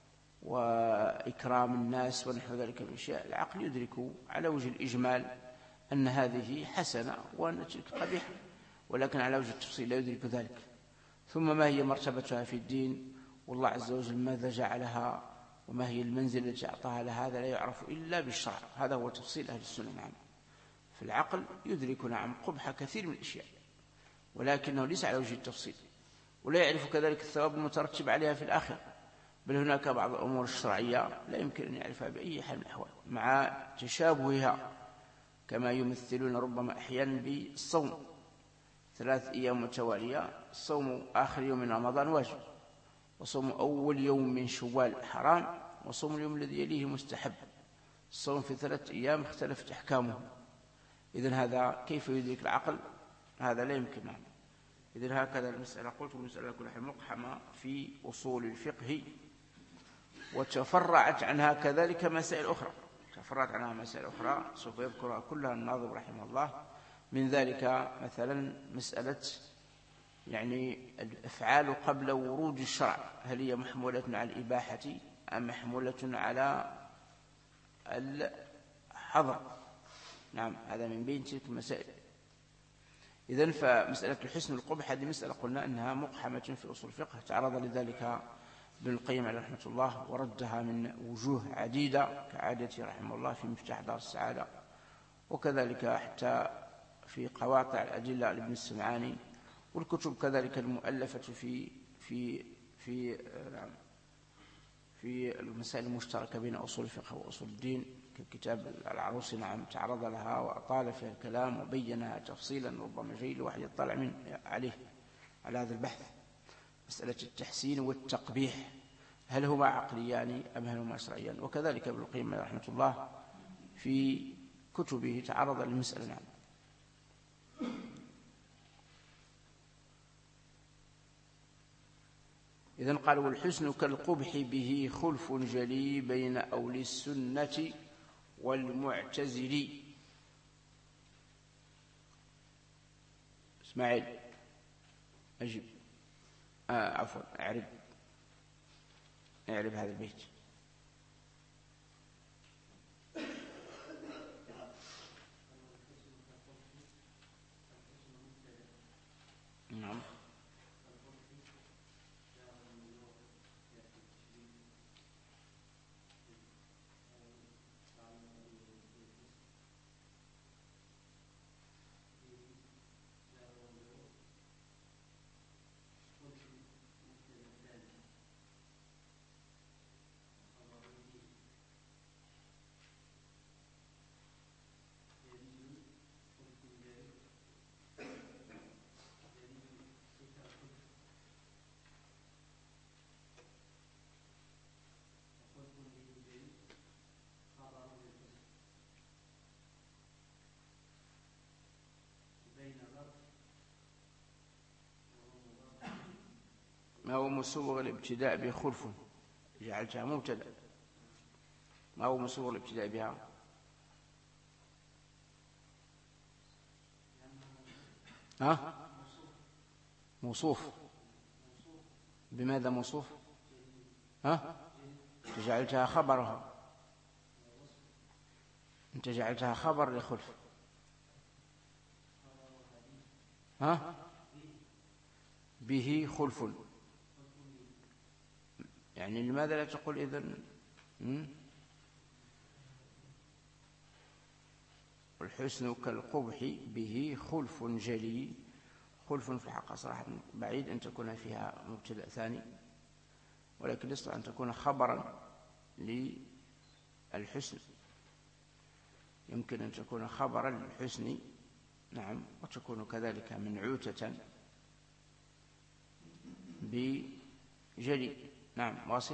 وإكرام الناس ونحو ذلك من الأشياء. العقل يدرك على وجه الإجمال أن هذه حسنة وأن تلك قبيحة، ولكن على وجه التفصيل لا يدرك ذلك. ثم ما هي مرتبتها في الدين، والله عز وجل ماذا جعلها، وما هي المنزلة التي أعطاها لها، هذا لا يعرف إلا بالشرع. هذا هو تفصيل أهل السنة. نعم، في العقل يدرك نعم قبح كثير من الأشياء، ولكنه ليس على وجه التفصيل، ولا يعرف كذلك الثواب المترتب عليها في الآخرة. بل هناك بعض الأمور الشرعية لا يمكن أن يعرفها بأي حال من الأحوال، مع تشابهها، كما يمثلون ربما أحيانا بالصوم، ثلاث أيام متوالية، صوم آخر يوم من رمضان واجب، وصوم أول يوم من شوال حرام، وصوم اليوم الذي يليه مستحب. الصوم في ثلاث أيام اختلفت أحكامه. إذن هذا كيف يدرك العقل؟ هذا لا يمكن. نعم. إذن هكذا المسألة، قلت المسألة كلها مقحمة في أصول الفقه، وتفرعت عنها كذلك مسائل أخرى، تفرعت عنها مسائل أخرى سوف يذكرها كلها الناظم رحمه الله. من ذلك مثلا مسألة يعني الأفعال قبل ورود الشرع، هل هي محمولة على الإباحة أم محمولة على الحظر؟ نعم، هذا من بين تلك المسائل. إذن فمسألة الحسن والقبح هذه مسألة قلنا أنها مقحمة في أصول الفقه، تعرض لذلك ابن القيم عليه رحمة الله وردها من وجوه عديدة كعادته رحمه الله في مفتاح دار السعادة، وكذلك حتى في قواطع الأدلة لابن السمعاني، والكتب كذلك المؤلفة في في في في المسائل المشتركة بين أصول الفقه وأصول الدين، ككتاب العروسي، نعم، تعرض لها وأطال فيها الكلام وبينها تفصيلا ربما جيد الواحد يطلع من عليه على هذا البحث. مسألة التحسين والتقبيح هل هما عقليان أم هل هما شرعيان؟ وكذلك ابن القيم رحمه الله في كتبه تعرض للمسألة. نعم. إذن قال والحسن كالقبح به خلف جلي بين أولي السنة والمعتزل. اسماعيل أجب، آه عفوا أعرب أعرب هذا البيت. نعم. مسوغ الابتداء بخلف جعلتها مبتدأ، ما هو مسوغ الابتداء بها؟ ها؟ موصوف. بماذا موصوف؟ ها؟ أنت جعلتها خبرها، أنت جعلتها خبر لخلف. ها؟ به خلف، يعني لماذا لا تقول إذن الحسن كالقبح به خلف جلي؟ خلف في الحق صراحة بعيد أن تكون فيها مبتدأ ثاني، ولكن يستطيع أن تكون خبرا للحسن، يمكن أن تكون خبرا للحسن، نعم، وتكون كذلك منعوتة بجلي. نعم، واصل.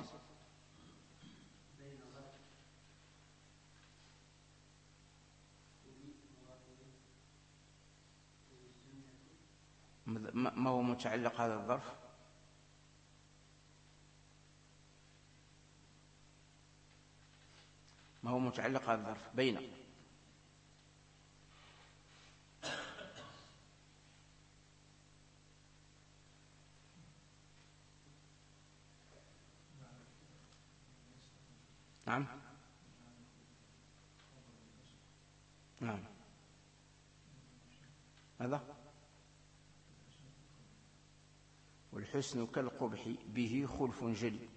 ما هو متعلق هذا الظرف؟ ما هو متعلق هذا الظرف؟ بين. نعم نعم هذا والحسن كالقبح به خلف جلي،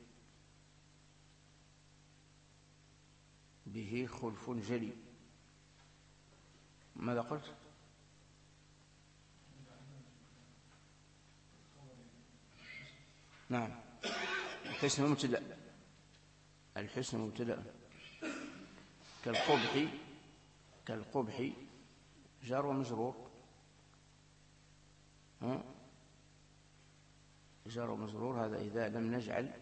به خلف جلي، ماذا قلت؟ نعم، الحسن مبتدأ، الحسن مبتدأ. كالقبح، كالقبح جار ومجرور، ها؟ جار ومجرور، هذا إذا لم نجعل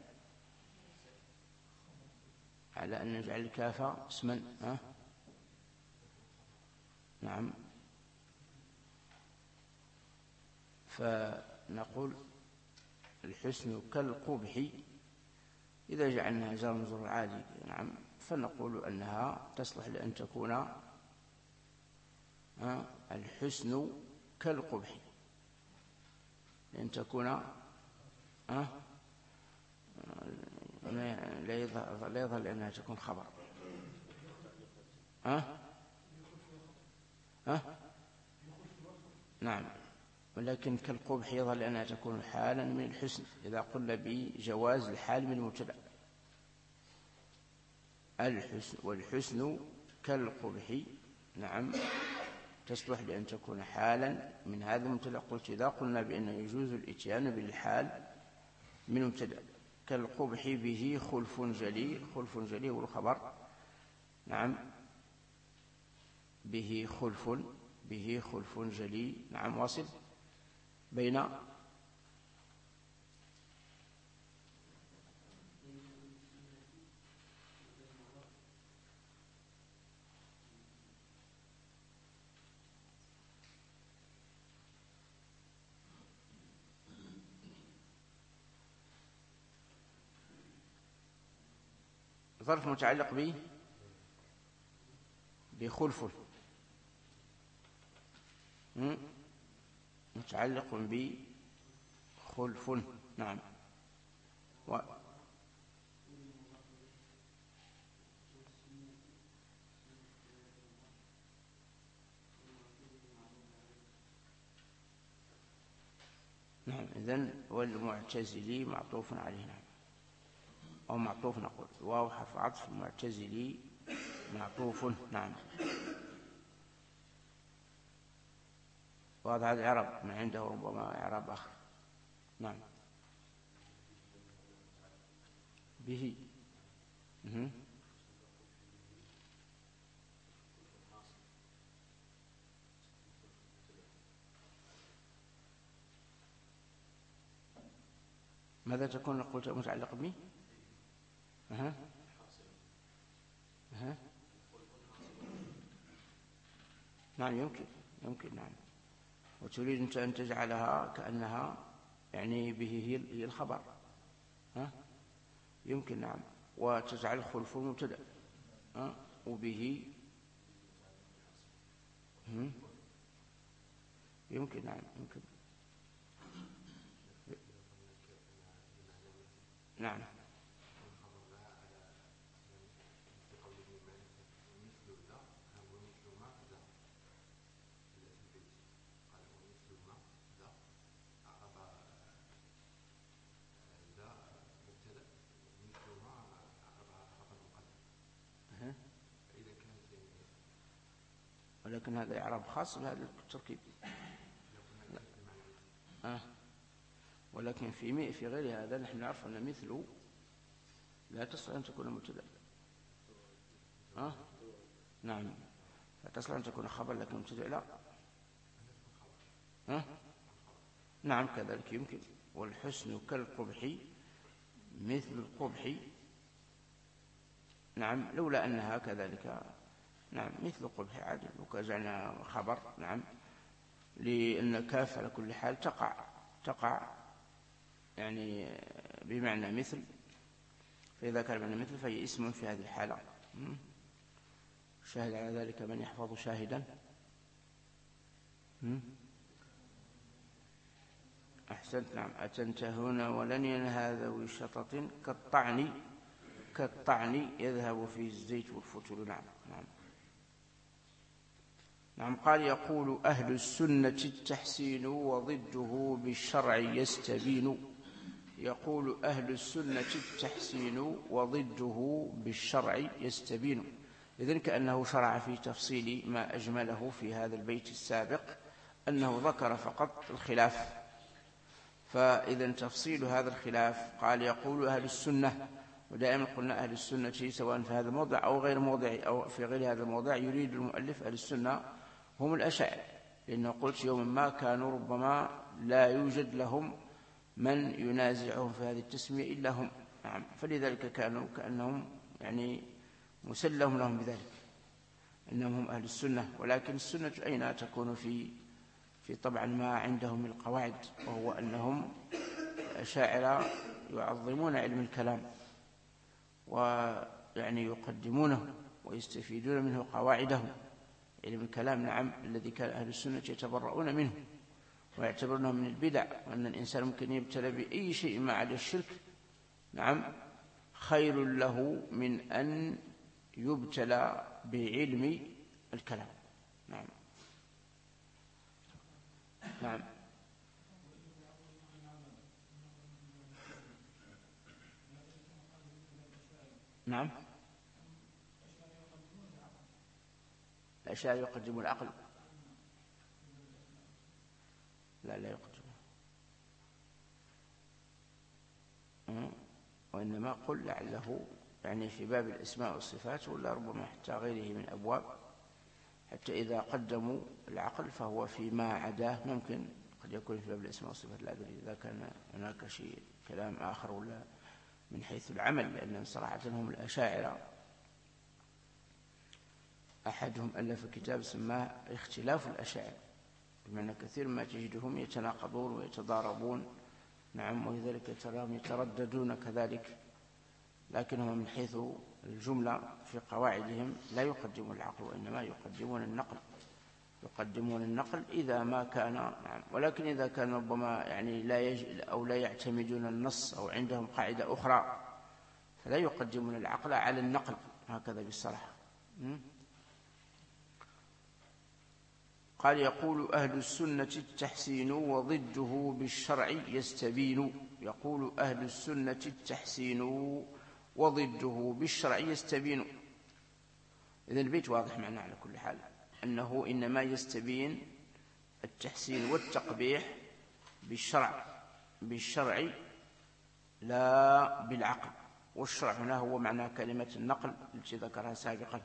على أن نجعل الكاف اسما، ها؟ نعم، فنقول الحسن كالقبح إذا جعلناها جار ومجرور عادي، نعم، فنقول أنها تصلح لأن تكون ها الحسن كالقبح، لأن تكون ها لا يظهر لا يظهر لأنها تكون خبر. ها ها نعم، ولكن كالقبح يظهر لأنها تكون حالا من الحسن إذا قلنا بجواز الحال من المبتدأ. الحسن والحسن كالقبح، نعم، تصلح لأن تكون حالا من هذا المبتدأ. قلت إذا قلنا بأنه يجوز الإتيان بالحال من مبتدأ. كالقبح به خلف جلي، خلف جلي هو الخبر، نعم، به خلف، به خلف جلي، نعم، واصل. بين ظرف متعلق به بخلف، متعلق بخلف، نعم، و نعم، إذن والمعتزلي معطوف عليه، نعم، أو معطوف، نقول واو حرف عطف، معتزلي معطوف، نعم. وهذا هذا العرب من عنده ربما إعراب آخر، نعم. به مه. ماذا تكون قلت متعلق به؟ أه. أه. نعم، يمكن يمكن نعم. وتريد أنت أن تجعلها كأنها يعني به هي الخبر، ها؟ يمكن نعم، وتجعل خلف المبتدأ وبه يمكن نعم يمكن نعم ولكن هذا إعراب خاص بهذا التركيب. آه. ولكن في في غير هذا نحن نعرف أن مثل لا تصل أن تكون مبتدأ. آه. نعم، لا تصل أن تكون خبر لكن مبتدأ لا. آه. نعم كذلك يمكن. والحسن كالقبح مثل القبح، نعم لولا أنها كذلك نعم مثل قبح عادل وكجعلنا خبر نعم، لأن كاف على كل حال تقع تقع يعني بمعنى مثل، فإذا كان بمعنى مثل فهي اسم في هذه الحالة. شاهد على ذلك من يحفظ شاهدا. أحسنت نعم. أتنتهون ولن ينهى ذوي شطط كالطعن كالطعن يذهب في الزيت والفتل. نعم نعم نعم. قال يقول أهل السنة التحسين وضده بالشرع يستبين. يقول أهل السنة التحسين وضده بالشرع يستبين. إذن كأنه شرع في تفصيل ما أجمله في هذا البيت السابق، أنه ذكر فقط الخلاف، فإذا تفصيل هذا الخلاف قال يقول أهل السنة. ودائما قلنا أهل السنة سواء في هذا الموضع أو غير موضع أو في غير هذا الموضع يريد المؤلف أهل السنة هم الأشاعرة، لأنه قلت يوما ما كانوا ربما لا يوجد لهم من ينازعهم في هذه التسمية إلا هم. نعم، فلذلك كانوا كأنهم يعني مسلم لهم بذلك إنهم هم أهل السنة. ولكن السنة أين تكون؟ في في طبعا ما عندهم من القواعد، وهو أنهم الأشاعرة يعظمون علم الكلام ويعني يقدمونه ويستفيدون منه قواعده. علم الكلام نعم الذي كان أهل السنة يتبرؤون منه ويعتبرونه من البدع، وأن الإنسان ممكن يبتلى بأي شيء ما عدا الشرك نعم خير له من أن يبتلى بعلم الكلام. نعم نعم نعم. الأشاعرة يقدمون العقل؟ لا لا يقدمون، وإنما قل لعله يعني في باب الأسماء والصفات، ولا ربما حتى غيره من أبواب، حتى إذا قدموا العقل فهو فيما عداه ممكن قد يكون في باب الأسماء والصفات. لا أدري إذا كان هناك شيء كلام آخر ولا من حيث العمل، لأن صراحة هم الأشاعرة أحدهم ألف كتاب سماه اختلاف الأشاعرة، بمعنى كثير ما تجدهم يتناقضون ويتضاربون نعم، ولذلك تراهم يترددون كذلك، لكنهم من حيث الجملة في قواعدهم لا يقدمون العقل وإنما يقدمون النقل. يقدمون النقل إذا ما كان نعم، ولكن إذا كان ربما يعني لا يج... أو لا يعتمدون النص أو عندهم قاعدة أخرى فلا يقدمون العقل على النقل، هكذا بالصراحة. قال يقول أهل السنة التحسين وضده بالشرع يستبين. يقول أهل السنة التحسين وضده بالشرع يستبين. إذن البيت واضح معنا على كل حال أنه إنما يستبين التحسين والتقبيح بالشرع بالشرع لا بالعقل. والشرع هنا هو معنى كلمة النقل التي ذكرها سابقا.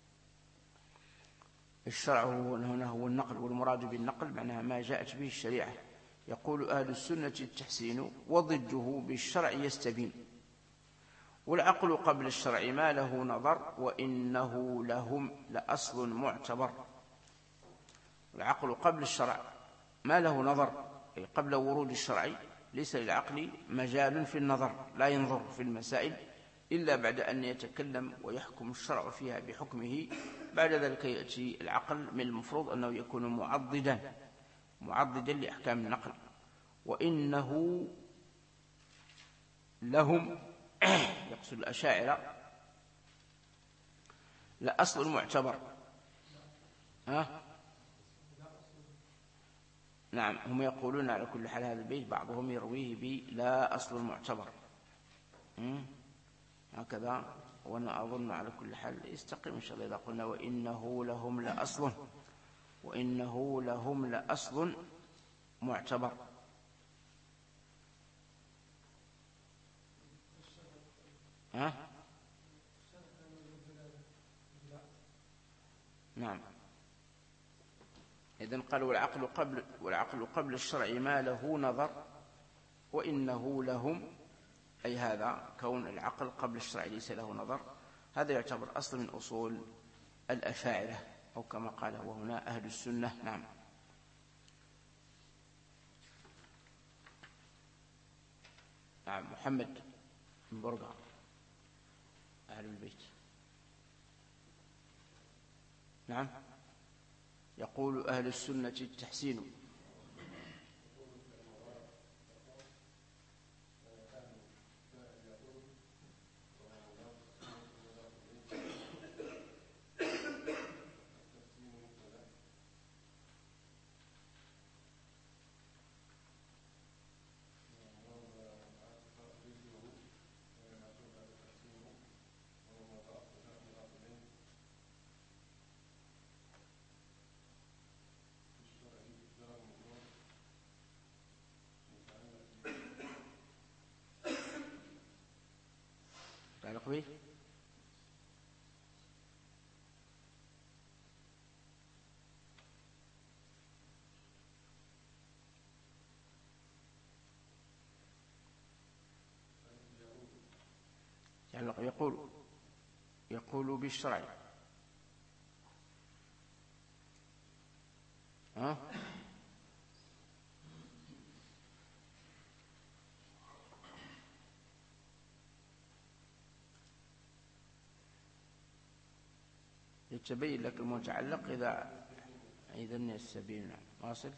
الشرع هنا هو النقل، والمراد بالنقل معناها ما جاءت به الشريعة. يقول أهل السنة التحسين وضده بالشرع يستبين. والعقل قبل الشرع ما له نظر وإنه لهم لأصل معتبر. العقل قبل الشرع ما له نظر، أي قبل ورود الشرع ليس للعقل مجال في النظر، لا ينظر في المسائل إلا بعد أن يتكلم ويحكم الشرع فيها بحكمه. بعد ذلك يأتي العقل، من المفروض أنه يكون معضدا معضدا لأحكام النقل. وإنه لهم يقصد الأشاعرة لأصل معتبر. ها؟ نعم، هم يقولون على كل حال هذا البيت بعضهم يرويه بلا أصل معتبر هكذا، وأنا أظن على كل حال يستقيم إن شاء الله إذا قلنا وإنه لهم لأصل، وإنه لهم لأصل معتبر. ها؟ نعم. إذن قال والعقل قبل والعقل قبل الشرع ما له نظر، وإنه لهم، أي هذا كون العقل قبل الشرع ليس له نظر، هذا يعتبر أصل من أصول الأشاعرة، أو كما قال هو هنا أهل السنة. نعم. نعم. محمد بن برقع أهل البيت. نعم. يقول أهل السنة التحسين. تعلق به تعلق يقول يقول بالشرع. ها؟ يتبين لك المتعلق إذا إذن السبيل. نعم. واصل.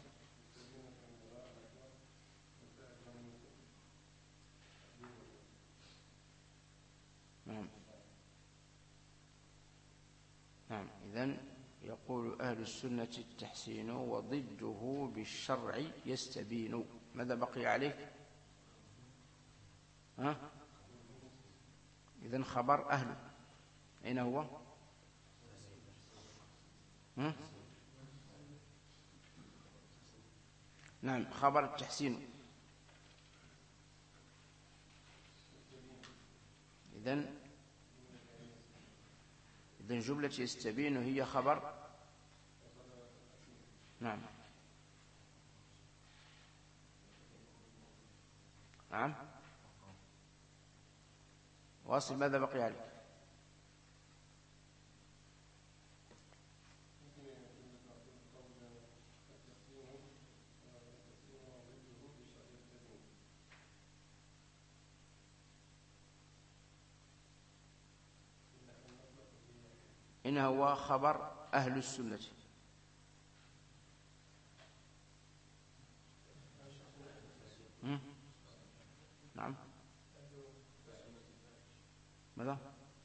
نعم. نعم. إذن يقول أهل السنة التحسين وضده بالشرع يستبين. ماذا بقي عليك؟ ها؟ إذن خبر أهل أين هو؟ ها؟ نعم. خبر التحسين. إذن إذن جملة يستبين هي خبر. نعم. نعم. واصل. ماذا بقي عليك؟ إنه هو خبر أهل السنة. نعم. ماذا؟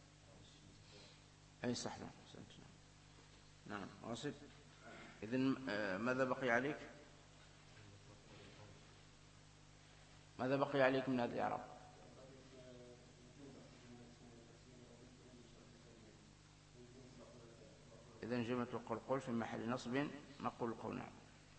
أي صح. نعم. نعم. واصل. إذن ماذا بقي عليك؟ ماذا بقي عليك من هذا الإعراب؟ إذن جملة القلقل في محل نصب نقول قول. نعم.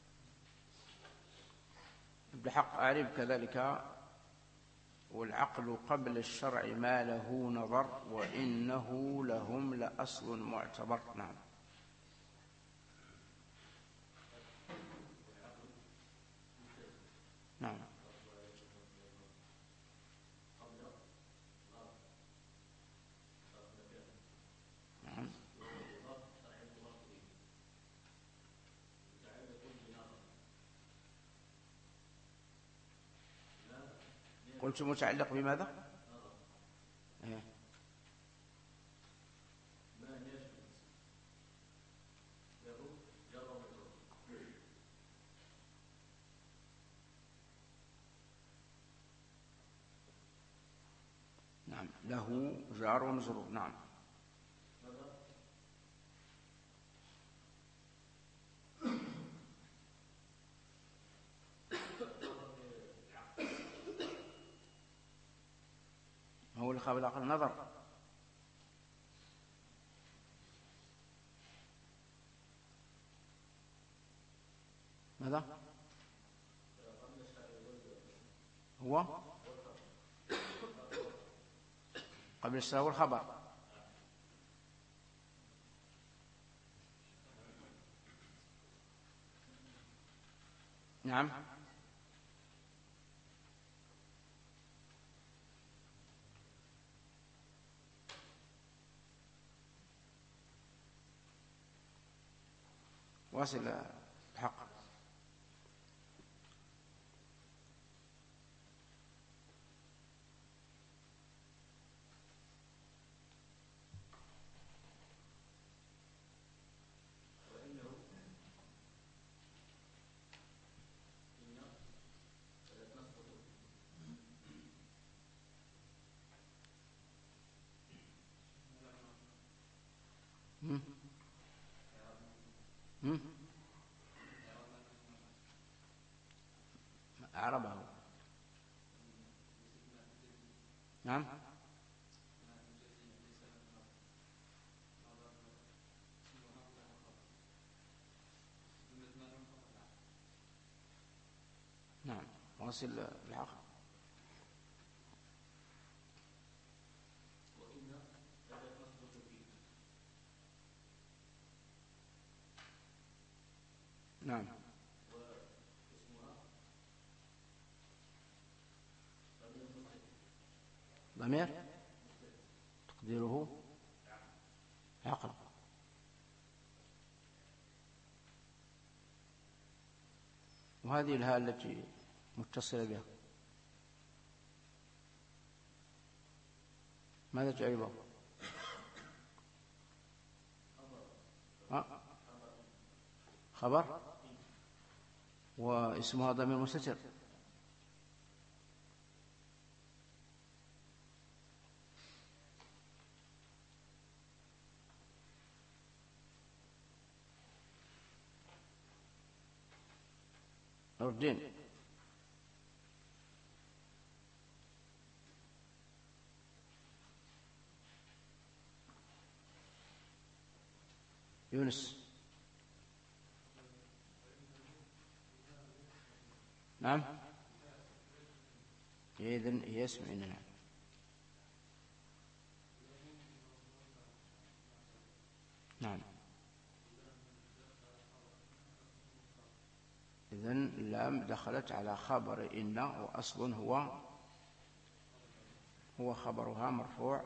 بحق أعرب كذلك والعقل قبل الشرع ما له نظر وإنه لهم لأصل معتبر. نعم. نعم. نعم. قلت متعلق بماذا؟ إيه؟ نعم، له جار ومجرور. نعم. هو اللي قبل العقل نظر. ماذا؟ هو قبل الشراء والخبر. نعم. واصل الحق. هم؟ هم؟ أعربه. نعم. نعم، واصل الحق. نعم. ضمير تقديره عقل. وهذه الهاء التي متصلة بها ماذا تعرفه؟ خبر، واسمها ضمير مستتر. نور الدين. يونس. نعم. إذن يسمعنا. نعم. نعم. إذن اللام دخلت على خبر إن، وأصل هو هو خبرها مرفوع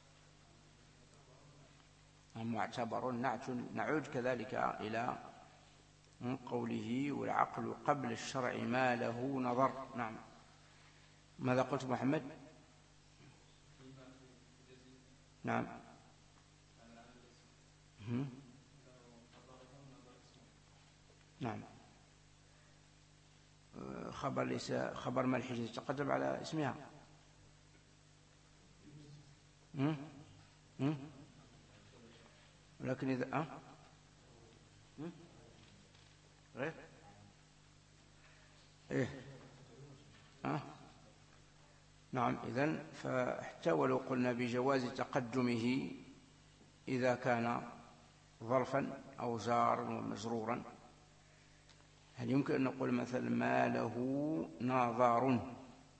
معتبر نعت. نعود كذلك إلى قوله والعقل قبل الشرع ما له نظر. نعم. ماذا قلت محمد؟ نعم. نعم. خبر ليس خبر ما الحجة تقدم على اسمها. هم؟ هم؟ ولكن إذا أه؟ غير إيه أه؟ نعم. إذن فحتى ولو قلنا بجواز تقدمه إذا كان ظرفا أو جار ومجرورا، هل يمكن أن نقول مثلا ما له ناظر،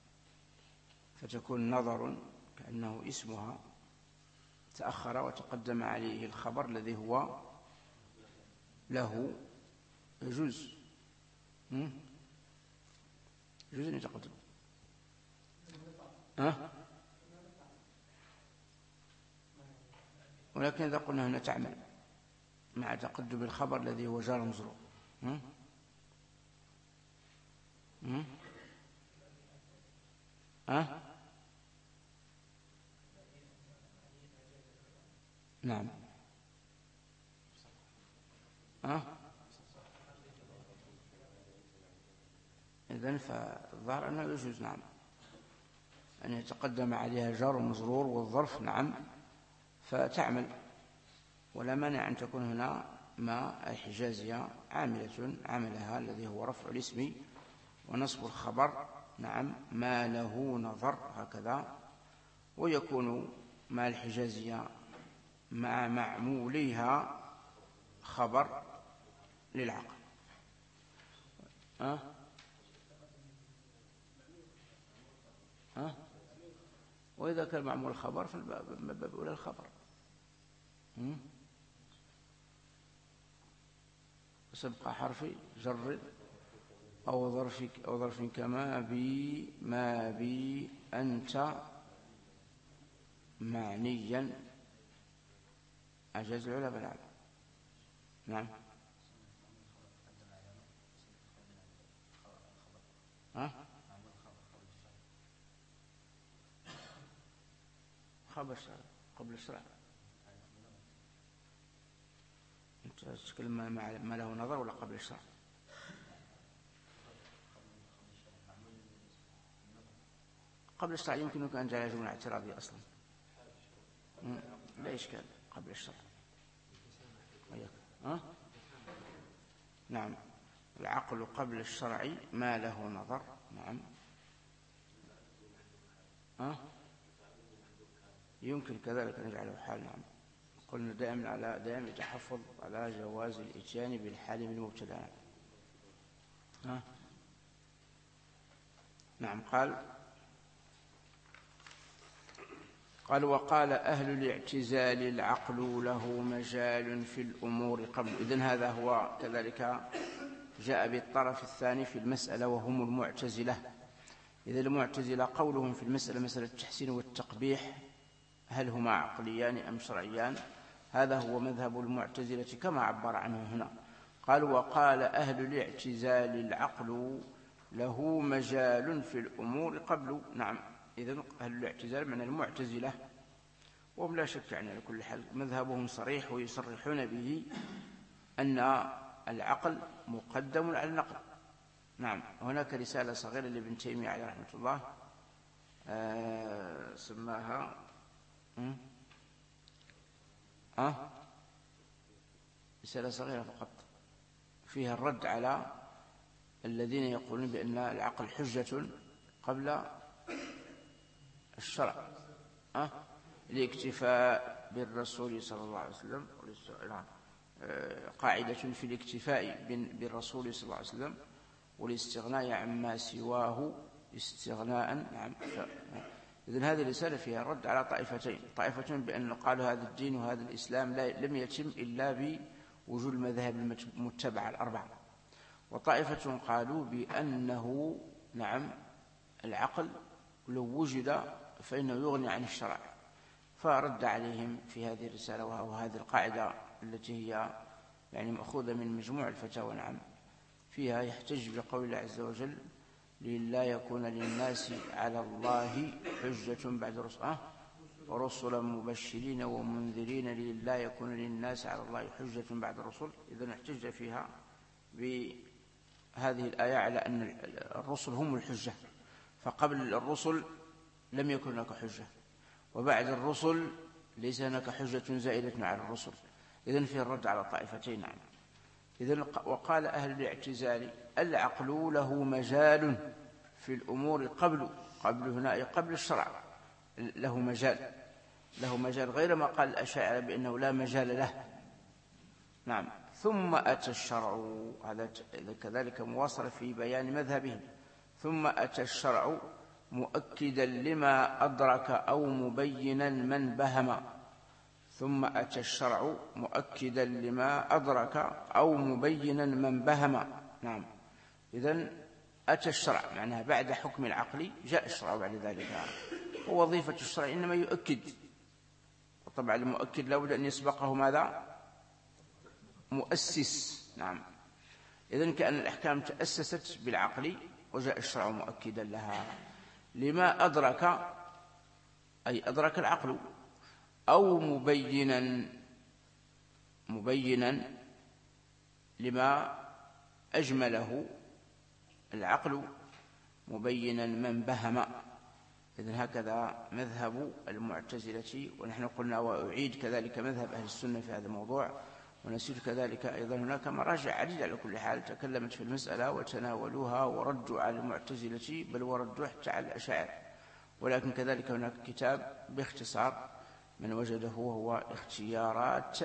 فتكون نظر كأنه اسمها تأخر وتقدم عليه الخبر الذي هو له. يجوز يجوز أن يتقدم. أه؟ ولكن إذا قلنا هنا تعمل مع تقدم الخبر الذي هو جار مجرور. ها؟ نعم. ها؟ إذن فالظاهر أنه يجوز نعم أن يتقدم عليها جار ومجرور والظرف نعم فتعمل، ولا مانع أن تكون هنا ما الحجازية عاملة عملها الذي هو رفع الاسم ونصب الخبر نعم ما له نظر هكذا، ويكون ما الحجازية مع معموليها خبر للعقل. أه؟ أه؟ وإذا كان معمول الخبر فالباب أولى الخبر. سبق حرف جر أو ظرف أو ظرف كما بي ما بي أنت معنيا أجاز العلماء نعم. نعم. ها؟ خبر قبل الشرع. أنت تتكلم ما له نظر ولا قبل الشرع؟ قبل الشرع يمكنك أن جاء جملة اعتراضية أصلا لا إشكال قبل الشرع. أه؟ نعم العقل قبل الشرع ما له نظر نعم. أه؟ يمكن كذلك نجعله حال نعم. قلنا دائما على دائما يتحفظ على جواز الاتيان بالحال من المبتدا. أه؟ نعم. قال قال وقال أهل الاعتزال العقل له مجال في الأمور قبل. إذن هذا هو كذلك جاء بالطرف الثاني في المسألة وهم المعتزلة. إذا المعتزلة قولهم في المسألة مسألة التحسين والتقبيح هل هما عقليان أم شرعيان؟ هذا هو مذهب المعتزلة كما عبر عنه هنا. قال وقال أهل الاعتزال العقل له مجال في الأمور قبل. نعم إذن أهل الاعتزال من المعتزلة وهم لا شك يعني على كل حال مذهبهم صريح ويصرحون به أن العقل مقدم على النقل. نعم. هناك رسالة صغيرة لابن تيمية عليه رحمة الله آه سماها أه؟ رسالة صغيرة فقط فيها الرد على الذين يقولون بأن العقل حجة قبل الشرع أه؟ الاكتفاء بالرسول صلى الله عليه وسلم قاعدة في الاكتفاء بالرسول صلى الله عليه وسلم والاستغناء عما سواه استغناء. نعم. إذن هذه الرسالة فيها رد على طائفتين، طائفة بأن قالوا هذا الدين وهذا الإسلام لم يتم إلا بوجود المذاهب المتبعة الأربعة، وطائفة قالوا بأنه نعم العقل لو وجد فإنه يغني عن الشرع، فرد عليهم في هذه الرسالة وهذه القاعدة التي هي يعني مأخوذة من مجموع الفتاوى. نعم. فيها يحتج بقول الله عز وجل للا يكون للناس على الله حجة بعد الرسل أه؟ ورسلا مبشرين ومنذرين للا يكون للناس على الله حجة بعد الرسل. إذن احتج فيها بهذه الآية على أن الرسل هم الحجة، فقبل الرسل لم يكن هناك حجة، وبعد الرسل ليس هناك حجة زائدة على الرسل. إذن فيه الرد على الطائفتين. نعم. إذن وقال أهل الاعتزال العقل له مجال في الأمور قبل قبل هنا قبل الشرع له مجال له مجال غير ما قال الأشاعرة بأنه لا مجال له. نعم. ثم أتى الشرع، هذا كذلك مواصل في بيان مذهبهم. ثم أتى الشرع مؤكدا لما أدرك أو مبينا من بهم. ثم أتى الشرع مؤكدا لما أدرك أو مبينا من بهم. نعم. إذن أتى الشرع معناها بعد حكم العقل جاء الشرع بعد ذلك، ووظيفة الشرع إنما يؤكد، وطبعا المؤكد لابد أن يسبقه ماذا؟ مؤسس. نعم. إذن كأن الأحكام تأسست بالعقل وجاء الشرع مؤكدا لها. لما أدرك، أي أدرك العقل، أو مبينا مبينا لما أجمله العقل، مبينا من بهم. إذن هكذا مذهب المعتزلة. ونحن قلنا وأعيد كذلك مذهب أهل السنة في هذا الموضوع، ونسير كذلك أيضا هناك مراجع عديدة على كل حال تكلمت في المسألة وتناولوها وردوا على المعتزلة، بل وردوا حتى على الأشاعرة. ولكن كذلك هناك كتاب باختصار من وجده وهو اختيارات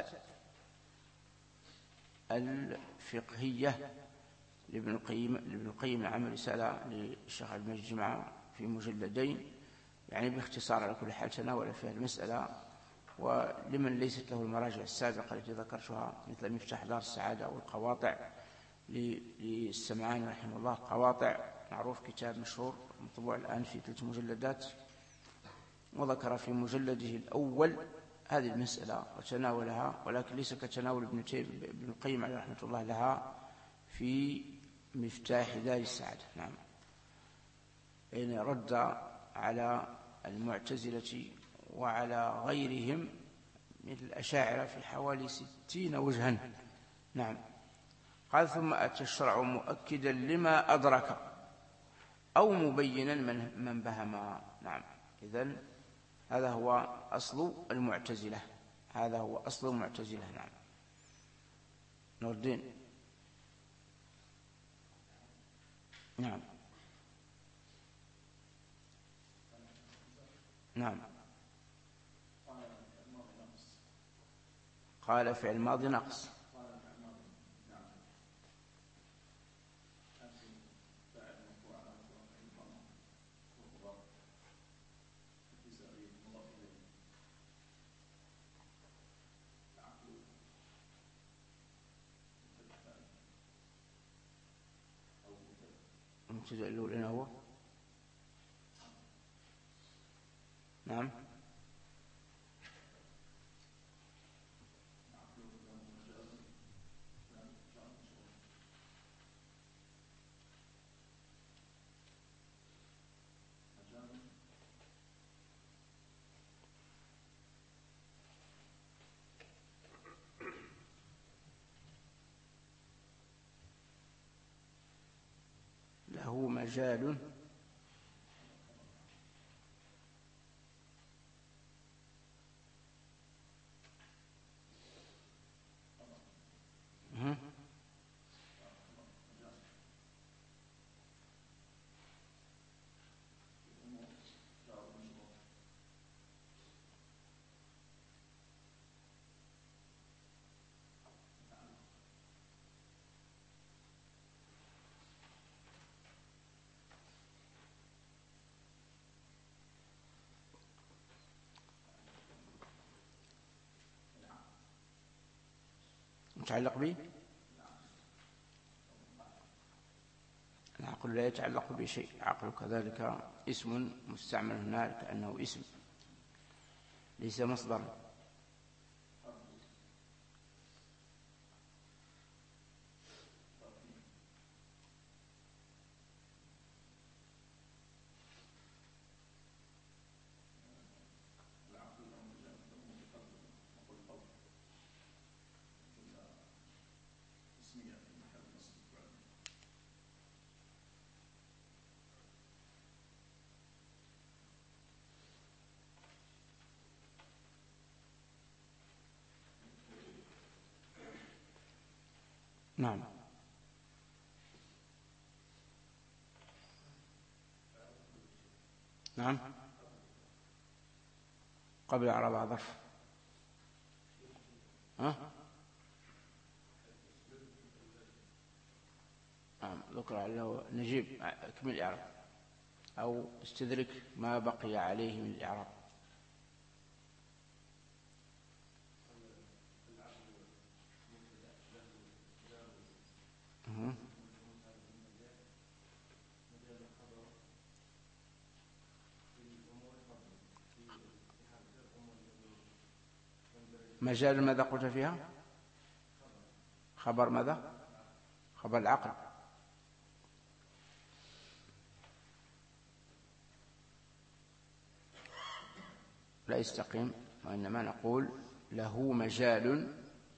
الفقهية لابن القيم لابن القيم العام رسالة للشيخ عبد المجيد الجمعة في مجلدين، يعني باختصار على كل حال تناول فيها المسألة. ولمن ليست له المراجع السابقة التي ذكرتها مثل مفتاح دار السعادة والقواطع للسمعاني رحمه الله، قواطع معروف كتاب مشهور مطبوع الآن في ثلاث مجلدات، وذكر في مجلده الأول هذه المسألة وتناولها، ولكن ليس كتناول ابن ابن القيم عليه رحمة الله لها في مفتاح دار السعادة. نعم، يعني رد على المعتزلة وعلى غيرهم مثل الأشاعرة في حوالي ستين وجها. نعم. قال ثم أتى الشرع مؤكدا لما أدرك أو مبينا من, من بهم. نعم، إذن هذا هو أصل المعتزلة، هذا هو أصل المعتزلة. نعم. نور الدين. نعم. نعم. قال فعل الماضي نقص. المبتدأ الأول هو نعم له مجال متعلق به. العقل لا يتعلق بشيء، العقل كذلك اسم مستعمل هنالك كأنه اسم ليس مصدرا. نعم. نعم قبل إعراب ظرف. ها نعم ذكر له نجيب اكمل الإعراب أو استدرك ما بقي عليه من الإعراب. مجال ماذا قلت فيها؟ خبر ماذا؟ خبر العقل. لا يستقيم، وإنما نقول له مجال.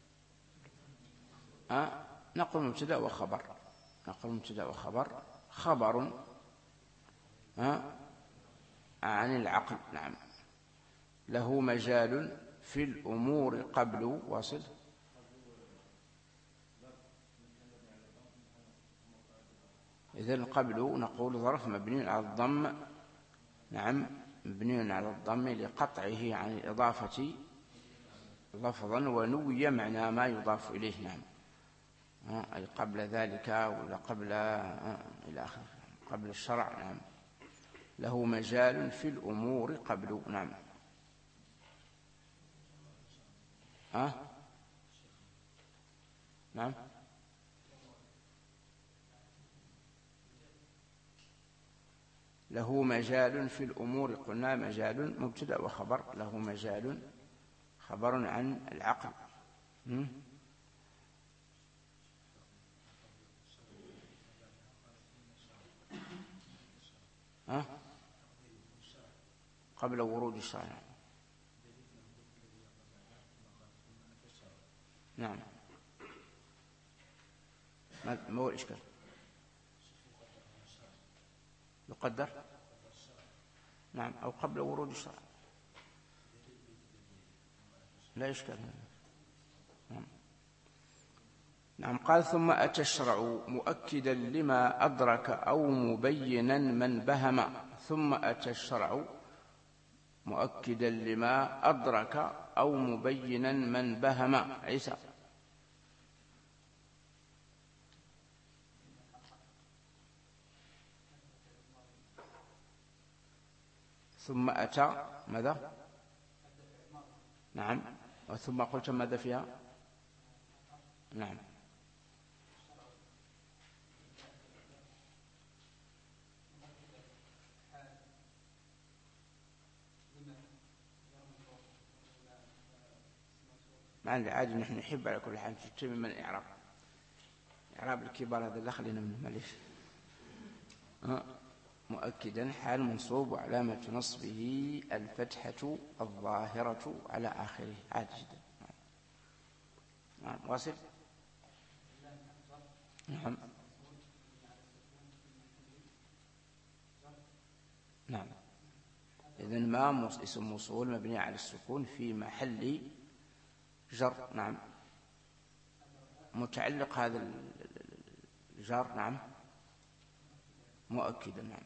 أه؟ نقول مبتدأ وخبر، نقول مبتدأ وخبر. خبر أه؟ عن العقل. نعم. له مجال في الأمور قبل. واصل. إذن قبل نقول ظرف مبني على الضم. نعم، مبني على الضم لقطعه عن الإضافة لفظا، ونوي معنى ما يضاف إليه. نعم، أي قبل ذلك ولا قبل إلى آخره، قبل الشرع. نعم. له مجال في الأمور قبل. نعم. أه؟ نعم. له مجال في الأمور، قلنا مجال مبتدأ وخبر. له مجال خبر عن العقل. م? أه؟ قبل ورود الشرع. نعم. ما هو الإشكال؟ يقدر. نعم، أو قبل ورود الشرع، لا إشكال. نعم. نعم. قال ثم أتى الشرع مؤكدا لما أدرك أو مبينا من بهم. ثم أتى الشرع مؤكدا لما أدرك أو مبينا من بهم. عيسى. ثم أتى ماذا؟ نعم. وثم قلت ماذا فيها؟ نعم. مع العادي نحن نحب على كل حال تتم من الإعراب. إعراب الكبار هذا لا خلينا منه، معليش. مؤكدا حال منصوب وعلامة نصبه الفتحة الظاهرة على آخره. عادي جدا. نعم. واصل. نعم. نعم. إذن ما اسم موصول مبني على السكون في محل جر. نعم. متعلق هذا الجر. نعم. مؤكدا. نعم.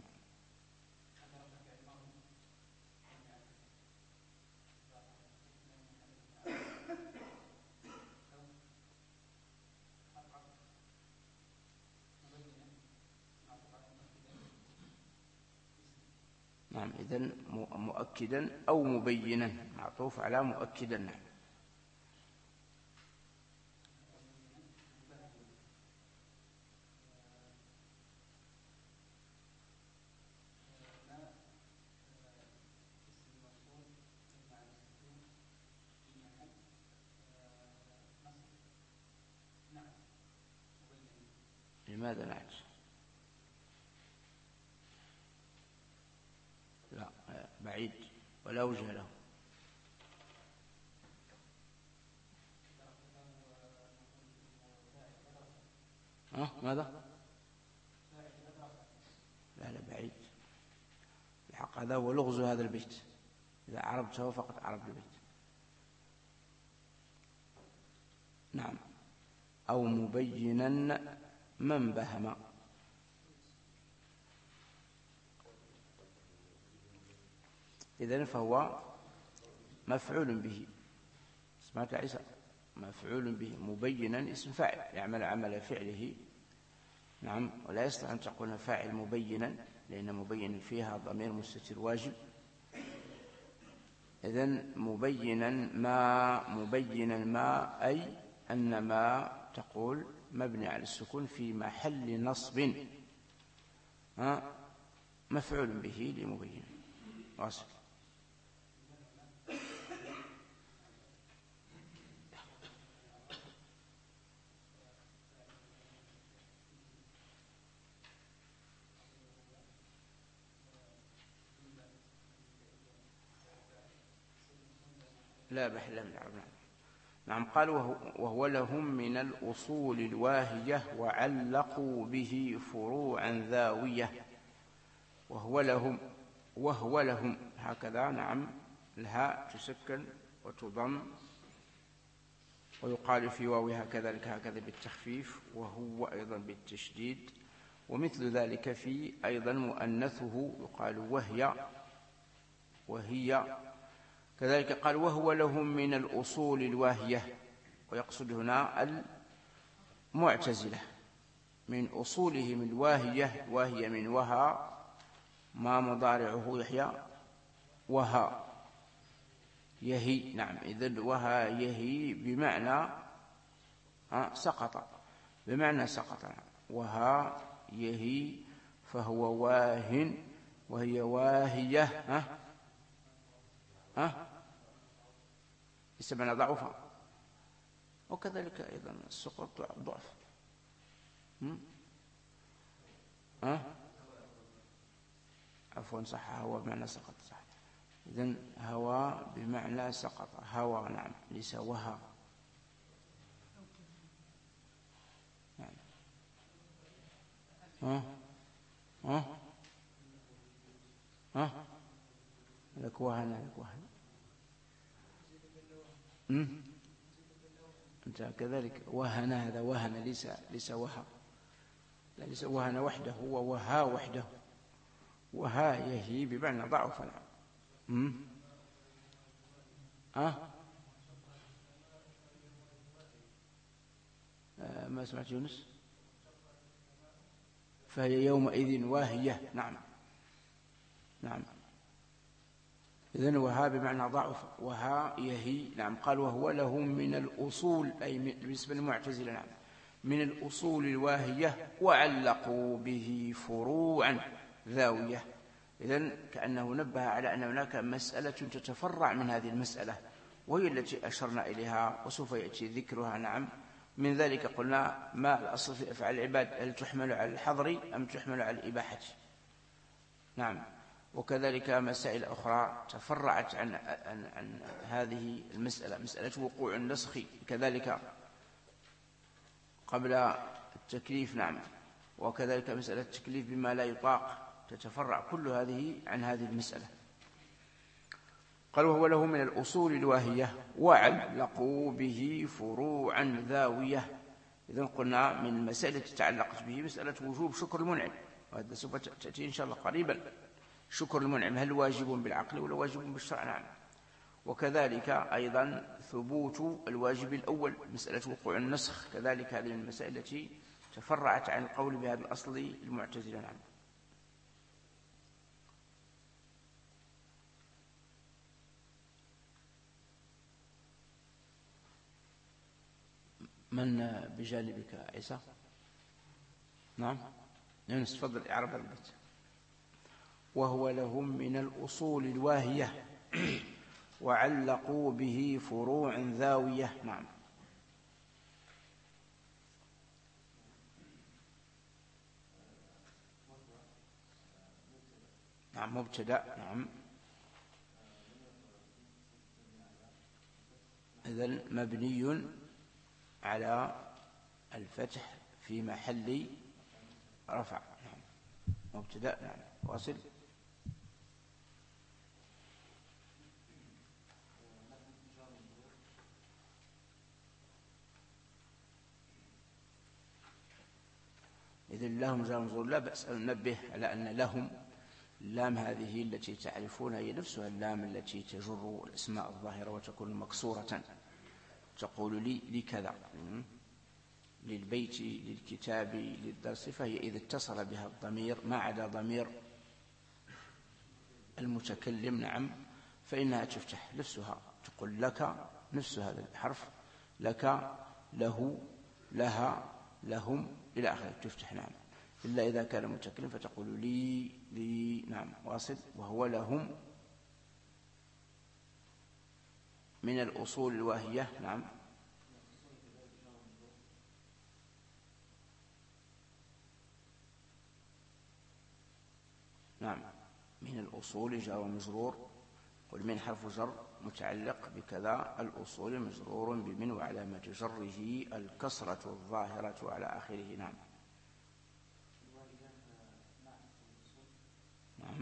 نعم. إذن مؤكدا أو مبينا، معطوف على مؤكدا. نعم. لماذا نعت؟ لا، بعيد ولا وجه له. ها ماذا؟ لا لا، بعيد. الحق هذا هو لغز هذا البيت، إذا عربته فقط عرب البيت. نعم. أو مبينا من بهم. إذن فهو مفعول به. سمعت عيسى؟ مفعول به. مبينا اسم فاعل يعمل عمل فعله. نعم. ولا يصلح أن تقول فاعل مبينا، لأن مبين فيها ضمير مستتر واجب. إذن مبينا ما، مبينا ما أي أن ما تقول مبني على السكون في محل نصب. ها مفعول به لمبين. واصل. لا بحل من العرب. نعم. قال وهو, وهو لهم من الأصول الواهية وعلقوا به فروعا ذاوية. وهو لهم، وهو لهم هكذا. نعم. الهاء تسكن وتضم، ويقال في واوها كذلك هكذا بالتخفيف، وهو أيضا بالتشديد. ومثل ذلك في أيضا مؤنثه يقال وهي، وهي كذلك. قال وهو لهم من الأصول الواهية، ويقصد هنا المعتزلة. من أصولهم الواهية، واهية من وها، ما مضارعه يحيى وها يهي. نعم. إذن وها يهي بمعنى سقط، بمعنى سقط. وها يهي فهو واهن، وهي واهية ها ها يسمى ضعفا. وكذلك أيضا السقط ضعف. ها عفوا صح، هو بمعنى سقط صح. إذن هوى بمعنى سقط، هوى. نعم. ليس وها. نعم. ها ها ها لك وهن، لك وهن. أمم أنت كذلك وهن، هذا وهن ليس ليس وها، لا ليس وهن وحده، هو وها وحده. وها يهي بمعنى ضعف. نعم. أمم أه؟ آه ما سمعت يونس. فهي يومئذ واهية. نعم. نعم. إذن وها بمعنى ضعف، وها يهي. نعم. قال وهو لهم من الأصول، أي بالنسبة للمعتزلة. نعم. من الأصول الواهية وعلقوا به فروعا ذاوية. إذن كأنه نبه على أن هناك مسألة تتفرع من هذه المسألة، وهي التي أشرنا إليها وسوف يأتي ذكرها. نعم. من ذلك قلنا ما الأصل في أفعال العباد، هل تحمل على الحظر أم تحمل على الإباحة؟ نعم. وكذلك مسائل أخرى تفرعت عن, عن, عن هذه المسألة، مسألة وقوع النسخ كذلك قبل التكليف. نعم. وكذلك مسألة التكليف بما لا يطاق تتفرع كل هذه عن هذه المسألة. قال وهو له من الأصول الواهية وعلقوا به فروعا ذاوية. إذن قلنا من المسائل التي تعلقت به مسألة وجوب شكر المنعم، وهذا سوف تأتي إن شاء الله قريبا. شكر المنعم هل واجب بالعقل ولا واجب بالشرع؟ نعم. وكذلك أيضا ثبوت الواجب الأول، مسألة وقوع النسخ كذلك، هذه من المسائل التي تفرعت عن القول بهذا الأصل المعتزلة. نعم. من بجانبك عيسى؟ نعم. يونس تفضل اعرب البيت. وهو لهم من الأصول الواهية وعلقوا به فروع ذاوية. نعم. نعم. مبتدأ. نعم. إذن مبني على الفتح في محل رفع. نعم. مبتدأ. نعم. واصل. إذن لهم جار مجرور، لا بأس أن ننبه على أن لهم اللام هذه التي تعرفون هي نفسها اللام التي تجر الأسماء الظاهرة وتكون مكسورة. تقول لي لكذا، للبيت، للكتاب، للدرس، فهي إذا اتصل بها الضمير ما عدا ضمير المتكلم. نعم. فإنها تفتح نفسها، تقول لك نفس هذا الحرف، لك، له، لها، لهم إلى آخره تفتح. نعم. إلا إذا كان متكلم فتقول لي لي. نعم. واصل. وهو لهم من الأصول الواهية. نعم. نعم. من الأصول جار ومجرور قل من حرف جر متعلق بكذا الأصول مجرور بمن وعلامة جره الكسرة الظاهرة على آخره. نعم. نعم.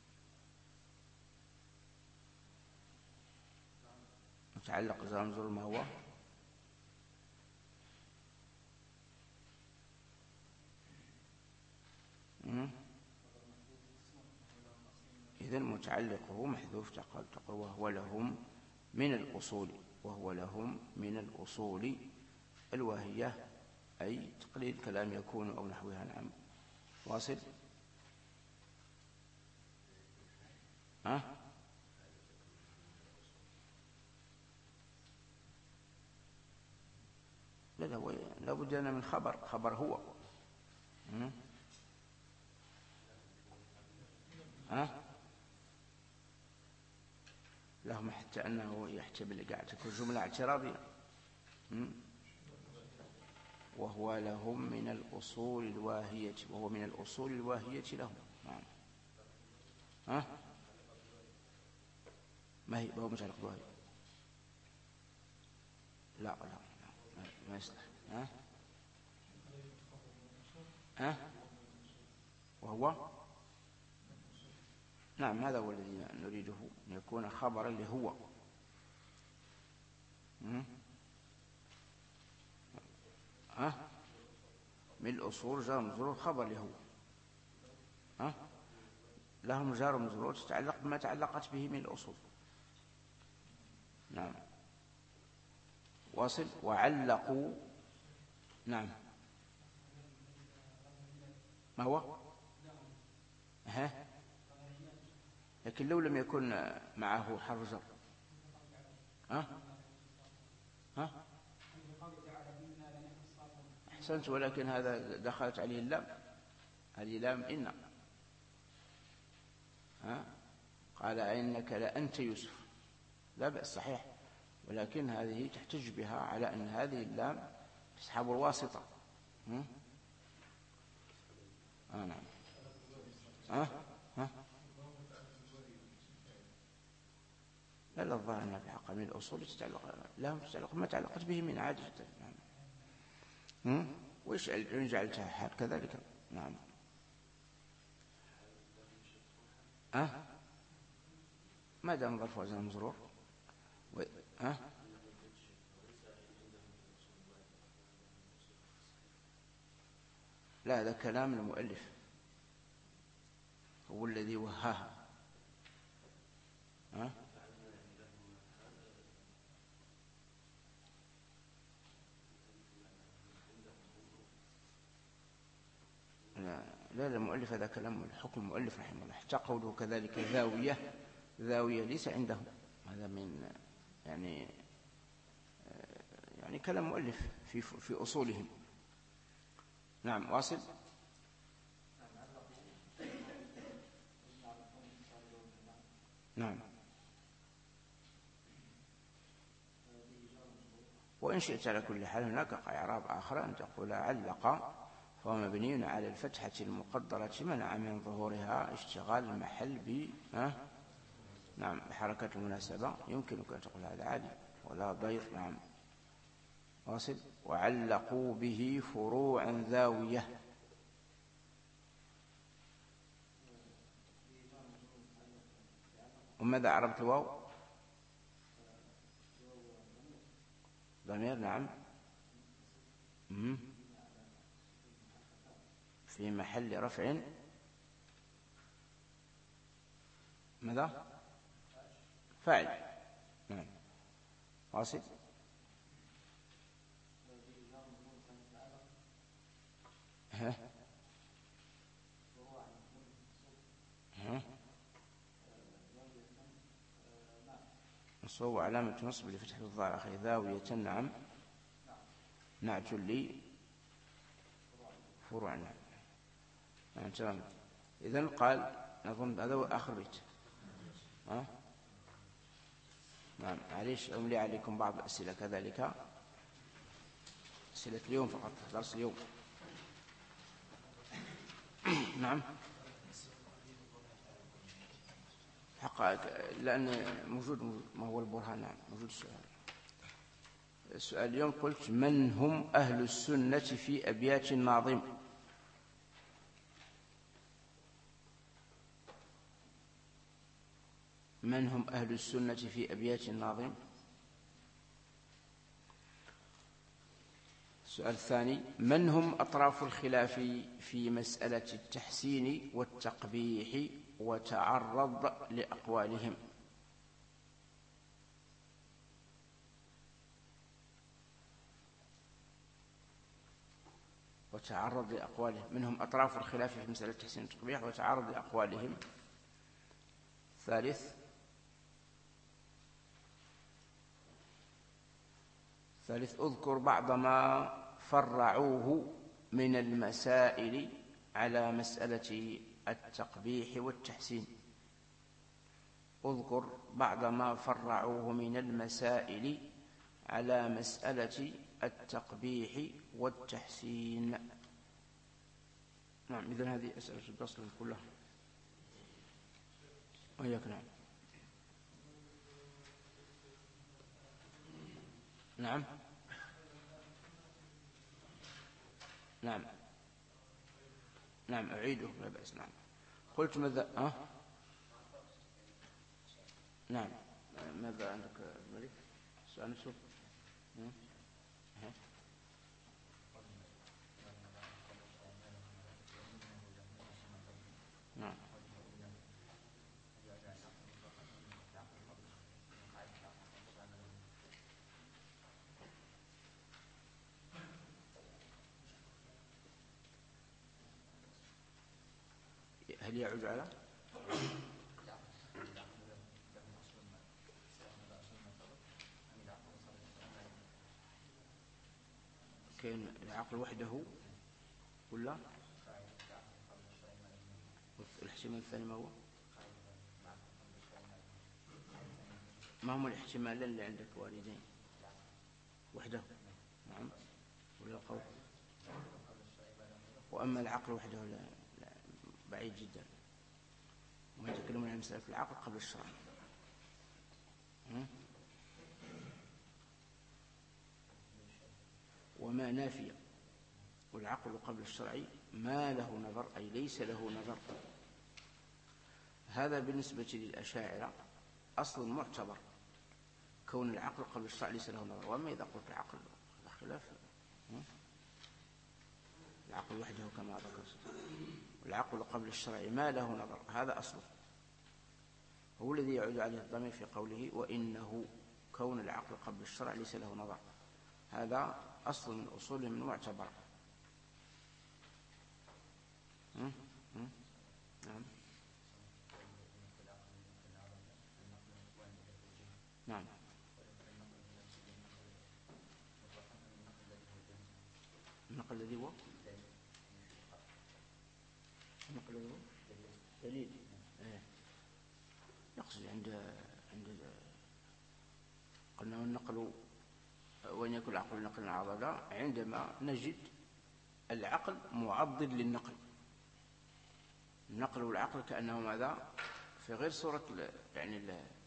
متعلق جر مجرور ما هو؟ إذن متعلقه محذوف، تقول وهو لهم من الأصول، وهو لهم من الأصول الواهية أي تقليل كلام يكون أو نحوها. نعم. واصل. ها؟ لا لا لابد أن من خبر، خبر هو. ها؟ لهم حتى أنه يحتمل قاعد تكون جملة اعتراضية. وهو لهم من الأصول الواهية، وهو من الأصول الواهية لهم. نعم. ها؟ ما هي؟ هو متعلق بواهي. لا لا لا ما يصلح. ها؟ ها؟ وهو نعم هذا هو الذي نريده، أن يكون خبرا لهو. ها؟ من الأصول جار مجرور خبر لهو. ها؟ لهم جار مجرور تتعلق بما تعلقت به من الأصول. نعم. واصل. وعلقوا. نعم. ما هو؟ ها؟ لكن لو لم يكن معه حرف جر. ها؟ ها؟ أحسنت، ولكن هذا دخلت عليه اللام، هذه لام إن. ها؟ قال إنك لأنت يوسف، لا بأس صحيح، ولكن هذه تحتج بها على أن هذه اللام تسحب الواسطة. ها؟ آه نعم. ها؟ ها؟ لا لا الظاهر أنها في حق من الأصول تتعلق لهم، تتعلق ما تعلقت به من عادة. نعم. وإيش إن جعلتها حال كذلك. نعم. أه؟ ما دام ظرف وزن مجرور. و... أه؟ لا هذا كلام المؤلف، هو الذي وهاها. أه؟ لا لا المؤلف هذا كلام الحكم المؤلف رحمه الله. حتى قوله كذلك ذاوية، ذاوية ليس عندهم، هذا من يعني يعني كلام مؤلف في في أصولهم. نعم. واصل. نعم. وإن شئت على كل حال هناك إعراب آخر أن تقول علق، فهو مبني على الفتحة المقدرة منع من ظهورها اشتغال المحل ب نعم بحركة المناسبة. يمكنك أن تقول هذا عادي ولا ضير. نعم. واصل. وعلقوا به فروعا ذاوية. وماذا عربت الواو؟ ضمير. نعم. في محل رفع ماذا؟ فاعل. نعم. واصل. ها ها نصب علامة نصب لفتح الظاهر أخي ذاوية. نعم. نعت لي فروع. نعم. نعم تمام. إذن قال نظن هذا هو آخر بيت. ها نعم. معليش أملي عليكم بعض الأسئلة كذلك، أسئلة اليوم فقط، درس اليوم. نعم. حقائق، لأن موجود ما هو البرهان. نعم موجود السؤال. السؤال اليوم قلت من هم أهل السنة في أبيات الناظم؟ من هم أهل السنة في أبيات الناظم؟ السؤال الثاني من هم أطراف الخلاف في مسألة التحسين والتقبيح وتعرض لأقوالهم؟ وتعرض لأقوالهم منهم أطراف الخلاف في مسألة التحسين والتقبيح وتعرض لأقوالهم. ثالث ثالث اذكر بعض ما فرعوه من المسائل على مسألة التقبيح والتحسين. اذكر بعض ما فرعوه من المسائل على مسألة التقبيح والتحسين. نعم إذن هذه أسئلة الفصل كلها. وإياك. نعم نعم نعم نعم أعيده لا بأس. نعم قلت ماذا أه؟ نعم ماذا عندك الملك؟ سؤال نفسه. نعم هل يعود على كان العقل وحده ولا الاحتمال الثاني ما هو؟ ما هم الاحتمالين اللي عندك واردين وحده؟ نعم ولا القول؟ وأما العقل وحده لا, لا بعيد جدا. وما يتكلمون عن مسألة العقل قبل الشرع. وما نافية والعقل قبل الشرع ما له نظر أي ليس له نظر. هذا بالنسبة للأشاعرة أصل معتبر كون العقل قبل الشرع ليس له نظر. وأما إذا قلت العقل خلاف العقل وحده كما ذكرت والعقل قبل الشرع ما له نظر هذا أصله هو الذي يعود عليه الضمير في قوله وإنه كون العقل قبل الشرع ليس له نظر. هذا أصل من أصولهم المعتبرة. نعم نعم النقل الذي هو النقل الذي هو دليل. يقصد عند عند قلنا النقل وإن يكون العقل نقلا عضلا عندما نجد العقل معضل للنقل. النقل والعقل كأنه ماذا في غير صورة يعني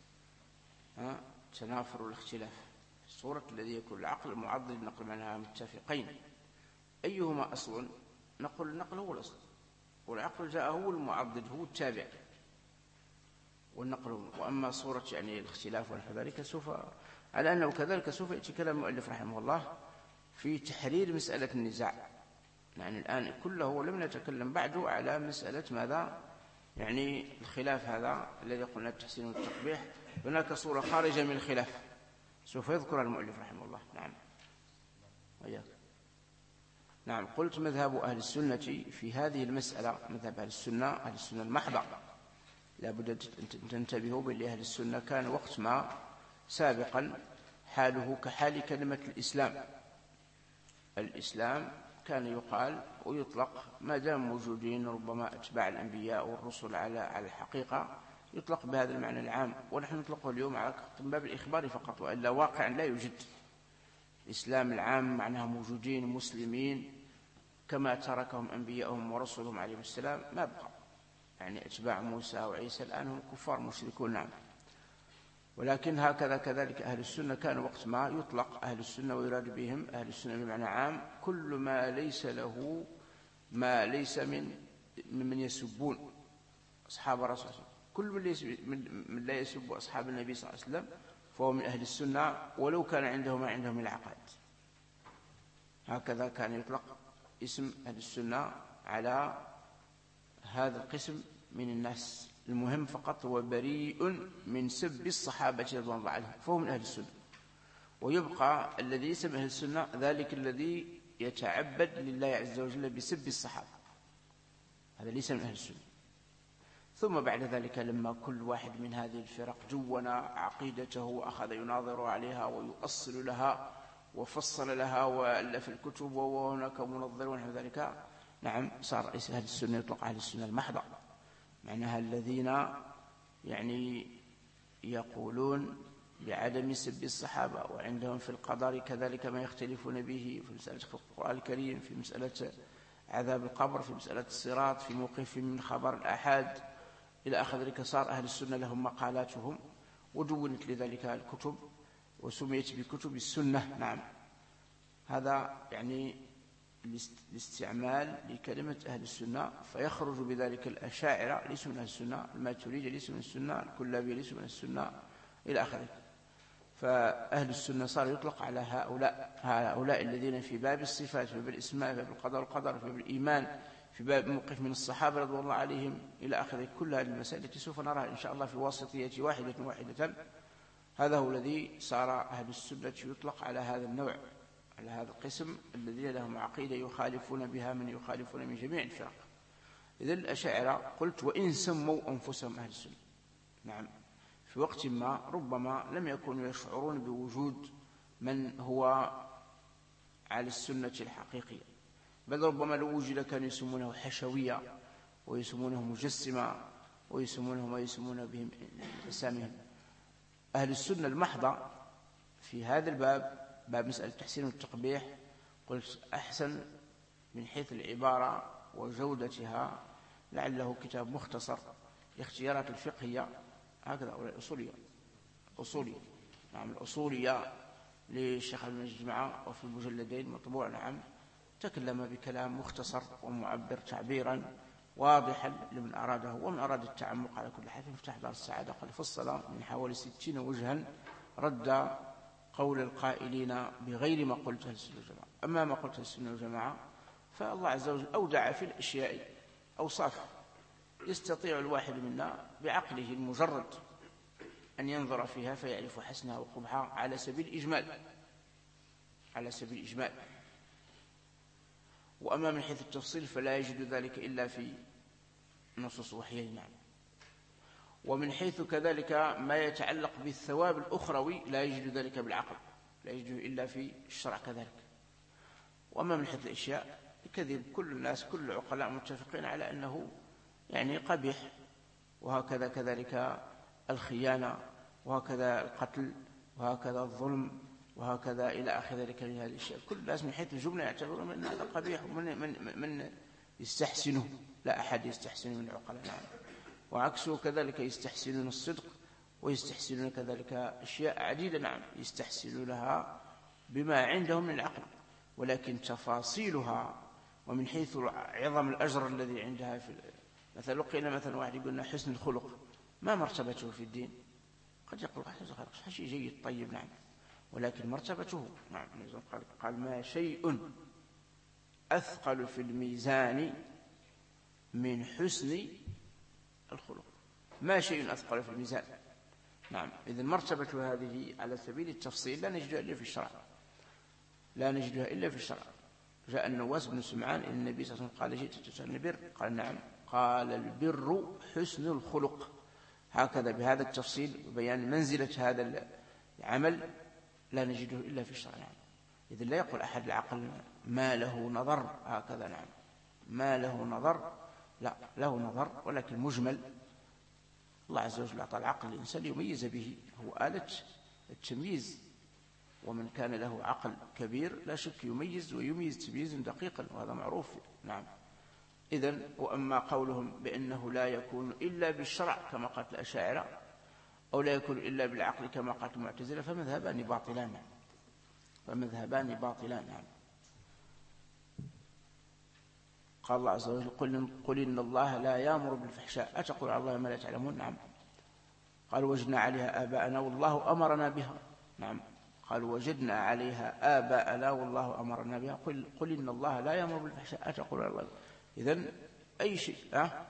التنافر والاختلاف. صورة الذي يكون العقل معضل للنقل معناها متفقين. أيهما أصل؟ نقول النقل هو الأصل والعقل جاء هو المعضد هو التابع والنقل. وأما صورة يعني الاختلاف ونحو ذلك سوف على أنه كذلك سوف يأتي كلام المؤلف رحمه الله في تحرير مسألة النزاع. يعني الآن كله ولم نتكلم بعد على مسألة ماذا يعني الخلاف هذا الذي قلنا التحسين والتقبيح. هناك صورة خارجة من الخلاف سوف يذكر المؤلف رحمه الله. نعم وياك. نعم قلت مذهب أهل السنة في هذه المسألة مذهب أهل السنة أهل السنة المحضة لا بد أن تنتبهوا بالأهل السنة كان وقت ما سابقا حاله كحال كلمة الإسلام. الإسلام كان يقال ويطلق ما دام موجودين ربما أتباع الأنبياء والرسل على على الحقيقة يطلق بهذا المعنى العام. ونحن نطلقه اليوم على باب الإخبار فقط وإلا واقعا لا يوجد. الإسلام العام معناه موجودين مسلمين كما تركهم أنبياءهم ورسلهم عليهم السلام ما بقى. يعني أتباع موسى وعيسى الآن هم كفار مشركون، نعم. ولكن هكذا كذلك أهل السنة كانوا وقت ما يطلق أهل السنة ويراد بهم أهل السنة بمعنى عام كل ما ليس له ما ليس من ممن يسبون أصحاب الرسول صلى الله عليه وسلم، كل من, ليس من لا يسب أصحاب النبي صلى الله عليه وسلم فهو من أهل السنة ولو كان عنده ما عنده من العقائد. هكذا كان يطلق اسم أهل السنة على هذا القسم من الناس. المهم فقط هو بريء من سب الصحابة رضوان الله عليهم فهو من أهل السنة. ويبقى الذي ليس من أهل السنة ذلك الذي يتعبد لله عز وجل بسب الصحابة، هذا ليس من أهل السنة. ثم بعد ذلك لما كل واحد من هذه الفرق جون عقيدته وأخذ يناظر عليها ويؤصل لها وفصل لها وألف الكتب وهناك منظر ونحو ذلك، نعم صار اسم أهل السنة يطلق أهل السنة المحضة، معناها الذين يعني يقولون بعدم سب الصحابة، وعندهم في القدر كذلك ما يختلفون به في مسألة القرآن الكريم، في مسألة عذاب القبر، في مسألة الصراط، في موقف من خبر الآحاد إلى آخر ذلك. صار أهل السنة لهم مقالاتهم ودونت لذلك الكتب وسميت بكتب السنة، نعم. هذا يعني الاستعمال لكلمة أهل السنة، فيخرج بذلك الأشاعرة ليسوا من أهل السنة، الماتريدية ليسوا من السنة، الكلابية ليسوا من السنة إلى آخره. فأهل السنة صار يطلق على هؤلاء هؤلاء الذين في باب الصفات، في باب الإسماء، في باب القدر والقدر، في باب الإيمان، في باب موقف من الصحابة رضي الله عليهم إلى آخره. كل هذه المسائل التي سوف نراها إن شاء الله في واسطية واحدة واحدة، هذا هو الذي صار أهل السنة يطلق على هذا النوع، على هذا القسم الذين لهم عقيدة يخالفون بها من يخالفون من جميع الفرق. إذن الأشاعرة قلت وإن سموا أنفسهم أهل السنة، نعم، في وقت ما ربما لم يكونوا يشعرون بوجود من هو على السنة الحقيقية، بل ربما لو وجد كانوا يسمونه حشوية ويسمونه مجسمة ويسمونه ما يسمون بهم أساميهم. أهل السنة المحضة في هذا الباب، باب مسألة التحسين والتقبيح، قلت أحسن من حيث العبارة وجودتها لعله كتاب مختصر الاختيارات الفقهية، هكذا الأصولية أصولية نعم الأصولية للشيخ ابن الجماعة وفي المجلدين مطبوع، نعم، تكلم بكلام مختصر ومعبر تعبيرا واضحا لمن أراده ومن أراد التعمق. على كل حال مفتاح دار السعادة قد فصل من حوالي ستين وجها رد قول القائلين بغير ما قلت أهل السنة والجماعة. أما ما قلت أهل السنة والجماعة فالله عز وجل أودع في الأشياء أوصاف يستطيع الواحد منا بعقله المجرد أن ينظر فيها فيعرف حسنها وقبحها على سبيل الإجمال، على سبيل الإجمال. وأما من حيث التفصيل فلا يجد ذلك إلا في نصوص وحيين، نعم. ومن حيث كذلك ما يتعلق بالثواب الأخروي لا يجد ذلك بالعقل، لا يجد إلا في الشرع كذلك. وأما من حيث الأشياء الكذب كل الناس كل العقلاء متفقين على أنه يعني قبيح، وهكذا كذلك الخيانة، وهكذا القتل، وهكذا الظلم، وهكذا إلى آخر ذلك من هذه الأشياء. كل الناس من حيث الجملة يعتبرون أن هذا قبيح ومن من من يستحسنه، لا أحد يستحسنه من العقلاء، نعم. وعكسه كذلك يستحسنون الصدق ويستحسنون كذلك أشياء عديدة، نعم، يستحسنونها بما عندهم من العقل، ولكن تفاصيلها ومن حيث عظم الأجر الذي عندها في مثلا لقينا مثلا واحد يقولنا حسن الخلق ما مرتبته في الدين، قد يقول حسن الخلق شيء جيد طيب، نعم، ولكن مرتبته، نعم، قال, قال ما شيء أثقل في الميزان من حسن الخلق، ما شيء أثقل في الميزان، نعم. إذن مرتبة هذه على سبيل التفصيل لا نجدها إلا في الشرع، لا نجدها إلا في الشرع. جاء النواس بن سمعان إلى النبي صلى الله عليه وسلم قال جئت تسألني البر؟ قال نعم. قال البر حسن الخلق، هكذا بهذا التفصيل وبيان منزلة هذا العمل لا نجده إلا في الشرع، نعم. إذن لا يقول أحد العقل ما له نظر هكذا، نعم، ما له نظر، لا، له نظر ولكن مجمل. الله عز وجل أعطى العقل الإنسان يميز به، هو آلة التمييز، ومن كان له عقل كبير لا شك يميز ويميز تمييزا دقيقا، وهذا معروف، نعم. إذن وأما قولهم بأنه لا يكون إلا بالشرع كما قالت الأشاعرة أو لا يكون إلا بالعقل كما قالت المعتزلة فمذهبان باطلان فمذهبان باطلان يعني. قال الله عز وجل قل, قل إن الله لا يأمر بالفحشاء أتقول على الله ما لا تعلمون. نعم. قال وجدنا عليها آباءنا والله أمرنا بها. نعم. قال وجدنا عليها آباءنا والله أمرنا بها. قل, قل إن الله لا يأمر بالفحشاء أتقول على الله. إذن أي شيء أه؟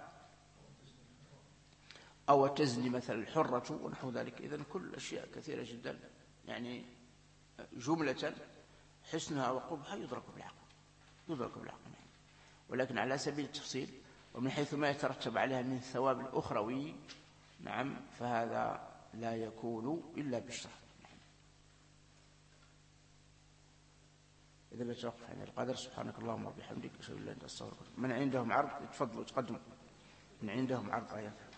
أو تزني مثل الحرة ونحو ذلك. إذن كل أشياء كثيرة جدا يعني جملة حسنها وقبحها يدرك بالعقل يدرك بالعقل يعني. ولكن على سبيل التفصيل ومن حيث ما يترتب عليها من ثواب الأخروي نعم فهذا لا يكون إلا بالشرع. إذا بتوقف عن القدر سبحانك اللهم وبحمدك أشهد أن لا إله إلا أنت أستغفرك. من عندهم عرض يتفضلوا تقدموا. من عندهم عرض آيات